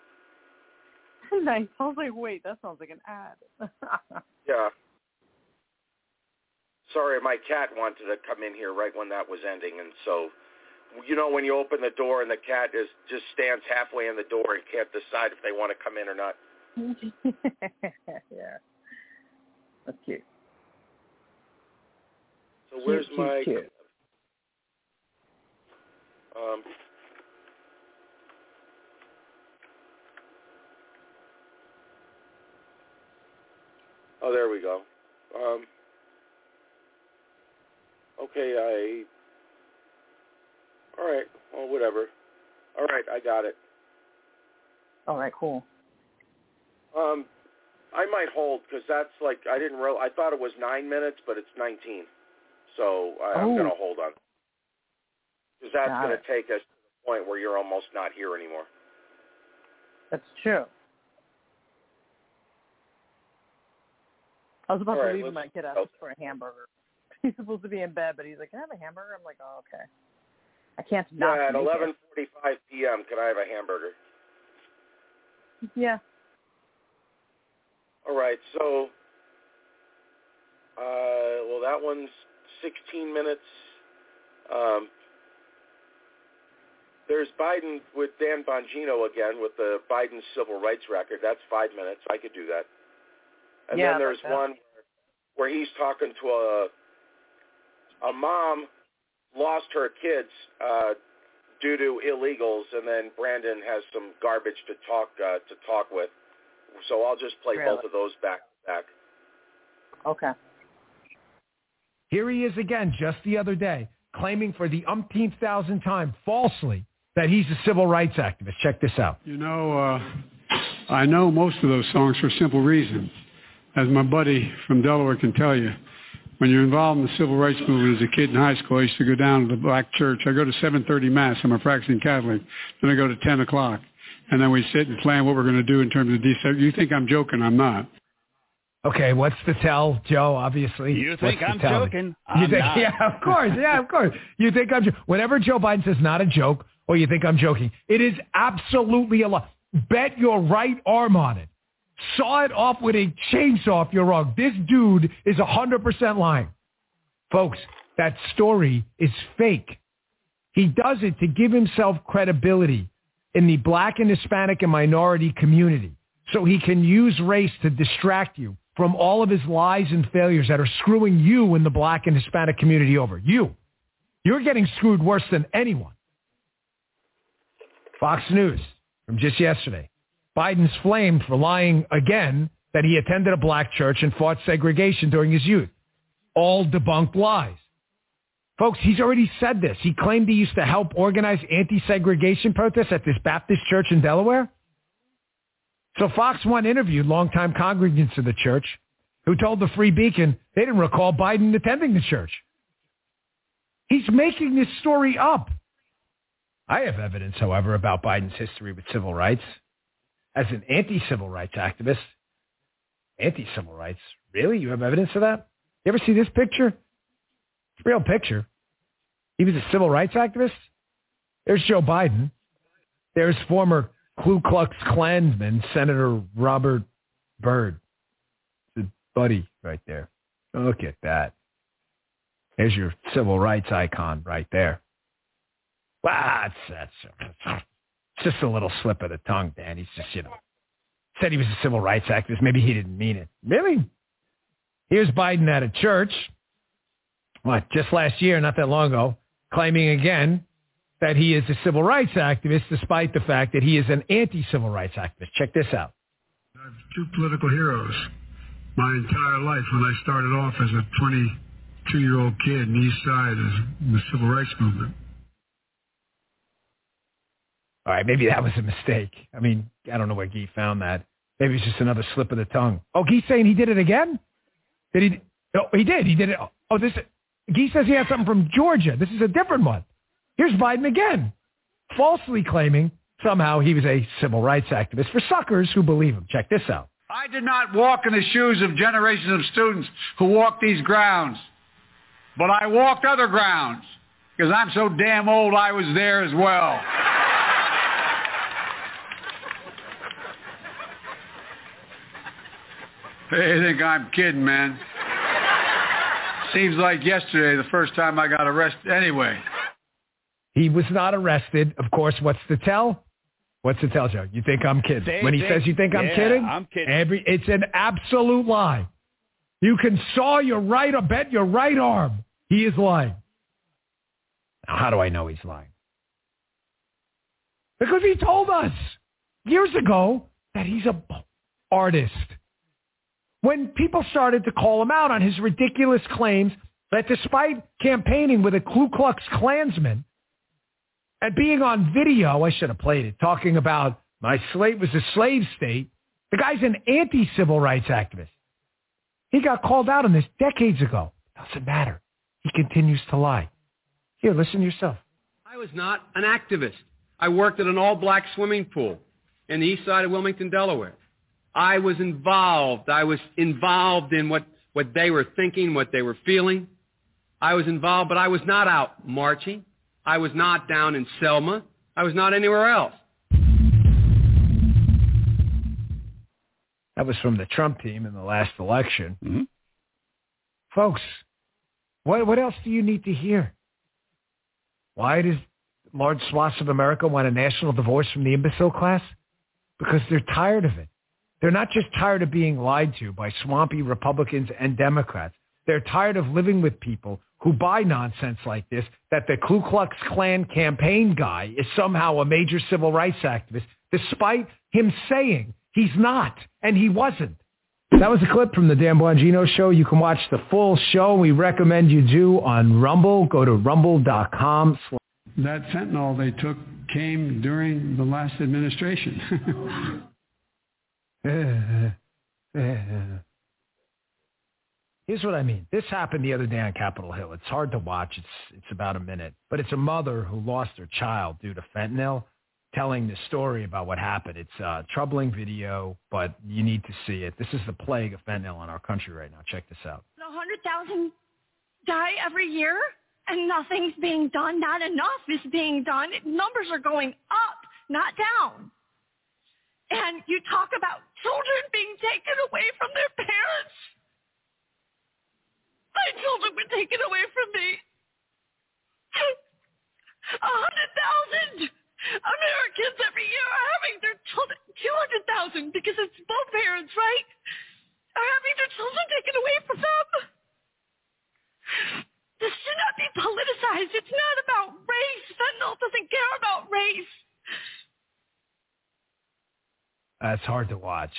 Nice. I was like, wait, that sounds like an ad. Yeah. Sorry, my cat wanted to come in here right when that was ending, and so, you know, when you open the door and the cat just stands halfway in the door and can't decide if they want to come in or not. Yeah. That's cute. So where's my... Cute. Oh, there we go. Okay, all right, well, whatever. All right, I got it. All right, cool. I might hold, because that's like, I thought it was 9 minutes, but it's 19. So I'm going to hold on. Because that's going to take us to the point where you're almost not here anymore. That's true. I was about to leave my kid out for a hamburger. He's supposed to be in bed, but he's like, can I have a hamburger? I'm like, oh, okay. I can't not at make 11:45 p.m., can I have a hamburger? Yeah. All right, so, well, that one's 16 minutes. There's Biden with Dan Bongino again with the Biden civil rights record. That's 5 minutes. I could do that. And then there's one where he's talking to a mom lost her kids due to illegals, and then Brandon has some garbage to talk with. So I'll just play both of those back to back. Okay. Here he is again, just the other day, claiming for the umpteenth thousand time falsely that he's a civil rights activist. Check this out. You know, I know most of those songs for a simple reason. As my buddy from Delaware can tell you, when you're involved in the civil rights movement as a kid in high school, I used to go down to the black church. I go to 7:30 Mass. I'm a practicing Catholic. Then I go to 10 o'clock. And then we sit and plan what we're going to do in terms of desegregation. You think I'm joking? I'm not. Okay, what's the tell, Joe, obviously? You think I'm joking? I'm not. Yeah, of course. Yeah, of course. You think I'm joking. Whenever Joe Biden says not a joke or you think I'm joking, it is absolutely a lie. Bet your right arm on it. Saw it off with a chainsaw if you're wrong. This dude is 100% lying. Folks, that story is fake. He does it to give himself credibility in the black and Hispanic and minority community so he can use race to distract you from all of his lies and failures that are screwing you in the black and Hispanic community over. You're getting screwed worse than anyone. Fox News from just yesterday. Biden's flamed for lying again that he attended a black church and fought segregation during his youth. All debunked lies. Folks, he's already said this. He claimed he used to help organize anti-segregation protests at this Baptist church in Delaware. So Fox One interviewed longtime congregants of the church who told the Free Beacon they didn't recall Biden attending the church. He's making this story up. I have evidence, however, about Biden's history with civil rights. As an anti-civil rights activist, anti-civil rights, really? You have evidence of that? You ever see this picture? It's a real picture. He was a civil rights activist. There's Joe Biden. There's former Ku Klux Klansman, Senator Robert Byrd. The buddy right there. Look at that. There's your civil rights icon right there. Wow, that's It's just a little slip of the tongue, Dan. He's just, said he was a civil rights activist. Maybe he didn't mean it. Really? Here's Biden at a church, just last year, not that long ago, claiming again that he is a civil rights activist despite the fact that he is an anti-civil rights activist. Check this out. I have two political heroes my entire life. When I started off as a 22-year-old kid in the East Side of the civil rights movement. All right, maybe that was a mistake. I mean, I don't know where Guy found that. Maybe it's just another slip of the tongue. Oh, Guy's saying he did it again? Did he? Oh, he did. He did it. Oh, Guy says he had something from Georgia. This is a different one. Here's Biden again, falsely claiming somehow he was a civil rights activist for suckers who believe him. Check this out. I did not walk in the shoes of generations of students who walked these grounds, but I walked other grounds because I'm so damn old I was there as well. Hey, you think I'm kidding, man? Seems like yesterday, the first time I got arrested. Anyway. He was not arrested. Of course, what's the tell? What's the tell, Joe? You think I'm kidding? When he says you think I'm kidding? I'm kidding. It's an absolute lie. You can saw your right or bet your right arm. He is lying. Now, how do I know he's lying? Because he told us years ago that he's an artist. When people started to call him out on his ridiculous claims that despite campaigning with a Ku Klux Klansman and being on video, I should have played it, talking about my slave was a slave state, the guy's an anti-civil rights activist. He got called out on this decades ago. Doesn't matter. He continues to lie. Here, listen yourself. I was not an activist. I worked at an all-black swimming pool in the east side of Wilmington, Delaware. I was involved. I was involved in what they were thinking, what they were feeling. I was involved, but I was not out marching. I was not down in Selma. I was not anywhere else. That was from the Trump team in the last election. Mm-hmm. Folks, what else do you need to hear? Why does large swaths of America want a national divorce from the imbecile class? Because they're tired of it. They're not just tired of being lied to by swampy Republicans and Democrats. They're tired of living with people who buy nonsense like this, that the Ku Klux Klan campaign guy is somehow a major civil rights activist, despite him saying he's not, and he wasn't. That was a clip from the Dan Bongino Show. You can watch the full show. We recommend you do on Rumble. Go to rumble.com. That fentanyl they took came during the last administration. Here's what I mean. This happened the other day on Capitol Hill. It's hard to watch. It's about a minute. But it's a mother who lost her child due to fentanyl telling the story about what happened. It's a troubling video, but you need to see it. This is the plague of fentanyl in our country right now. Check this out. 100,000 die every year, and nothing's being done. Not enough is being done. Numbers are going up, not down. And you talk about children being taken away from their parents. My children were taken away from me. 100,000 Americans every year are having their children, 200,000 because it's both parents, right? Are having their children taken away from them. This should not be politicized. It's not about race. Fentanyl doesn't care about race. It's hard to watch.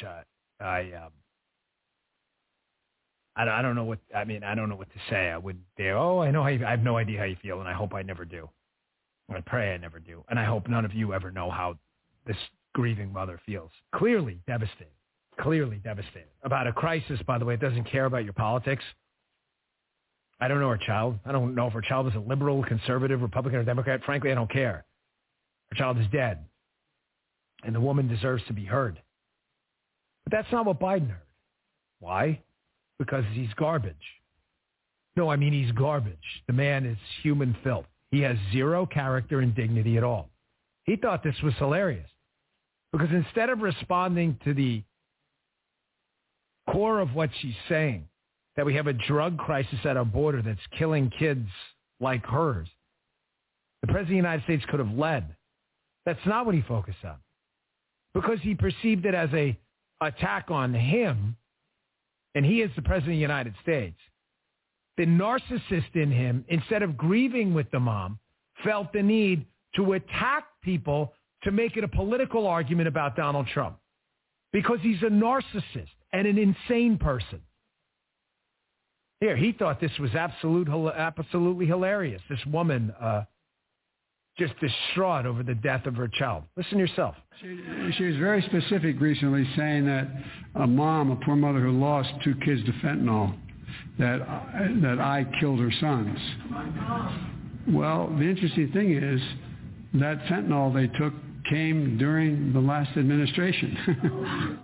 I don't know what I mean. I don't know what to say. I wouldn't dare. I know. I have no idea how you feel, and I hope I never do. I pray I never do, and I hope none of you ever know how this grieving mother feels. Clearly devastated. About a crisis, by the way, it doesn't care about your politics. I don't know her child. I don't know if her child is a liberal, conservative, Republican, or Democrat. Frankly, I don't care. Her child is dead, and the woman deserves to be heard. But that's not what Biden heard. Why? Because he's garbage. No, I mean he's garbage. The man is human filth. He has zero character and dignity at all. He thought this was hilarious because instead of responding to the core of what she's saying, that we have a drug crisis at our border that's killing kids like hers, the President of the United States could have led That's not what he focused on. Because he perceived it as a attack on him, and he is the President of the United States. The narcissist in him, instead of grieving with the mom, felt the need to attack people to make it a political argument about Donald Trump. Because he's a narcissist and an insane person. Here, he thought this was absolutely hilarious. This woman just distraught over the death of her child. Listen yourself. She was very specific recently, saying that a poor mother who lost 2 kids to fentanyl, that I killed her sons. Well, the interesting thing is that fentanyl they took came during the last administration.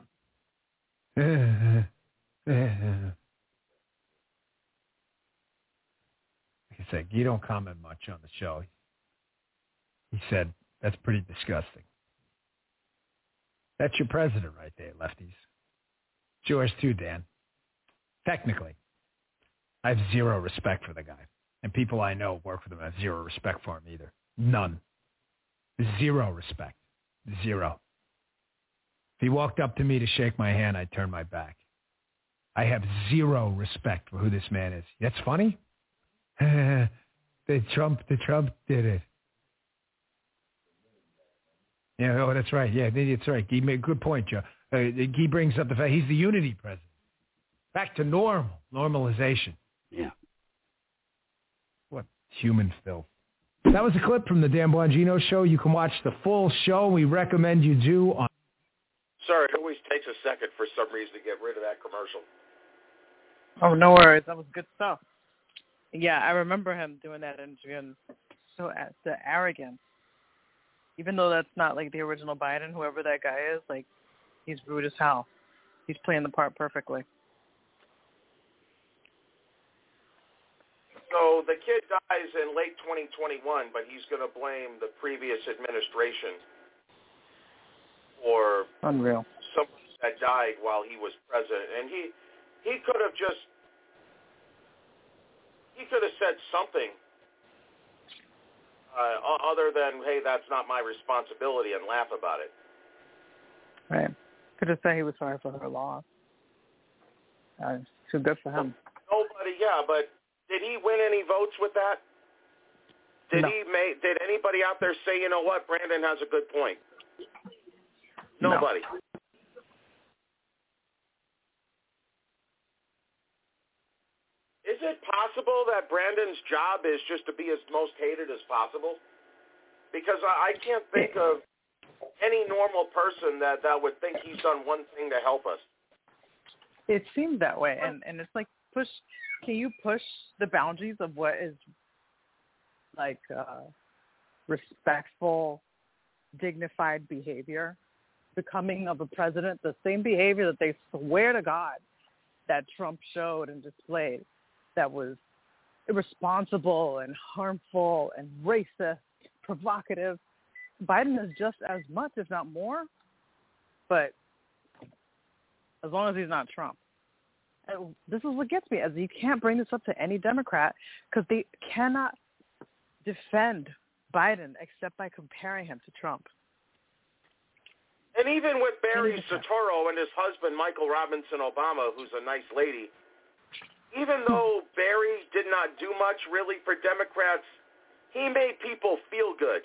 It's like, you don't comment much on the show. He said, that's pretty disgusting. That's your president right there, lefties. It's yours too, Dan. Technically. I have zero respect for the guy. And people I know work with him have zero respect for him either. None. Zero respect. Zero. If he walked up to me to shake my hand, I'd turn my back. I have zero respect for who this man is. That's funny? The Trump did it. Yeah, oh, that's right. Yeah, that's right. He made a good point, Joe. He brings up the fact he's the unity president. Back to normalization. Yeah. What human filth. That was a clip from the Dan Bongino show. You can watch the full show. We recommend you do on. Sorry, it always takes a second for some reason to get rid of that commercial. Oh, no worries. That was good stuff. Yeah, I remember him doing that interview, and so the arrogance. Even though that's not like the original Biden, whoever that guy is, like, he's rude as hell. He's playing the part perfectly. So the kid dies in late 2021, but he's going to blame the previous administration for unreal someone that died while he was president. And he could have just said something other than, hey, that's not my responsibility, and laugh about it. Right. Could have said he was sorry for her loss. Too good for him. Nobody, yeah, but did he win any votes with that? Did anybody out there say, you know what, Brandon has a good point? Nobody. No. Is it possible that Brandon's job is just to be as most hated as possible? Because I can't think of any normal person that would think he's done one thing to help us. It seems that way, and it's like, can you push the boundaries of what is like respectful, dignified behavior? Becoming of a president, the same behavior that they swear to God that Trump showed and displayed, that was irresponsible and harmful and racist, provocative. Biden is just as much, if not more, but as long as he's not Trump. And this is what gets me, as you can't bring this up to any Democrat because they cannot defend Biden except by comparing him to Trump. And even with Barry Soetoro and his husband, Michael Robinson Obama, who's a nice lady, even though Barry did not do much really for Democrats, he made people feel good.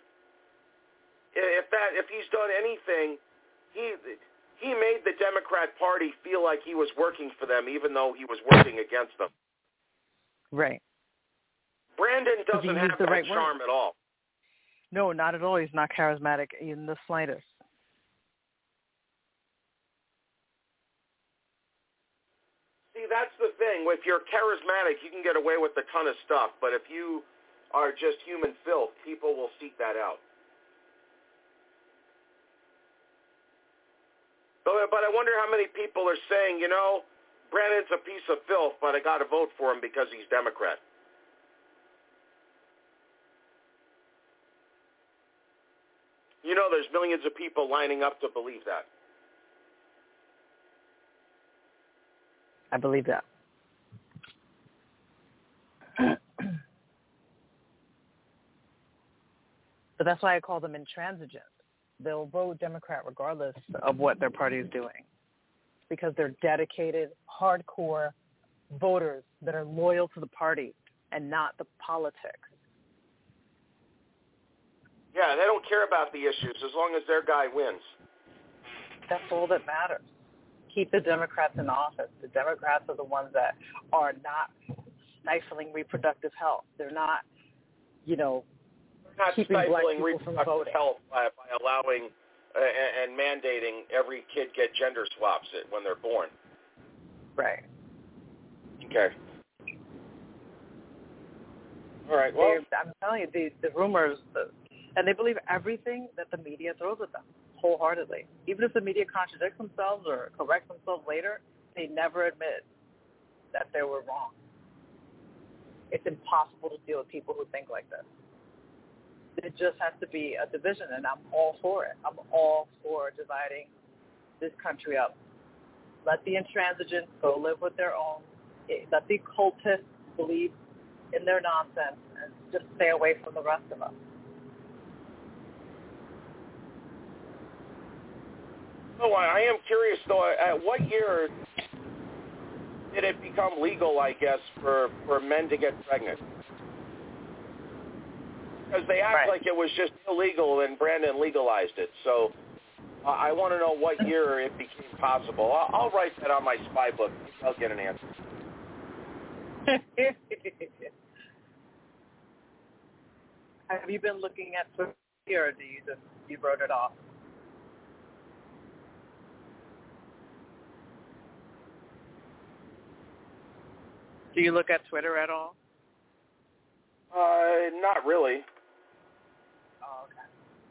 If he's done anything, he made the Democrat Party feel like he was working for them, even though he was working against them. Right. Brandon doesn't have that charm at all. No, not at all. He's not charismatic in the slightest. See, that's the thing. If you're charismatic, you can get away with a ton of stuff. But if you are just human filth, people will seek that out. But I wonder how many people are saying, you know, Brandon's a piece of filth, but I got to vote for him because he's Democrat. You know, there's millions of people lining up to believe that. I believe that. But that's why I call them intransigent. they'll vote Democrat regardless of what their party is doing because they're dedicated, hardcore voters that are loyal to the party and not the politics. Yeah, they don't care about the issues as long as their guy wins. That's all that matters. Keep the Democrats in office. The Democrats are the ones that are not stifling reproductive health. They're not, not keeping black stifling people from reproductive voting. health by allowing and mandating every kid get gender swaps when they're born. Right. Okay. All right. Well, I'm telling you, the rumors, and they believe everything that the media throws at them wholeheartedly. Even if the media contradicts themselves or correct themselves later, they never admit that they were wrong. It's impossible to deal with people who think like this. It just has to be a division, and I'm all for it. I'm all for dividing this country up. Let the intransigents go live with their own. Let the cultists believe in their nonsense and just stay away from the rest of us. Oh, I am curious, though, at what year did it become legal, I guess, for men to get pregnant? Because they act like it was just illegal and Brandon legalized it. So I want to know what year it became possible. I'll write that on my spy book. I'll get an answer. Have you been looking at Twitter, or do you wrote it off? Do you look at Twitter at all? Not really. Oh, okay.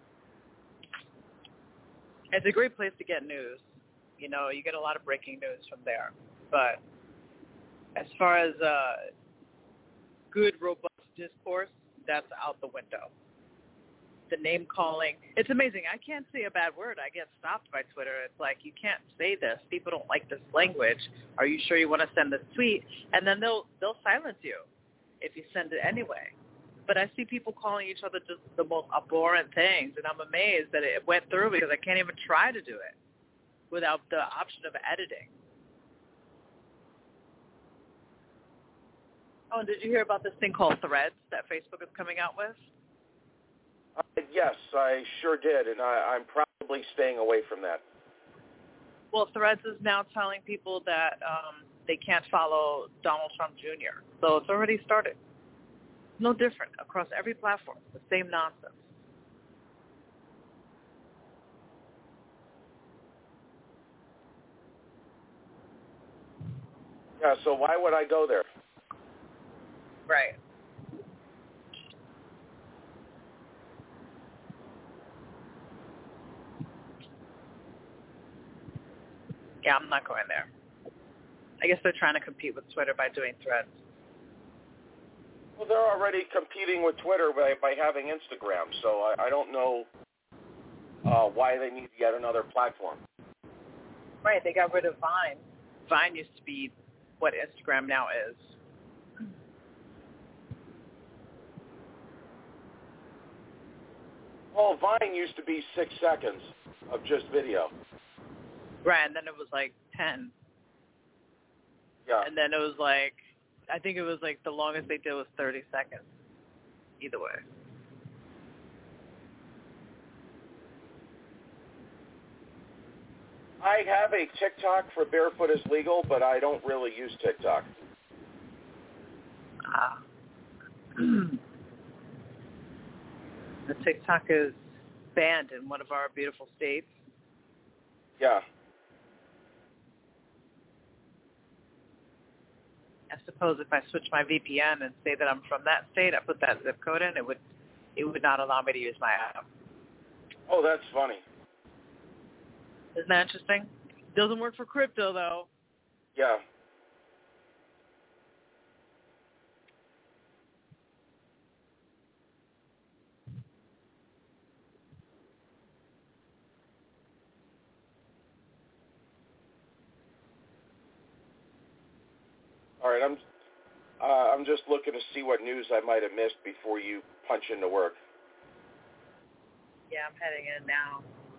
It's a great place to get news. You get a lot of breaking news from there. But as far as good, robust discourse, that's out the window. The name calling, it's amazing. I can't say a bad word. I get stopped by Twitter. It's like, you can't say this. People don't like this language. Are you sure you want to send this tweet? And then they'll silence you if you send it anyway. But I see people calling each other just the most abhorrent things, and I'm amazed that it went through because I can't even try to do it without the option of editing. Oh, and did you hear about this thing called Threads that Facebook is coming out with? Yes, I sure did, and I'm probably staying away from that. Well, Threads is now telling people that they can't follow Donald Trump Jr., so it's already started. No different across every platform, the same nonsense. Yeah, so why would I go there? Right. Yeah, I'm not going there. I guess they're trying to compete with Twitter by doing Threads. Well, they're already competing with Twitter by having Instagram, so I don't know why they need yet another platform. Right, they got rid of Vine. Vine used to be what Instagram now is. Well, Vine used to be 6 seconds of just video. Right, and then it was like 10. Yeah. And then it was like, I think it was like the longest they did was 30 seconds. Either way. I have a TikTok for Barefoot is Legal, but I don't really use TikTok. The TikTok is banned in one of our beautiful states. Yeah. I suppose if I switch my VPN and say that I'm from that state, I put that zip code in, it would not allow me to use my app. Oh, that's funny. Isn't that interesting? Doesn't work for crypto, though. Yeah. All right, I'm just looking to see what news I might have missed before you punch into work. Yeah, I'm heading in now.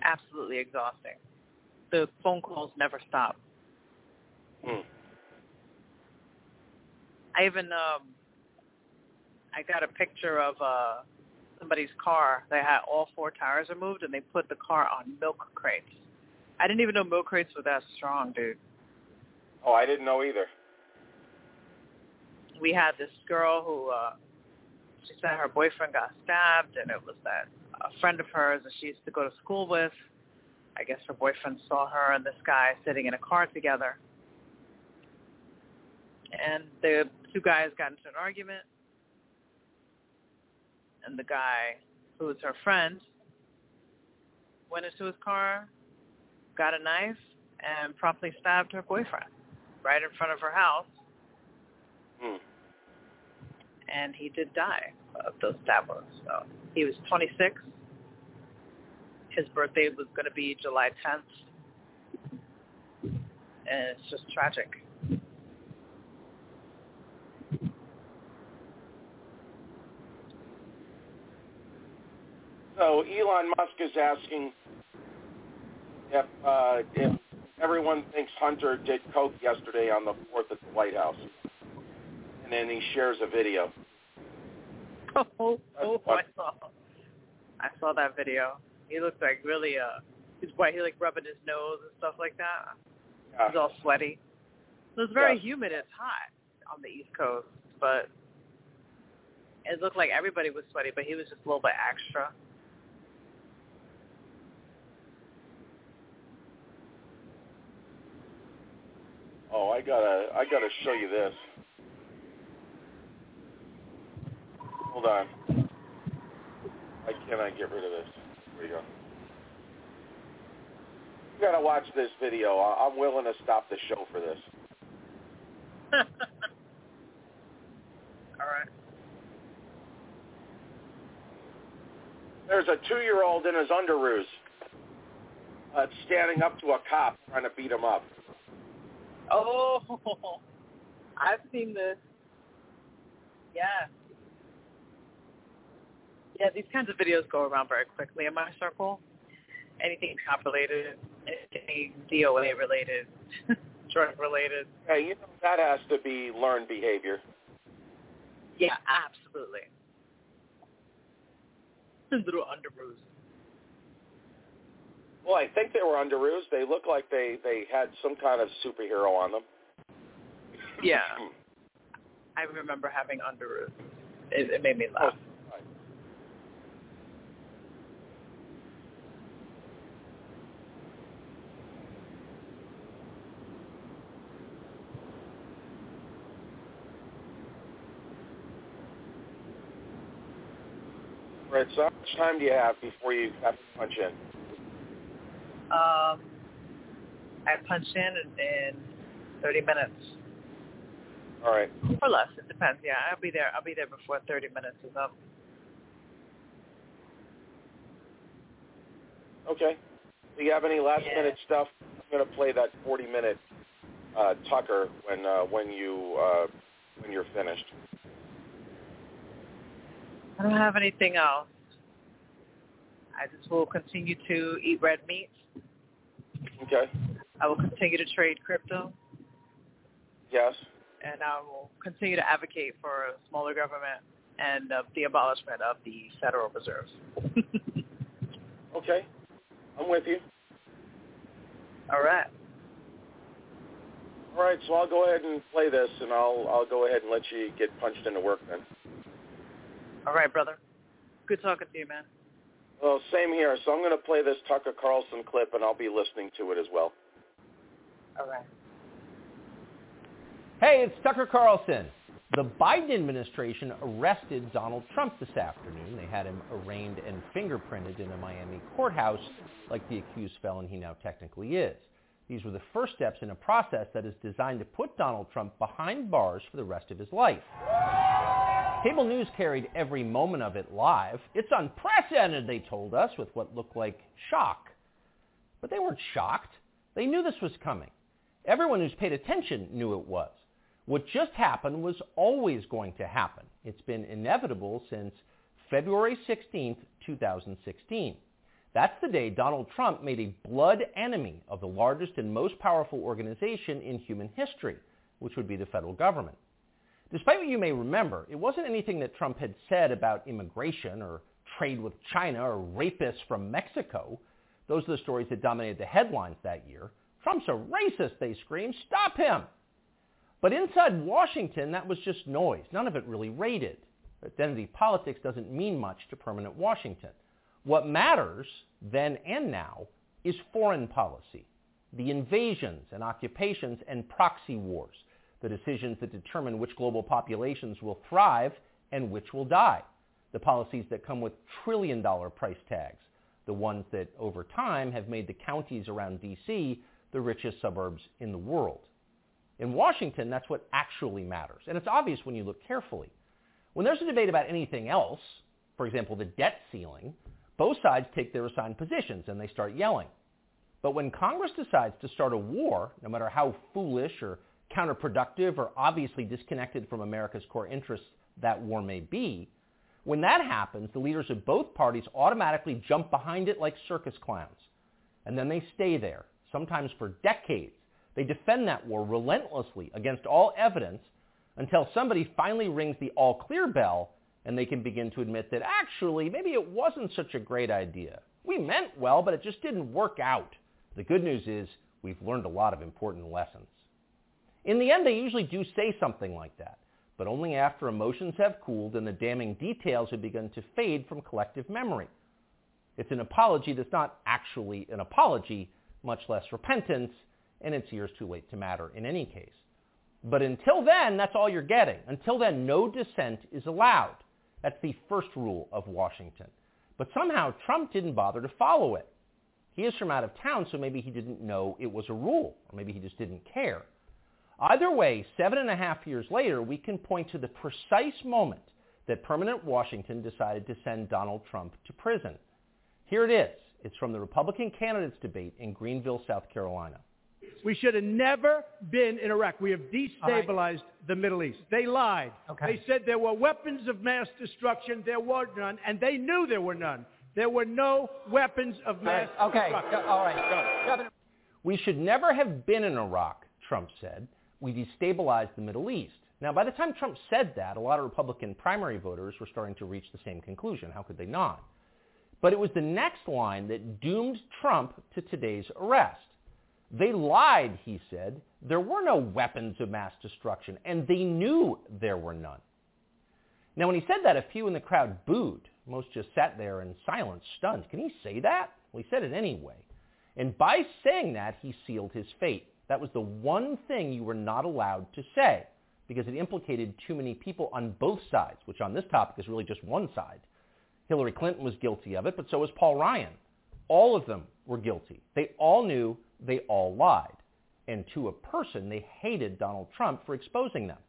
absolutely exhausting. The phone calls never stop. I even I got a picture of somebody's car. They had all 4 tires removed, and they put the car on milk crates. I didn't even know milk crates were that strong, dude. Oh, I didn't know either. We had this girl who she said her boyfriend got stabbed, and it was that a friend of hers that she used to go to school with. I guess her boyfriend saw her and this guy sitting in a car together. And the 2 guys got into an argument. And the guy, who was her friend, went into his car, got a knife, and promptly stabbed her boyfriend right in front of her house. And he did die of those stab wounds. So he was 26. His birthday was going to be July 10th. And it's just tragic. So Elon Musk is asking if everyone thinks Hunter did coke yesterday on the 4th at the White House. And then he shares a video. I saw that video. He looked like really, he's white. He like rubbing his nose and stuff like that. Yeah. He's all sweaty. It was very humid. It's hot on the East Coast, but it looked like everybody was sweaty, but he was just a little bit extra. Oh, I gotta show you this. Hold on. Why can't I get rid of this? Here we go. You gotta watch this video. I'm willing to stop the show for this. All right. There's a 2-year-old in his underoos standing up to a cop trying to beat him up. Oh, I've seen this. Yeah. Yeah, these kinds of videos go around very quickly in my circle. Anything cop-related, anything DOA-related, drug-related. Yeah, you know, that has to be learned behavior. Yeah, absolutely. Little underoos. Well, I think they were underoos. They look like they had some kind of superhero on them. Yeah. I remember having underoos. It made me laugh. Right, so how much time do you have before you have to punch in? I punch in 30 minutes. All right. Or less. It depends. Yeah, I'll be there before 30 minutes is up. Okay. Do you have any last-minute stuff? I'm going to play that 40-minute Tucker when you're finished. I don't have anything else. I just will continue to eat red meat. Okay. I will continue to trade crypto. Yes. And I will continue to advocate for a smaller government and the abolishment of the Federal Reserve. Okay. I'm with you. All right. All right, so I'll go ahead and play this, and I'll go ahead and let you get punched into work then. All right, brother. Good talking to you, man. Well, same here. So I'm going to play this Tucker Carlson clip, and I'll be listening to it as well. All right. Hey, it's Tucker Carlson. The Biden administration arrested Donald Trump this afternoon. They had him arraigned and fingerprinted in a Miami courthouse like the accused felon he now technically is. These were the first steps in a process that is designed to put Donald Trump behind bars for the rest of his life. Cable news carried every moment of it live. It's unprecedented, they told us, with what looked like shock. But they weren't shocked. They knew this was coming. Everyone who's paid attention knew it was. What just happened was always going to happen. It's been inevitable since February 16th, 2016. That's the day Donald Trump made a blood enemy of the largest and most powerful organization in human history, which would be the federal government. Despite what you may remember, it wasn't anything that Trump had said about immigration or trade with China or rapists from Mexico. Those are the stories that dominated the headlines that year. Trump's a racist, they screamed. Stop him! But inside Washington, that was just noise. None of it really rated. Identity politics doesn't mean much to permanent Washington. What matters, then and now, is foreign policy, the invasions and occupations and proxy wars, the decisions that determine which global populations will thrive and which will die, the policies that come with trillion-dollar price tags, the ones that over time have made the counties around D.C. the richest suburbs in the world. In Washington, that's what actually matters, and it's obvious when you look carefully. When there's a debate about anything else, for example, the debt ceiling, both sides take their assigned positions and they start yelling. But when Congress decides to start a war, no matter how foolish or counterproductive or obviously disconnected from America's core interests that war may be, when that happens, the leaders of both parties automatically jump behind it like circus clowns. And then they stay there, sometimes for decades. They defend that war relentlessly against all evidence until somebody finally rings the all-clear bell and they can begin to admit that actually maybe it wasn't such a great idea. We meant well, but it just didn't work out. The good news is we've learned a lot of important lessons. In the end, they usually do say something like that, but only after emotions have cooled and the damning details have begun to fade from collective memory. It's an apology that's not actually an apology, much less repentance, and it's years too late to matter in any case. But until then, that's all you're getting. Until then, no dissent is allowed. That's the first rule of Washington. But somehow Trump didn't bother to follow it. He is from out of town, so maybe he didn't know it was a rule, or maybe he just didn't care. Either way, 7.5 years later, we can point to the precise moment that permanent Washington decided to send Donald Trump to prison. Here it is. It's from the Republican candidates debate in Greenville, South Carolina. We should have never been in Iraq. We have destabilized the Middle East. They lied. Okay. They said there were weapons of mass destruction. There were none, and they knew there were none. There were no weapons of mass destruction. All right. We should never have been in Iraq, Trump said. We destabilized the Middle East. Now, by the time Trump said that, a lot of Republican primary voters were starting to reach the same conclusion. How could they not? But it was the next line that doomed Trump to today's arrest. They lied, he said. There were no weapons of mass destruction, and they knew there were none. Now, when he said that, a few in the crowd booed. Most just sat there in silence, stunned. Can he say that? Well, he said it anyway. And by saying that, he sealed his fate. That was the one thing you were not allowed to say, because it implicated too many people on both sides, which on this topic is really just one side. Hillary Clinton was guilty of it, but so was Paul Ryan. All of them were guilty. They all knew, they all lied. And to a person, they hated Donald Trump for exposing them.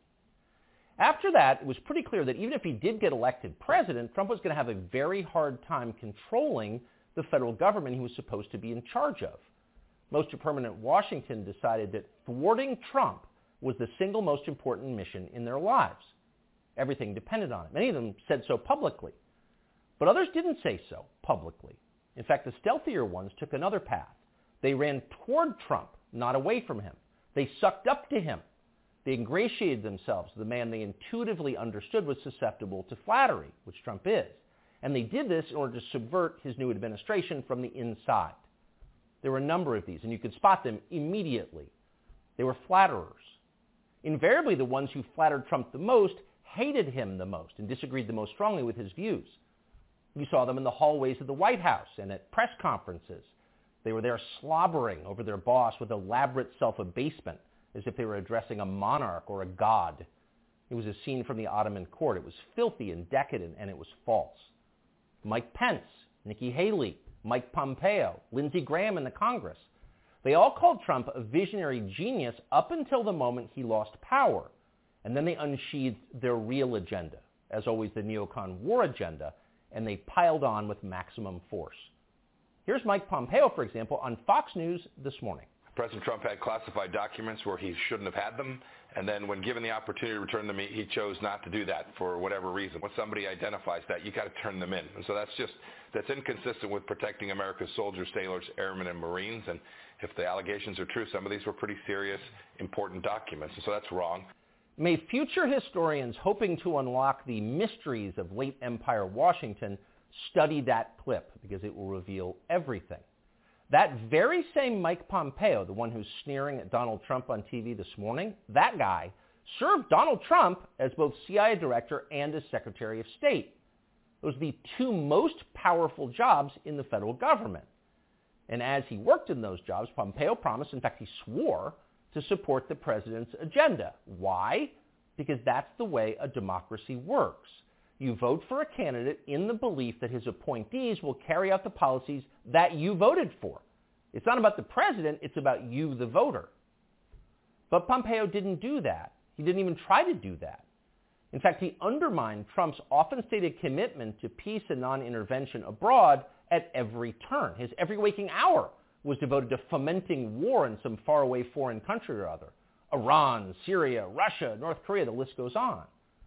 After that, it was pretty clear that even if he did get elected president, Trump was going to have a very hard time controlling the federal government he was supposed to be in charge of. Most of permanent Washington decided that thwarting Trump was the single most important mission in their lives. Everything depended on it. Many of them said so publicly. But others didn't say so publicly. In fact, the stealthier ones took another path. They ran toward Trump, not away from him. They sucked up to him. They ingratiated themselves to the man they intuitively understood was susceptible to flattery, which Trump is. And they did this in order to subvert his new administration from the inside. There were a number of these, and you could spot them immediately. They were flatterers. Invariably, the ones who flattered Trump the most hated him the most and disagreed the most strongly with his views. You saw them in the hallways of the White House and at press conferences. They were there slobbering over their boss with elaborate self-abasement, as if they were addressing a monarch or a god. It was a scene from the Ottoman court. It was filthy and decadent, and it was false. Mike Pence, Nikki Haley, Mike Pompeo, Lindsey Graham in the Congress. They all called Trump a visionary genius up until the moment he lost power, and then they unsheathed their real agenda, as always the neocon war agenda, and they piled on with maximum force. Here's Mike Pompeo, for example, on Fox News this morning. President Trump had classified documents where he shouldn't have had them, and then when given the opportunity to return them, he chose not to do that for whatever reason. When somebody identifies that, you got to turn them in. And so that's inconsistent with protecting America's soldiers, sailors, airmen, and Marines. And if the allegations are true, some of these were pretty serious, important documents. And so that's wrong. May future historians hoping to unlock the mysteries of late Empire Washington study that clip, because it will reveal everything. That very same Mike Pompeo, the one who's sneering at Donald Trump on TV this morning, that guy served Donald Trump as both CIA director and as Secretary of State. Those are the two most powerful jobs in the federal government. And as he worked in those jobs, Pompeo promised, in fact he swore, to support the president's agenda. Why? Because that's the way a democracy works. You vote for a candidate in the belief that his appointees will carry out the policies that you voted for. It's not about the president, it's about you, the voter. But Pompeo didn't do that. He didn't even try to do that. In fact, he undermined Trump's often stated commitment to peace and non-intervention abroad at every turn. His every waking hour was devoted to fomenting war in some faraway foreign country or other. Iran, Syria, Russia, North Korea, the list goes on.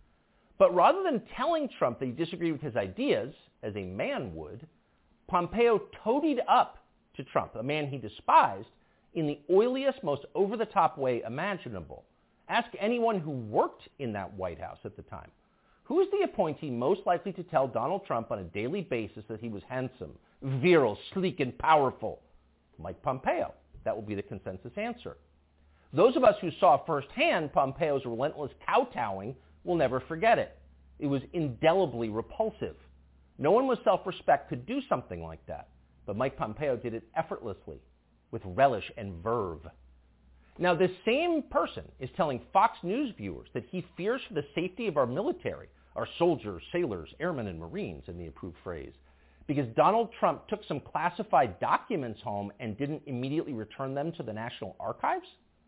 But rather than telling Trump that he disagreed with his ideas, as a man would, Pompeo toadied up to Trump, a man he despised, in the oiliest, most over-the-top way imaginable. Ask anyone who worked in that White House at the time. Who is the appointee most likely to tell Donald Trump on a daily basis that he was handsome, virile, sleek, and powerful? Mike Pompeo. That will be the consensus answer. Those of us who saw firsthand Pompeo's relentless kowtowing will never forget it. It was indelibly repulsive. No one with self-respect could do something like that, but Mike Pompeo did it effortlessly, with relish and verve. Now, this same person is telling Fox News viewers that he fears for the safety of our military, our soldiers, sailors, airmen, and Marines, in the approved phrase, because Donald Trump took some classified documents home and didn't immediately return them to the National Archives?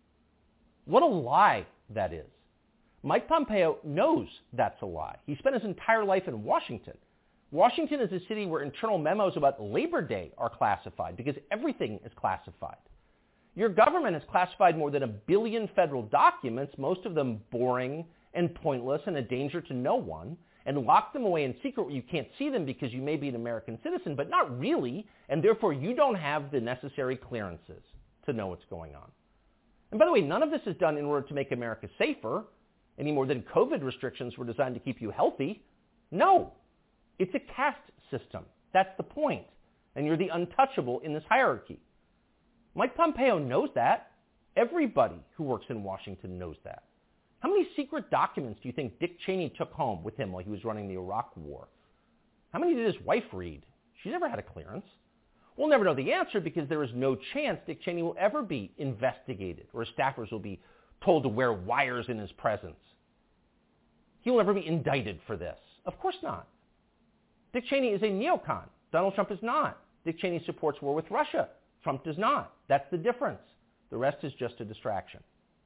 What a lie that is. Mike Pompeo knows that's a lie. He spent his entire life in Washington. Washington is a city where internal memos about Labor Day are classified because everything is classified. Your government has classified more than 1 billion federal documents, most of them boring and pointless and a danger to no one, and locked them away in secret where you can't see them because you may be an American citizen, but not really, and therefore you don't have the necessary clearances to know what's going on. And by the way, none of this is done in order to make America safer, any more than COVID restrictions were designed to keep you healthy. No, it's a caste system. That's the point. And you're the untouchable in this hierarchy. Mike Pompeo knows that. Everybody who works in Washington knows that. How many secret documents do you think Dick Cheney took home with him while he was running the Iraq War? How many did his wife read? She never had a clearance. We'll never know the answer because there is no chance Dick Cheney will ever be investigated or his staffers will be told to wear wires in his presence. He will never be indicted for this. Of course not. Dick Cheney is a neocon. Donald Trump is not. Dick Cheney supports war with Russia. Trump does not. That's the difference. The rest is just a distraction.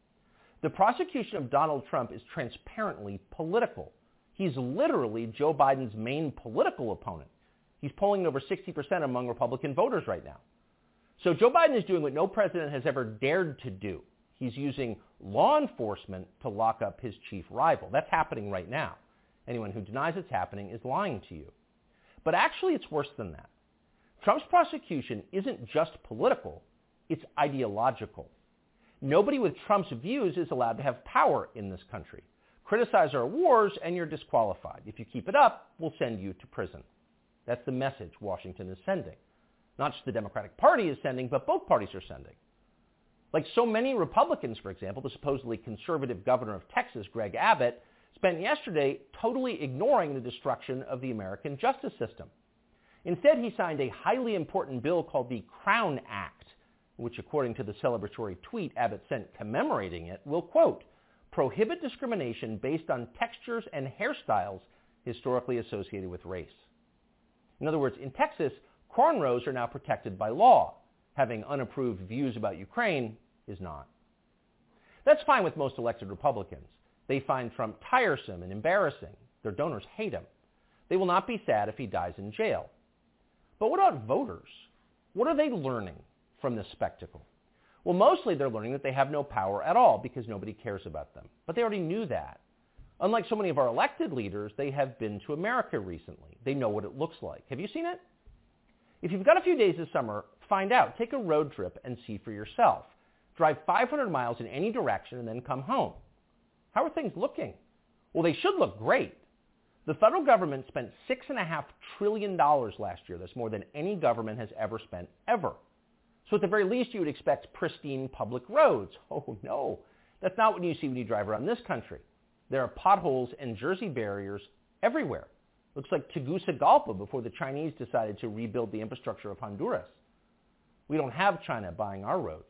The prosecution of Donald Trump is transparently political. He's literally Joe Biden's main political opponent. He's polling over 60% among Republican voters right now. So Joe Biden is doing what no president has ever dared to do. He's using law enforcement to lock up his chief rival. That's happening right now. Anyone who denies it's happening is lying to you. But actually, it's worse than that. Trump's prosecution isn't just political, it's ideological. Nobody with Trump's views is allowed to have power in this country. Criticize our wars and you're disqualified. If you keep it up, we'll send you to prison. That's the message Washington is sending. Not just the Democratic Party is sending, but both parties are sending. Like so many Republicans, for example, the supposedly conservative governor of Texas, Greg Abbott, spent yesterday totally ignoring the destruction of the American justice system. Instead, he signed a highly important bill called the Crown Act, which, according to the celebratory tweet Abbott sent commemorating it, will, quote, prohibit discrimination based on textures and hairstyles historically associated with race. In other words, in Texas, cornrows are now protected by law. Having unapproved views about Ukraine is not. That's fine with most elected Republicans. They find Trump tiresome and embarrassing. Their donors hate him. They will not be sad if he dies in jail. But what about voters? What are they learning from this spectacle? Well, mostly they're learning that they have no power at all because nobody cares about them. But they already knew that. Unlike so many of our elected leaders, they have been to America recently. They know what it looks like. Have you seen it? If you've got a few days this summer, find out. Take a road trip and see for yourself. Drive 500 miles in any direction and then come home. How are things looking? Well, they should look great. The federal government spent $6.5 trillion last year. That's more than any government has ever spent, ever. So at the very least, you would expect pristine public roads. Oh, no. That's not what you see when you drive around this country. There are potholes and Jersey barriers everywhere. Looks like Tegucigalpa before the Chinese decided to rebuild the infrastructure of Honduras. We don't have China buying our roads.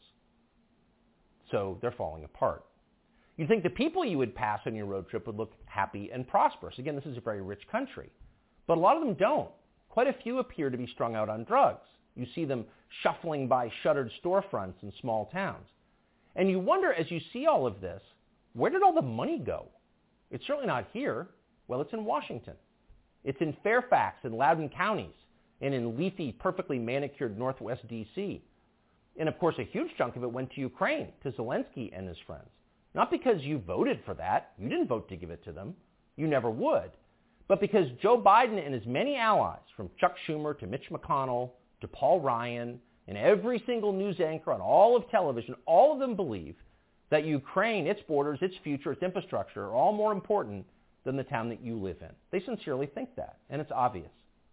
So they're falling apart. You'd think the people you would pass on your road trip would look happy and prosperous. Again, this is a very rich country. But a lot of them don't. Quite a few appear to be strung out on drugs. You see them shuffling by shuttered storefronts in small towns. And you wonder, as you see all of this, where did all the money go? It's certainly not here. Well, it's in Washington. It's in Fairfax and Loudoun counties, and in leafy, perfectly manicured Northwest D.C. And of course, a huge chunk of it went to Ukraine, to Zelensky and his friends. Not because you voted for that. You didn't vote to give it to them. You never would. But because Joe Biden and his many allies, from Chuck Schumer to Mitch McConnell to Paul Ryan, and every single news anchor on all of television, all of them believe that Ukraine, its borders, its future, its infrastructure are all more important than the town that you live in. They sincerely think that, and it's obvious.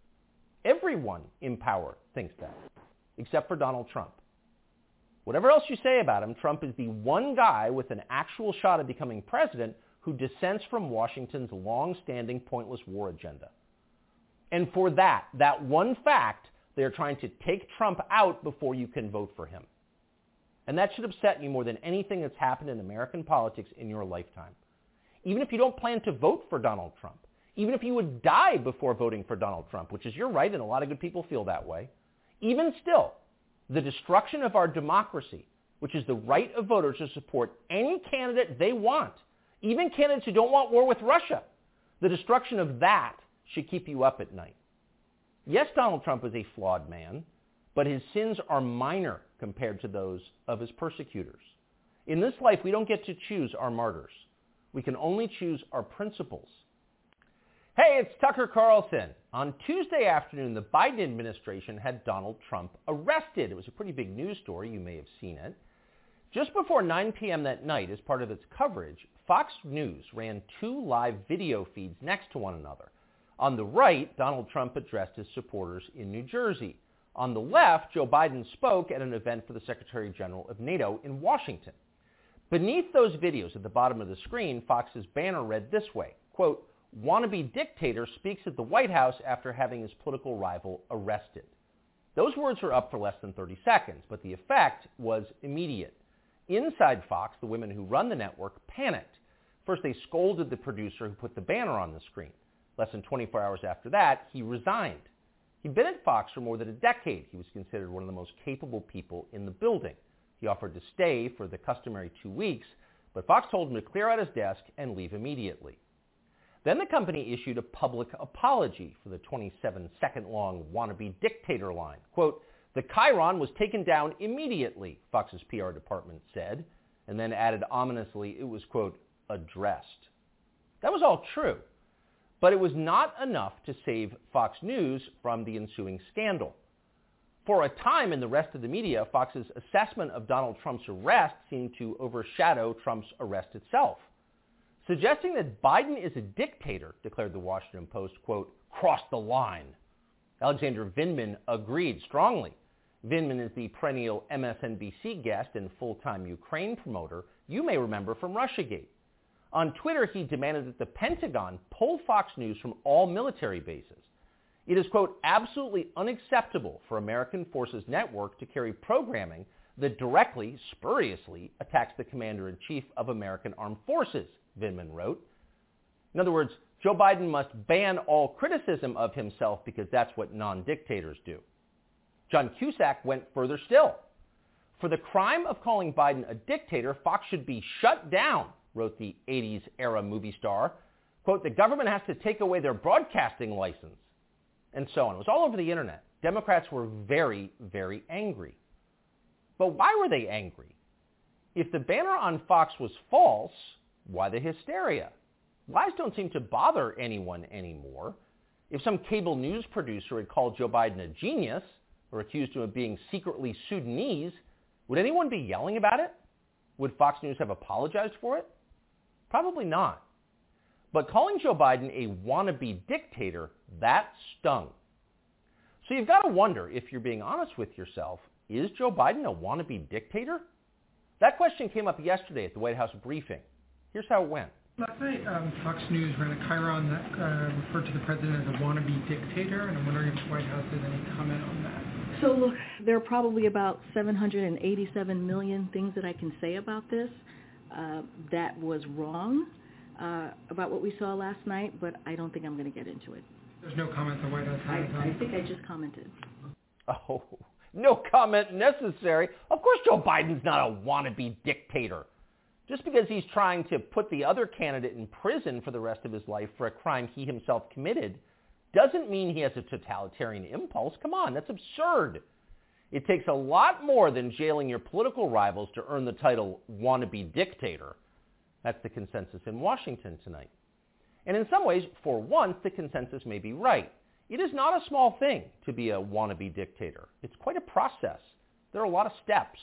Everyone in power thinks that, except for Donald Trump. Whatever else you say about him, Trump is the one guy with an actual shot at becoming president who dissents from Washington's long-standing pointless war agenda. And for that one fact, they're trying to take Trump out before you can vote for him. And that should upset you more than anything that's happened in American politics in your lifetime. Even if you don't plan to vote for Donald Trump, even if you would die before voting for Donald Trump, which is your right, and a lot of good people feel that way, even still, the destruction of our democracy, which is the right of voters to support any candidate they want, even candidates who don't want war with Russia, the destruction of that should keep you up at night. Yes, Donald Trump is a flawed man, but his sins are minor compared to those of his persecutors. In this life, we don't get to choose our martyrs. We can only choose our principles. Hey, it's Tucker Carlson. On Tuesday afternoon, the Biden administration had Donald Trump arrested. It was a pretty big news story. You may have seen it. Just before 9 p.m. that night, as part of its coverage, Fox News ran 2 live video feeds next to one another. On the right, Donald Trump addressed his supporters in New Jersey. On the left, Joe Biden spoke at an event for the Secretary General of NATO in Washington. Beneath those videos at the bottom of the screen, Fox's banner read this way, quote, "Wannabe dictator speaks at the White House after having his political rival arrested." Those words were up for less than 30 seconds, but the effect was immediate. Inside Fox, the women who run the network panicked. First, they scolded the producer who put the banner on the screen. Less than 24 hours after that, he resigned. He'd been at Fox for more than a decade. He was considered one of the most capable people in the building. He offered to stay for the customary 2 weeks, but Fox told him to clear out his desk and leave immediately. Then the company issued a public apology for the 27-second-long wannabe dictator line. Quote, "The chyron was taken down immediately," Fox's PR department said, and then added ominously it was, quote, "addressed." That was all true, but it was not enough to save Fox News from the ensuing scandal. For a time in the rest of the media, Fox's assessment of Donald Trump's arrest seemed to overshadow Trump's arrest itself. Suggesting that Biden is a dictator, declared the Washington Post, quote, "crossed the line." Alexander Vindman agreed strongly. Vindman is the perennial MSNBC guest and full-time Ukraine promoter you may remember from Russiagate. On Twitter, he demanded that the Pentagon pull Fox News from all military bases. It is, quote, "absolutely unacceptable for American Forces Network to carry programming that directly, spuriously, attacks the Commander-in-Chief of American Armed Forces," Vindman wrote. In other words, Joe Biden must ban all criticism of himself because that's what non-dictators do. John Cusack went further still. "For the crime of calling Biden a dictator, Fox should be shut down," wrote the 80s-era movie star. Quote, "the government has to take away their broadcasting license," and so on. It was all over the internet. Democrats were very, very angry. But why were they angry? If the banner on Fox was false, why the hysteria? Lies don't seem to bother anyone anymore. If some cable news producer had called Joe Biden a genius or accused him of being secretly Sudanese, would anyone be yelling about it? Would Fox News have apologized for it? Probably not. But calling Joe Biden a wannabe dictator, that stung. So you've got to wonder, if you're being honest with yourself, is Joe Biden a wannabe dictator? That question came up yesterday at the White House briefing. Here's how it went. Last night, Fox News ran a chyron that referred to the president as a wannabe dictator, and I'm wondering if the White House has any comment on that. So look, there are probably about 787 million things that I can say about this that was wrong about what we saw last night, but I don't think I'm going to get into it. There's no comment the White House has on it? I think I just commented. Oh, no comment necessary. Of course Joe Biden's not a wannabe dictator. Just because he's trying to put the other candidate in prison for the rest of his life for a crime he himself committed doesn't mean he has a totalitarian impulse. Come on, that's absurd. It takes a lot more than jailing your political rivals to earn the title wannabe dictator. That's the consensus in Washington tonight. And in some ways, for once, the consensus may be right. It is not a small thing to be a wannabe dictator. It's quite a process. There are a lot of steps.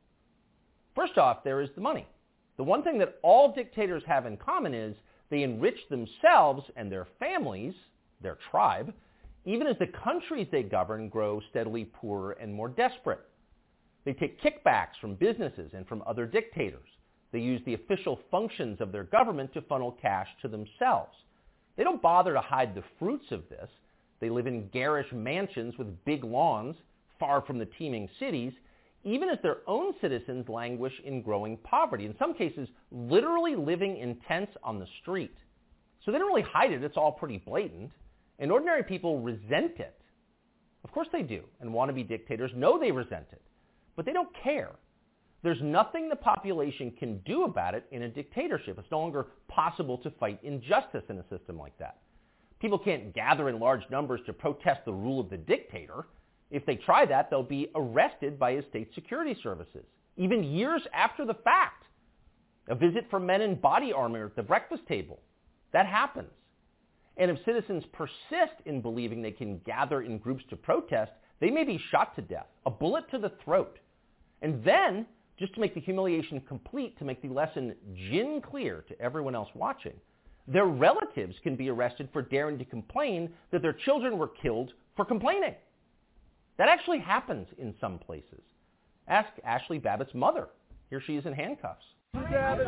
First off, there is the money. The one thing that all dictators have in common is they enrich themselves and their families, their tribe, even as the countries they govern grow steadily poorer and more desperate. They take kickbacks from businesses and from other dictators. They use the official functions of their government to funnel cash to themselves. They don't bother to hide the fruits of this. They live in garish mansions with big lawns, far from the teeming cities, even as their own citizens languish in growing poverty, in some cases literally living in tents on the street. So they don't really hide it. It's all pretty blatant. And ordinary people resent it. Of course they do, and wannabe dictators know they resent it. But they don't care. There's nothing the population can do about it in a dictatorship. It's no longer possible to fight injustice in a system like that. People can't gather in large numbers to protest the rule of the dictator. If they try that, they'll be arrested by his state security services, even years after the fact. A visit from men in body armor at the breakfast table. That happens. And if citizens persist in believing they can gather in groups to protest, they may be shot to death, a bullet to the throat. And then, just to make the humiliation complete, to make the lesson gin clear to everyone else watching, their relatives can be arrested for daring to complain that their children were killed for complaining. That actually happens in some places. Ask Ashley Babbitt's mother. Here she is in handcuffs. You murdered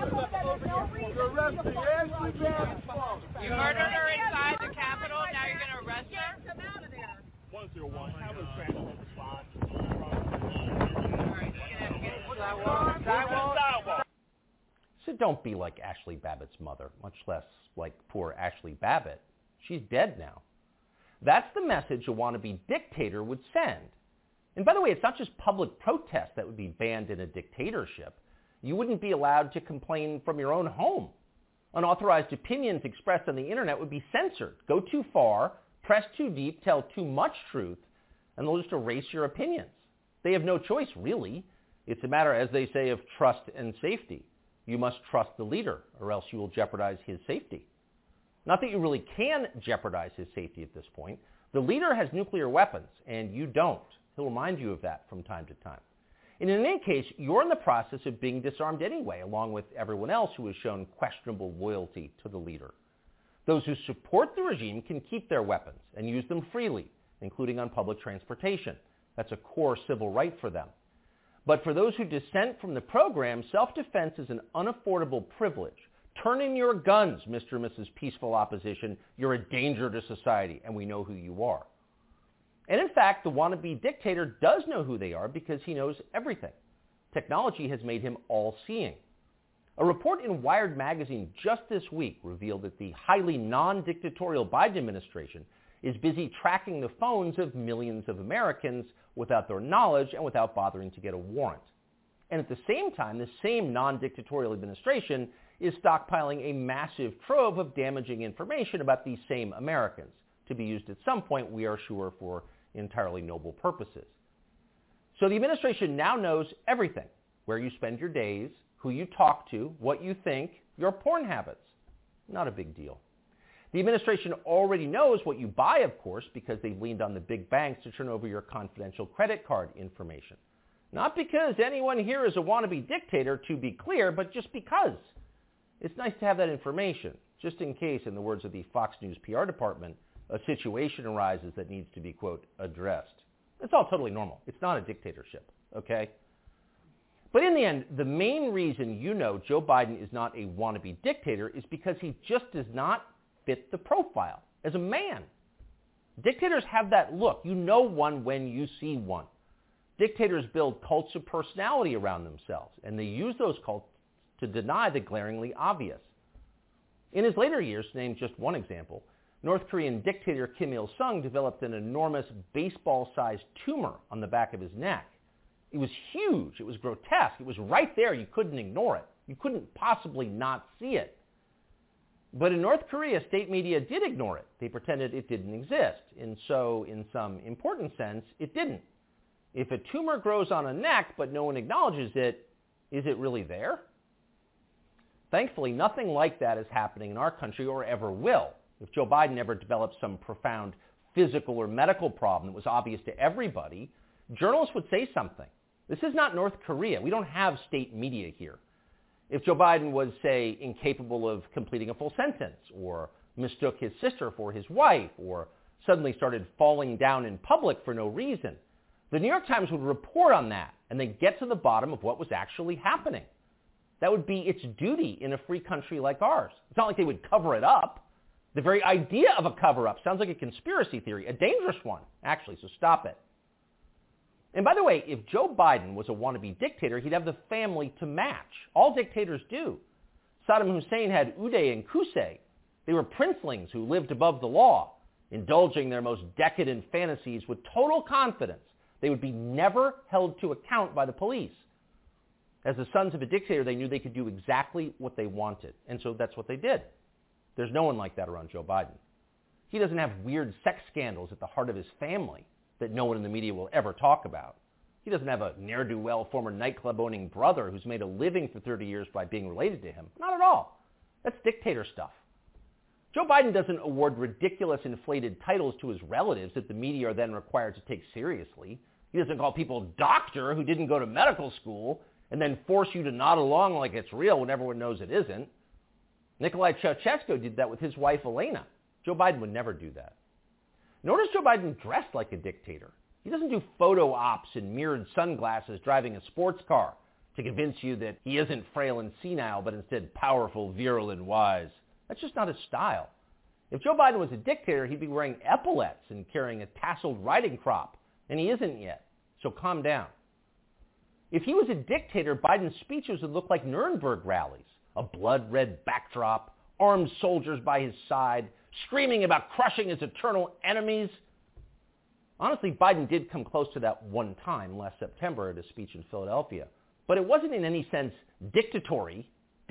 her inside the Capitol, now you're going to arrest her? Come out of there. 101, have a transit response. So don't be like Ashley Babbitt's mother, much less like poor Ashley Babbitt. She's dead now. That's the message a wannabe dictator would send. And by the way, it's not just public protest that would be banned in a dictatorship. You wouldn't be allowed to complain from your own home. Unauthorized opinions expressed on the internet would be censored. Go too far, press too deep, tell too much truth, and they'll just erase your opinions. They have no choice, really. It's a matter, as they say, of trust and safety. You must trust the leader, or else you will jeopardize his safety. Not that you really can jeopardize his safety at this point. The leader has nuclear weapons, and you don't. He'll remind you of that from time to time. And in any case, you're in the process of being disarmed anyway, along with everyone else who has shown questionable loyalty to the leader. Those who support the regime can keep their weapons and use them freely, including on public transportation. That's a core civil right for them. But for those who dissent from the program, self-defense is an unaffordable privilege. Turn in your guns, Mr. and Mrs. Peaceful Opposition. You're a danger to society, and we know who you are. And in fact, the wannabe dictator does know who they are because he knows everything. Technology has made him all-seeing. A report in Wired magazine just this week revealed that the highly non-dictatorial Biden administration is busy tracking the phones of millions of Americans without their knowledge and without bothering to get a warrant. And at the same time, the same non-dictatorial administration is stockpiling a massive trove of damaging information about these same Americans, to be used at some point, we are sure, for entirely noble purposes. So the administration now knows everything: where you spend your days, who you talk to, what you think, your porn habits. Not a big deal. The administration already knows what you buy, of course, because they've leaned on the big banks to turn over your confidential credit card information. Not because anyone here is a wannabe dictator, to be clear, but just because. It's nice to have that information, just in case, in the words of the Fox News PR department, a situation arises that needs to be, quote, addressed. It's all totally normal. It's not a dictatorship, okay? But in the end, the main reason you know Joe Biden is not a wannabe dictator is because he just does not fit the profile as a man. Dictators have that look. You know one when you see one. Dictators build cults of personality around themselves, and they use those cults to deny the glaringly obvious. In his later years, to name just one example, North Korean dictator Kim Il-sung developed an enormous baseball-sized tumor on the back of his neck. It was huge. It was grotesque. It was right there. You couldn't ignore it. You couldn't possibly not see it. But in North Korea, state media did ignore it. They pretended it didn't exist. And so, in some important sense, it didn't. If a tumor grows on a neck but no one acknowledges it, is it really there? Thankfully, nothing like that is happening in our country or ever will. If Joe Biden ever developed some profound physical or medical problem that was obvious to everybody, journalists would say something. This is not North Korea. We don't have state media here. If Joe Biden was, say, incapable of completing a full sentence, or mistook his sister for his wife, or suddenly started falling down in public for no reason, the New York Times would report on that and then get to the bottom of what was actually happening. That would be its duty in a free country like ours. It's not like they would cover it up. The very idea of a cover-up sounds like a conspiracy theory, a dangerous one, actually, so stop it. And by the way, if Joe Biden was a wannabe dictator, he'd have the family to match. All dictators do. Saddam Hussein had Uday and Qusay. They were princelings who lived above the law, indulging their most decadent fantasies with total confidence they would be never held to account by the police. As the sons of a dictator, they knew they could do exactly what they wanted, and so that's what they did. There's no one like that around Joe Biden. He doesn't have weird sex scandals at the heart of his family that no one in the media will ever talk about. He doesn't have a ne'er-do-well former nightclub-owning brother who's made a living for 30 years by being related to him. Not at all. That's dictator stuff. Joe Biden doesn't award ridiculous inflated titles to his relatives that the media are then required to take seriously. He doesn't call people doctor who didn't go to medical school and then force you to nod along like it's real when everyone knows it isn't. Nikolai Ceausescu did that with his wife, Elena. Joe Biden would never do that. Nor does Joe Biden dress like a dictator. He doesn't do photo ops in mirrored sunglasses driving a sports car to convince you that he isn't frail and senile, but instead powerful, virile, and wise. That's just not his style. If Joe Biden was a dictator, he'd be wearing epaulets and carrying a tasseled riding crop, and he isn't yet, so calm down. If he was a dictator, Biden's speeches would look like Nuremberg rallies, a blood-red backdrop, armed soldiers by his side, screaming about crushing his eternal enemies. Honestly, Biden did come close to that one time last September at a speech in Philadelphia, but it wasn't in any sense dictatory.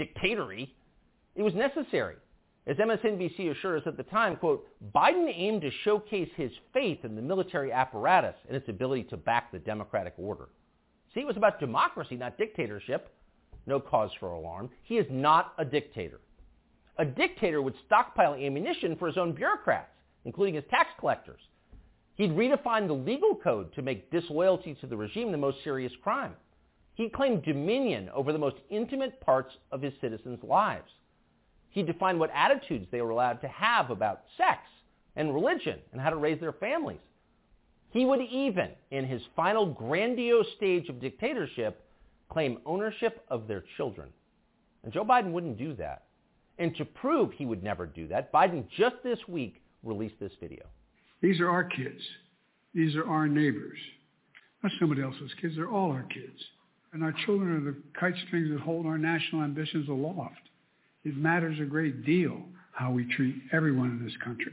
It was necessary. As MSNBC assured us at the time, quote, Biden aimed to showcase his faith in the military apparatus and its ability to back the democratic order. See, it was about democracy, not dictatorship. No cause for alarm. He is not a dictator. A dictator would stockpile ammunition for his own bureaucrats, including his tax collectors. He'd redefine the legal code to make disloyalty to the regime the most serious crime. He'd claim dominion over the most intimate parts of his citizens' lives. He'd define what attitudes they were allowed to have about sex and religion and how to raise their families. He would even, in his final grandiose stage of dictatorship, claim ownership of their children. And Joe Biden wouldn't do that. And to prove he would never do that, Biden just this week released this video. These are our kids. These are our neighbors. Not somebody else's kids. They're all our kids. And our children are the kite strings that hold our national ambitions aloft. It matters a great deal how we treat everyone in this country.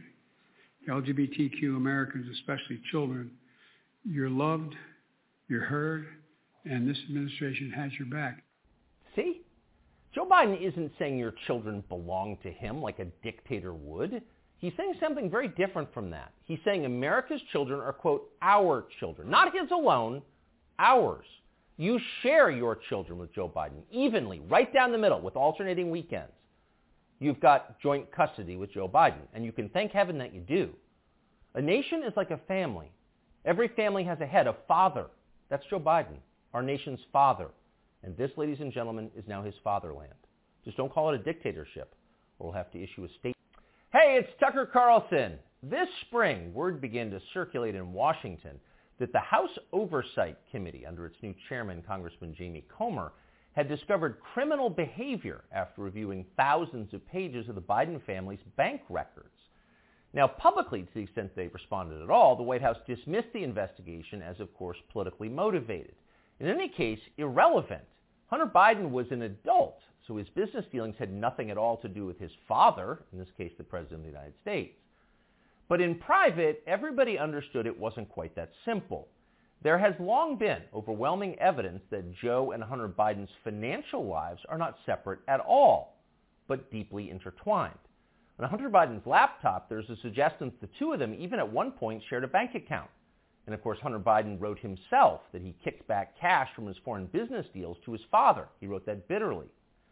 LGBTQ Americans, especially children, you're loved, you're heard, and this administration has your back. See? Joe Biden isn't saying your children belong to him like a dictator would. He's saying something very different from that. He's saying America's children are, quote, our children. Not his alone, ours. You share your children with Joe Biden evenly, right down the middle, with alternating weekends. You've got joint custody with Joe Biden, and you can thank heaven that you do. A nation is like a family. Every family has a head, a father. That's Joe Biden, our nation's father. And this, ladies and gentlemen, is now his fatherland. Just don't call it a dictatorship, or we'll have to issue a state. Hey, it's Tucker Carlson. This spring, word began to circulate in Washington that the House Oversight Committee, under its new chairman, Congressman Jamie Comer, had discovered criminal behavior after reviewing thousands of pages of the Biden family's bank records. Now, publicly, to the extent they responded at all, the White House dismissed the investigation as, of course, politically motivated. In any case, irrelevant. Hunter Biden was an adult, so his business dealings had nothing at all to do with his father, in this case, the President of the United States. But in private, everybody understood it wasn't quite that simple. There has long been overwhelming evidence that Joe and Hunter Biden's financial lives are not separate at all, but deeply intertwined. On Hunter Biden's laptop, there's a suggestion that the two of them even at one point shared a bank account. And of course, Hunter Biden wrote himself that he kicked back cash from his foreign business deals to his father. He wrote that bitterly.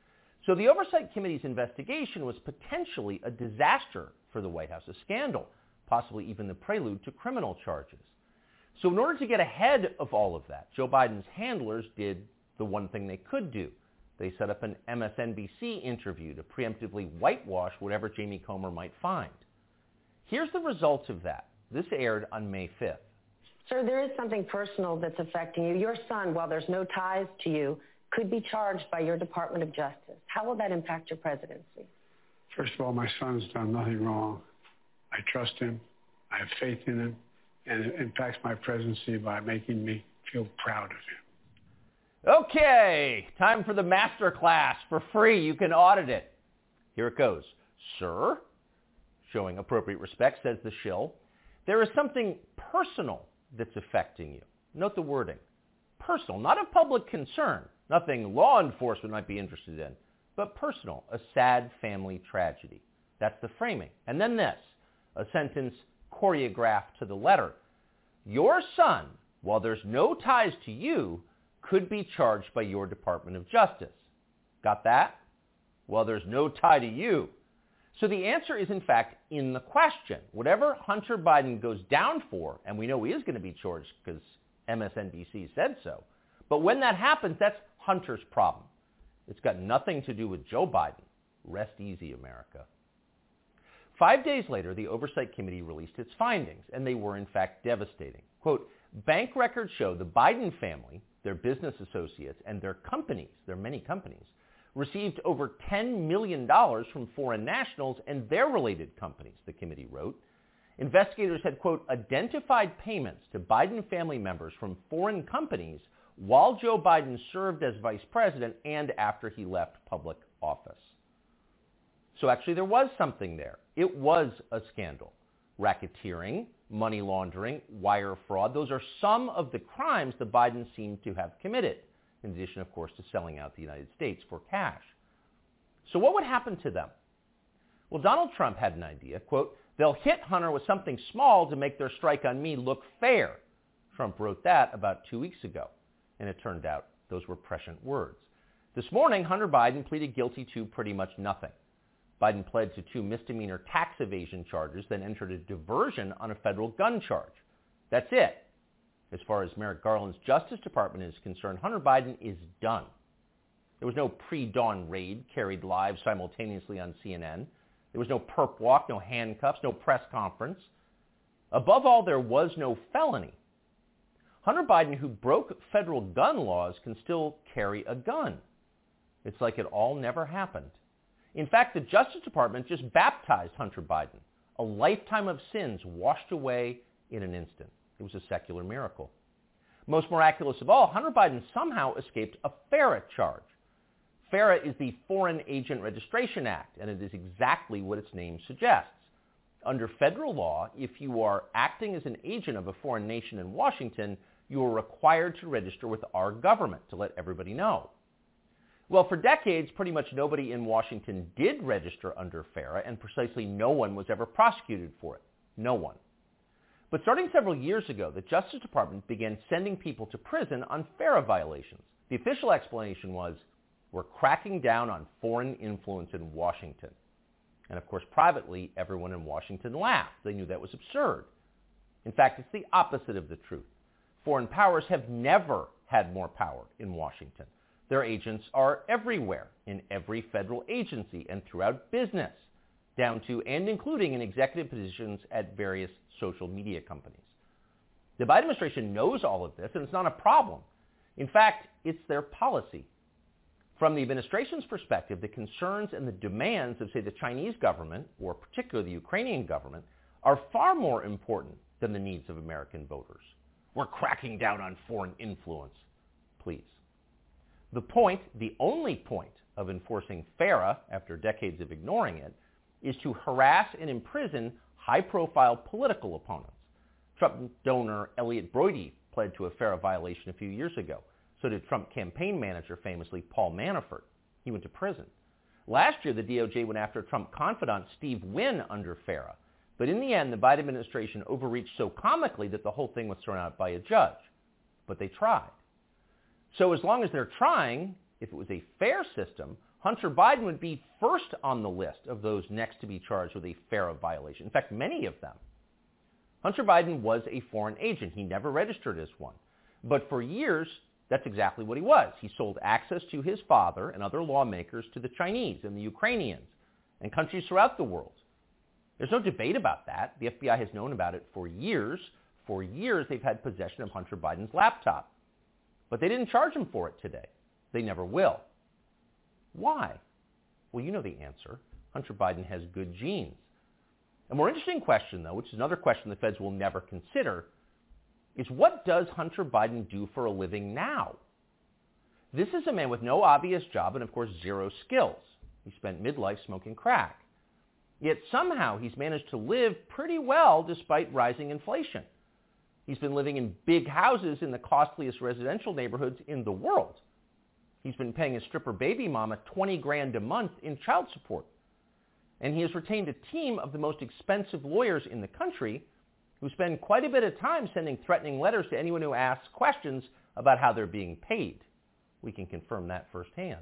So the Oversight Committee's investigation was potentially a disaster for the White House, a scandal, possibly even the prelude to criminal charges. So in order to get ahead of all of that, Joe Biden's handlers did the one thing they could do. They set up an MSNBC interview to preemptively whitewash whatever Jamie Comer might find. Here's the results of that. This aired on May 5th. Sir, there is something personal that's affecting you. Your son, while there's no ties to you, could be charged by your Department of Justice. How will that impact your presidency? First of all, my son's done nothing wrong. I trust him. I have faith in him. And it impacts my presidency by making me feel proud of him. Okay, time for the master class. For free, you can audit it. Here it goes. Sir, showing appropriate respect, says the shill, there is something personal that's affecting you. Note the wording. Personal, not of public concern, nothing law enforcement might be interested in, but personal, a sad family tragedy. That's the framing. And then this, a sentence choreographed to the letter. Your son, while there's no ties to you, could be charged by your Department of Justice. Got that? Well, there's no tie to you. So the answer is, in fact, in the question. Whatever Hunter Biden goes down for, and we know he is going to be charged because MSNBC said so, but when that happens, that's Hunter's problem. It's got nothing to do with Joe Biden. Rest easy, America. 5 days later, the Oversight Committee released its findings, and they were, in fact, devastating. Quote, bank records show the Biden family, their business associates, and their companies, their many companies, received over $10 million from foreign nationals and their related companies, the committee wrote. Investigators had, quote, identified payments to Biden family members from foreign companies while Joe Biden served as vice president and after he left public office. So actually there was something there. It was a scandal. Racketeering, money laundering, wire fraud, those are some of the crimes the Bidens seem to have committed, in addition, of course, to selling out the United States for cash. So what would happen to them? Well, Donald Trump had an idea. Quote, they'll hit Hunter with something small to make their strike on me look fair. Trump wrote that about 2 weeks ago, and it turned out those were prescient words. This morning, Hunter Biden pleaded guilty to pretty much nothing. Biden pled to 2 misdemeanor tax evasion charges, then entered a diversion on a federal gun charge. That's it. As far as Merrick Garland's Justice Department is concerned, Hunter Biden is done. There was no pre-dawn raid carried live simultaneously on CNN. There was no perp walk, no handcuffs, no press conference. Above all, there was no felony. Hunter Biden, who broke federal gun laws, can still carry a gun. It's like it all never happened. In fact, the Justice Department just baptized Hunter Biden. A lifetime of sins washed away in an instant. It was a secular miracle. Most miraculous of all, Hunter Biden somehow escaped a FARA charge. FARA is the Foreign Agent Registration Act, and it is exactly what its name suggests. Under federal law, if you are acting as an agent of a foreign nation in Washington, you are required to register with our government to let everybody know. Well, for decades, pretty much nobody in Washington did register under FARA, and precisely no one was ever prosecuted for it. No one. But starting several years ago, the Justice Department began sending people to prison on FARA violations. The official explanation was, we're cracking down on foreign influence in Washington. And of course, privately, everyone in Washington laughed. They knew that was absurd. In fact, it's the opposite of the truth. Foreign powers have never had more power in Washington. Their agents are everywhere, in every federal agency and throughout business, down to and including in executive positions at various social media companies. The Biden administration knows all of this, and it's not a problem. In fact, it's their policy. From the administration's perspective, the concerns and the demands of, say, the Chinese government, or particularly the Ukrainian government, are far more important than the needs of American voters. We're cracking down on foreign influence. Please. The point, the only point of enforcing FARA, after decades of ignoring it, is to harass and imprison high-profile political opponents. Trump donor Elliot Broidy pled to a FARA violation a few years ago. So did Trump campaign manager, famously Paul Manafort. He went to prison. Last year, the DOJ went after Trump confidant Steve Wynn under FARA. But in the end, the Biden administration overreached so comically that the whole thing was thrown out by a judge. But they tried. So as long as they're trying, if it was a fair system, Hunter Biden would be first on the list of those next to be charged with a FARA violation. In fact, many of them. Hunter Biden was a foreign agent. He never registered as one. But for years, that's exactly what he was. He sold access to his father and other lawmakers to the Chinese and the Ukrainians and countries throughout the world. There's no debate about that. The FBI has known about it for years. For years, they've had possession of Hunter Biden's laptop. But they didn't charge him for it today. They never will. Why? Well, you know the answer. Hunter Biden has good genes. A more interesting question, though, which is another question the feds will never consider, is what does Hunter Biden do for a living now? This is a man with no obvious job and, of course, zero skills. He spent midlife smoking crack. Yet somehow he's managed to live pretty well despite rising inflation. He's been living in big houses in the costliest residential neighborhoods in the world. He's been paying his stripper baby mama $20,000 a month in child support. And he has retained a team of the most expensive lawyers in the country who spend quite a bit of time sending threatening letters to anyone who asks questions about how they're being paid. We can confirm that firsthand.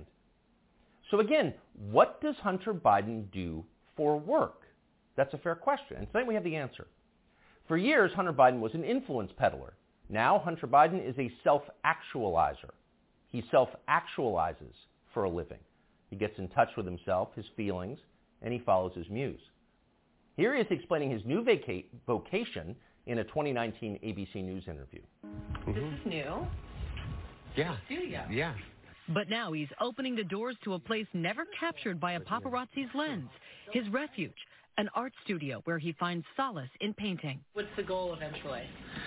So again, what does Hunter Biden do for work? That's a fair question. And tonight we have the answer. For years, Hunter Biden was an influence peddler. Now, Hunter Biden is a self-actualizer. He self-actualizes for a living. He gets in touch with himself, his feelings, and he follows his muse. Here he is explaining his new vocation in a 2019 ABC News interview. This is new. Yeah. Studio. Yeah. But now he's opening the doors to a place never captured by a paparazzi's lens, his refuge, an art studio where he finds solace in painting. What's the goal eventually?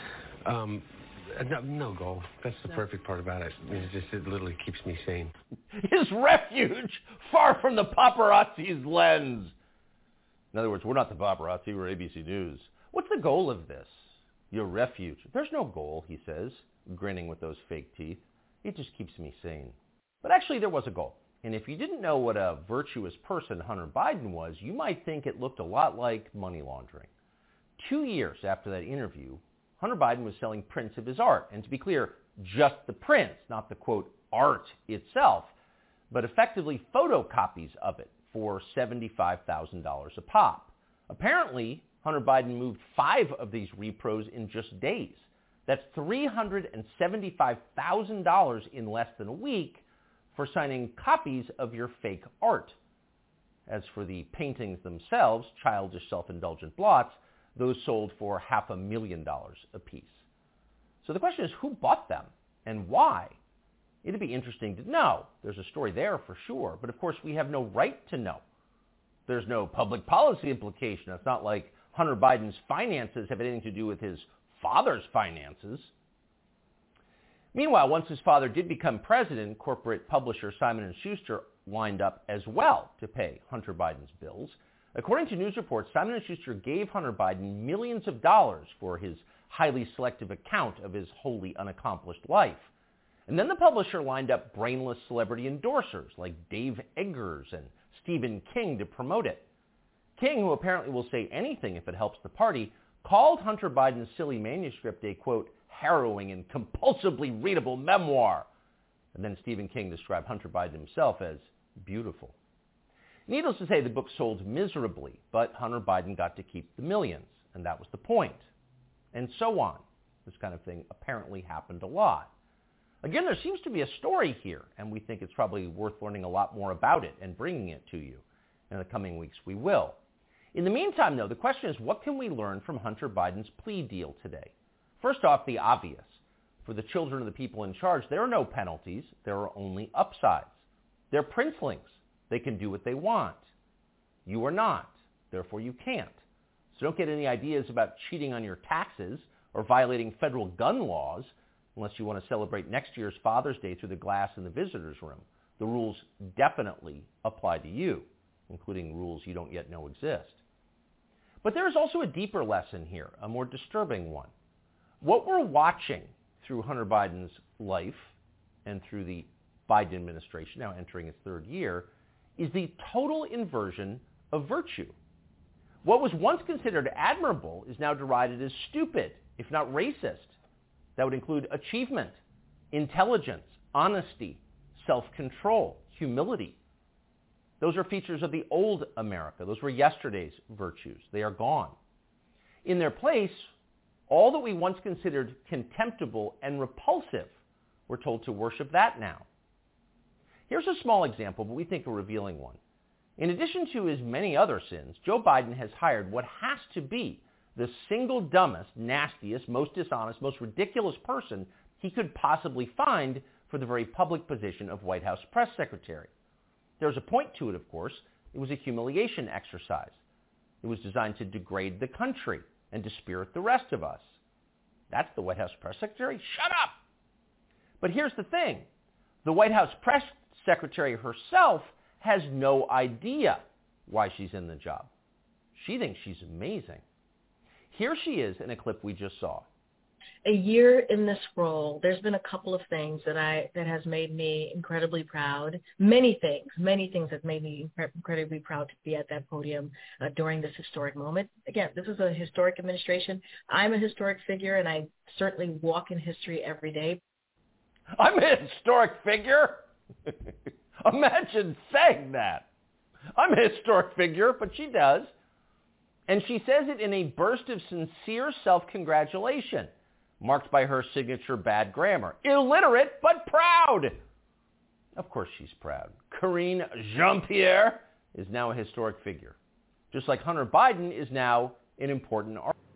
No goal. That's the perfect part about it. It literally keeps me sane. His refuge, far from the paparazzi's lens. In other words, we're not the paparazzi, we're ABC News. What's the goal of this? Your refuge. There's no goal, he says, grinning with those fake teeth. It just keeps me sane. But actually, there was a goal. And if you didn't know what a virtuous person Hunter Biden was, you might think it looked a lot like money laundering. 2 years after that interview, Hunter Biden was selling prints of his art. And to be clear, just the prints, not the, quote, art itself, but effectively photocopies of it for $75,000 a pop. Apparently, Hunter Biden moved 5 of these repros in just days. That's $375,000 in less than a week for signing copies of your fake art. As for the paintings themselves, childish self-indulgent blots, those sold for $500,000 apiece. So the question is, who bought them and why? It'd be interesting to know. There's a story there for sure, but of course we have no right to know. There's no public policy implication. It's not like Hunter Biden's finances have anything to do with his father's finances. Meanwhile, once his father did become president, corporate publisher Simon & Schuster lined up as well to pay Hunter Biden's bills. According to news reports, Simon & Schuster gave Hunter Biden millions of dollars for his highly selective account of his wholly unaccomplished life. And then the publisher lined up brainless celebrity endorsers like Dave Eggers and Stephen King to promote it. King, who apparently will say anything if it helps the party, called Hunter Biden's silly manuscript a, quote, harrowing and compulsively readable memoir. And then Stephen King described Hunter Biden himself as beautiful. Needless to say, the book sold miserably, but Hunter Biden got to keep the millions, and that was the point. And so on. This kind of thing apparently happened a lot. Again, there seems to be a story here, and we think it's probably worth learning a lot more about it and bringing it to you. In the coming weeks, we will. In the meantime, though, the question is, what can we learn from Hunter Biden's plea deal today? First off, the obvious. For the children of the people in charge, there are no penalties. There are only upsides. They're princelings. They can do what they want. You are not. Therefore, you can't. So don't get any ideas about cheating on your taxes or violating federal gun laws unless you want to celebrate next year's Father's Day through the glass in the visitor's room. The rules definitely apply to you, including rules you don't yet know exist. But there is also a deeper lesson here, a more disturbing one. What we're watching through Hunter Biden's life and through the Biden administration, now entering its third year, is the total inversion of virtue. What was once considered admirable is now derided as stupid, if not racist. That would include achievement, intelligence, honesty, self-control, humility. Those are features of the old America. Those were yesterday's virtues. They are gone. In their place, all that we once considered contemptible and repulsive, we're told to worship that now. Here's a small example, but we think a revealing one. In addition to his many other sins, Joe Biden has hired what has to be the single dumbest, nastiest, most dishonest, most ridiculous person he could possibly find for the very public position of White House press secretary. There's a point to it, of course. It was a humiliation exercise. It was designed to degrade the country and dispirit the rest of us. That's the White House press secretary? Shut up! But here's the thing. The White House press secretary herself has no idea why she's in the job. She thinks she's amazing. Here she is in a clip we just saw. A year in this role, there's been a couple of things that has made me incredibly proud. Many things have made me incredibly proud to be at that podium during this historic moment. Again, this is a historic administration. I'm a historic figure, and I certainly walk in history every day. I'm a historic figure? Imagine saying that. I'm a historic figure, but she does. And she says it in a burst of sincere self-congratulation, marked by her signature bad grammar. Illiterate, but proud. Of course she's proud. Karine Jean-Pierre is now a historic figure, just like Hunter Biden is now an important artist.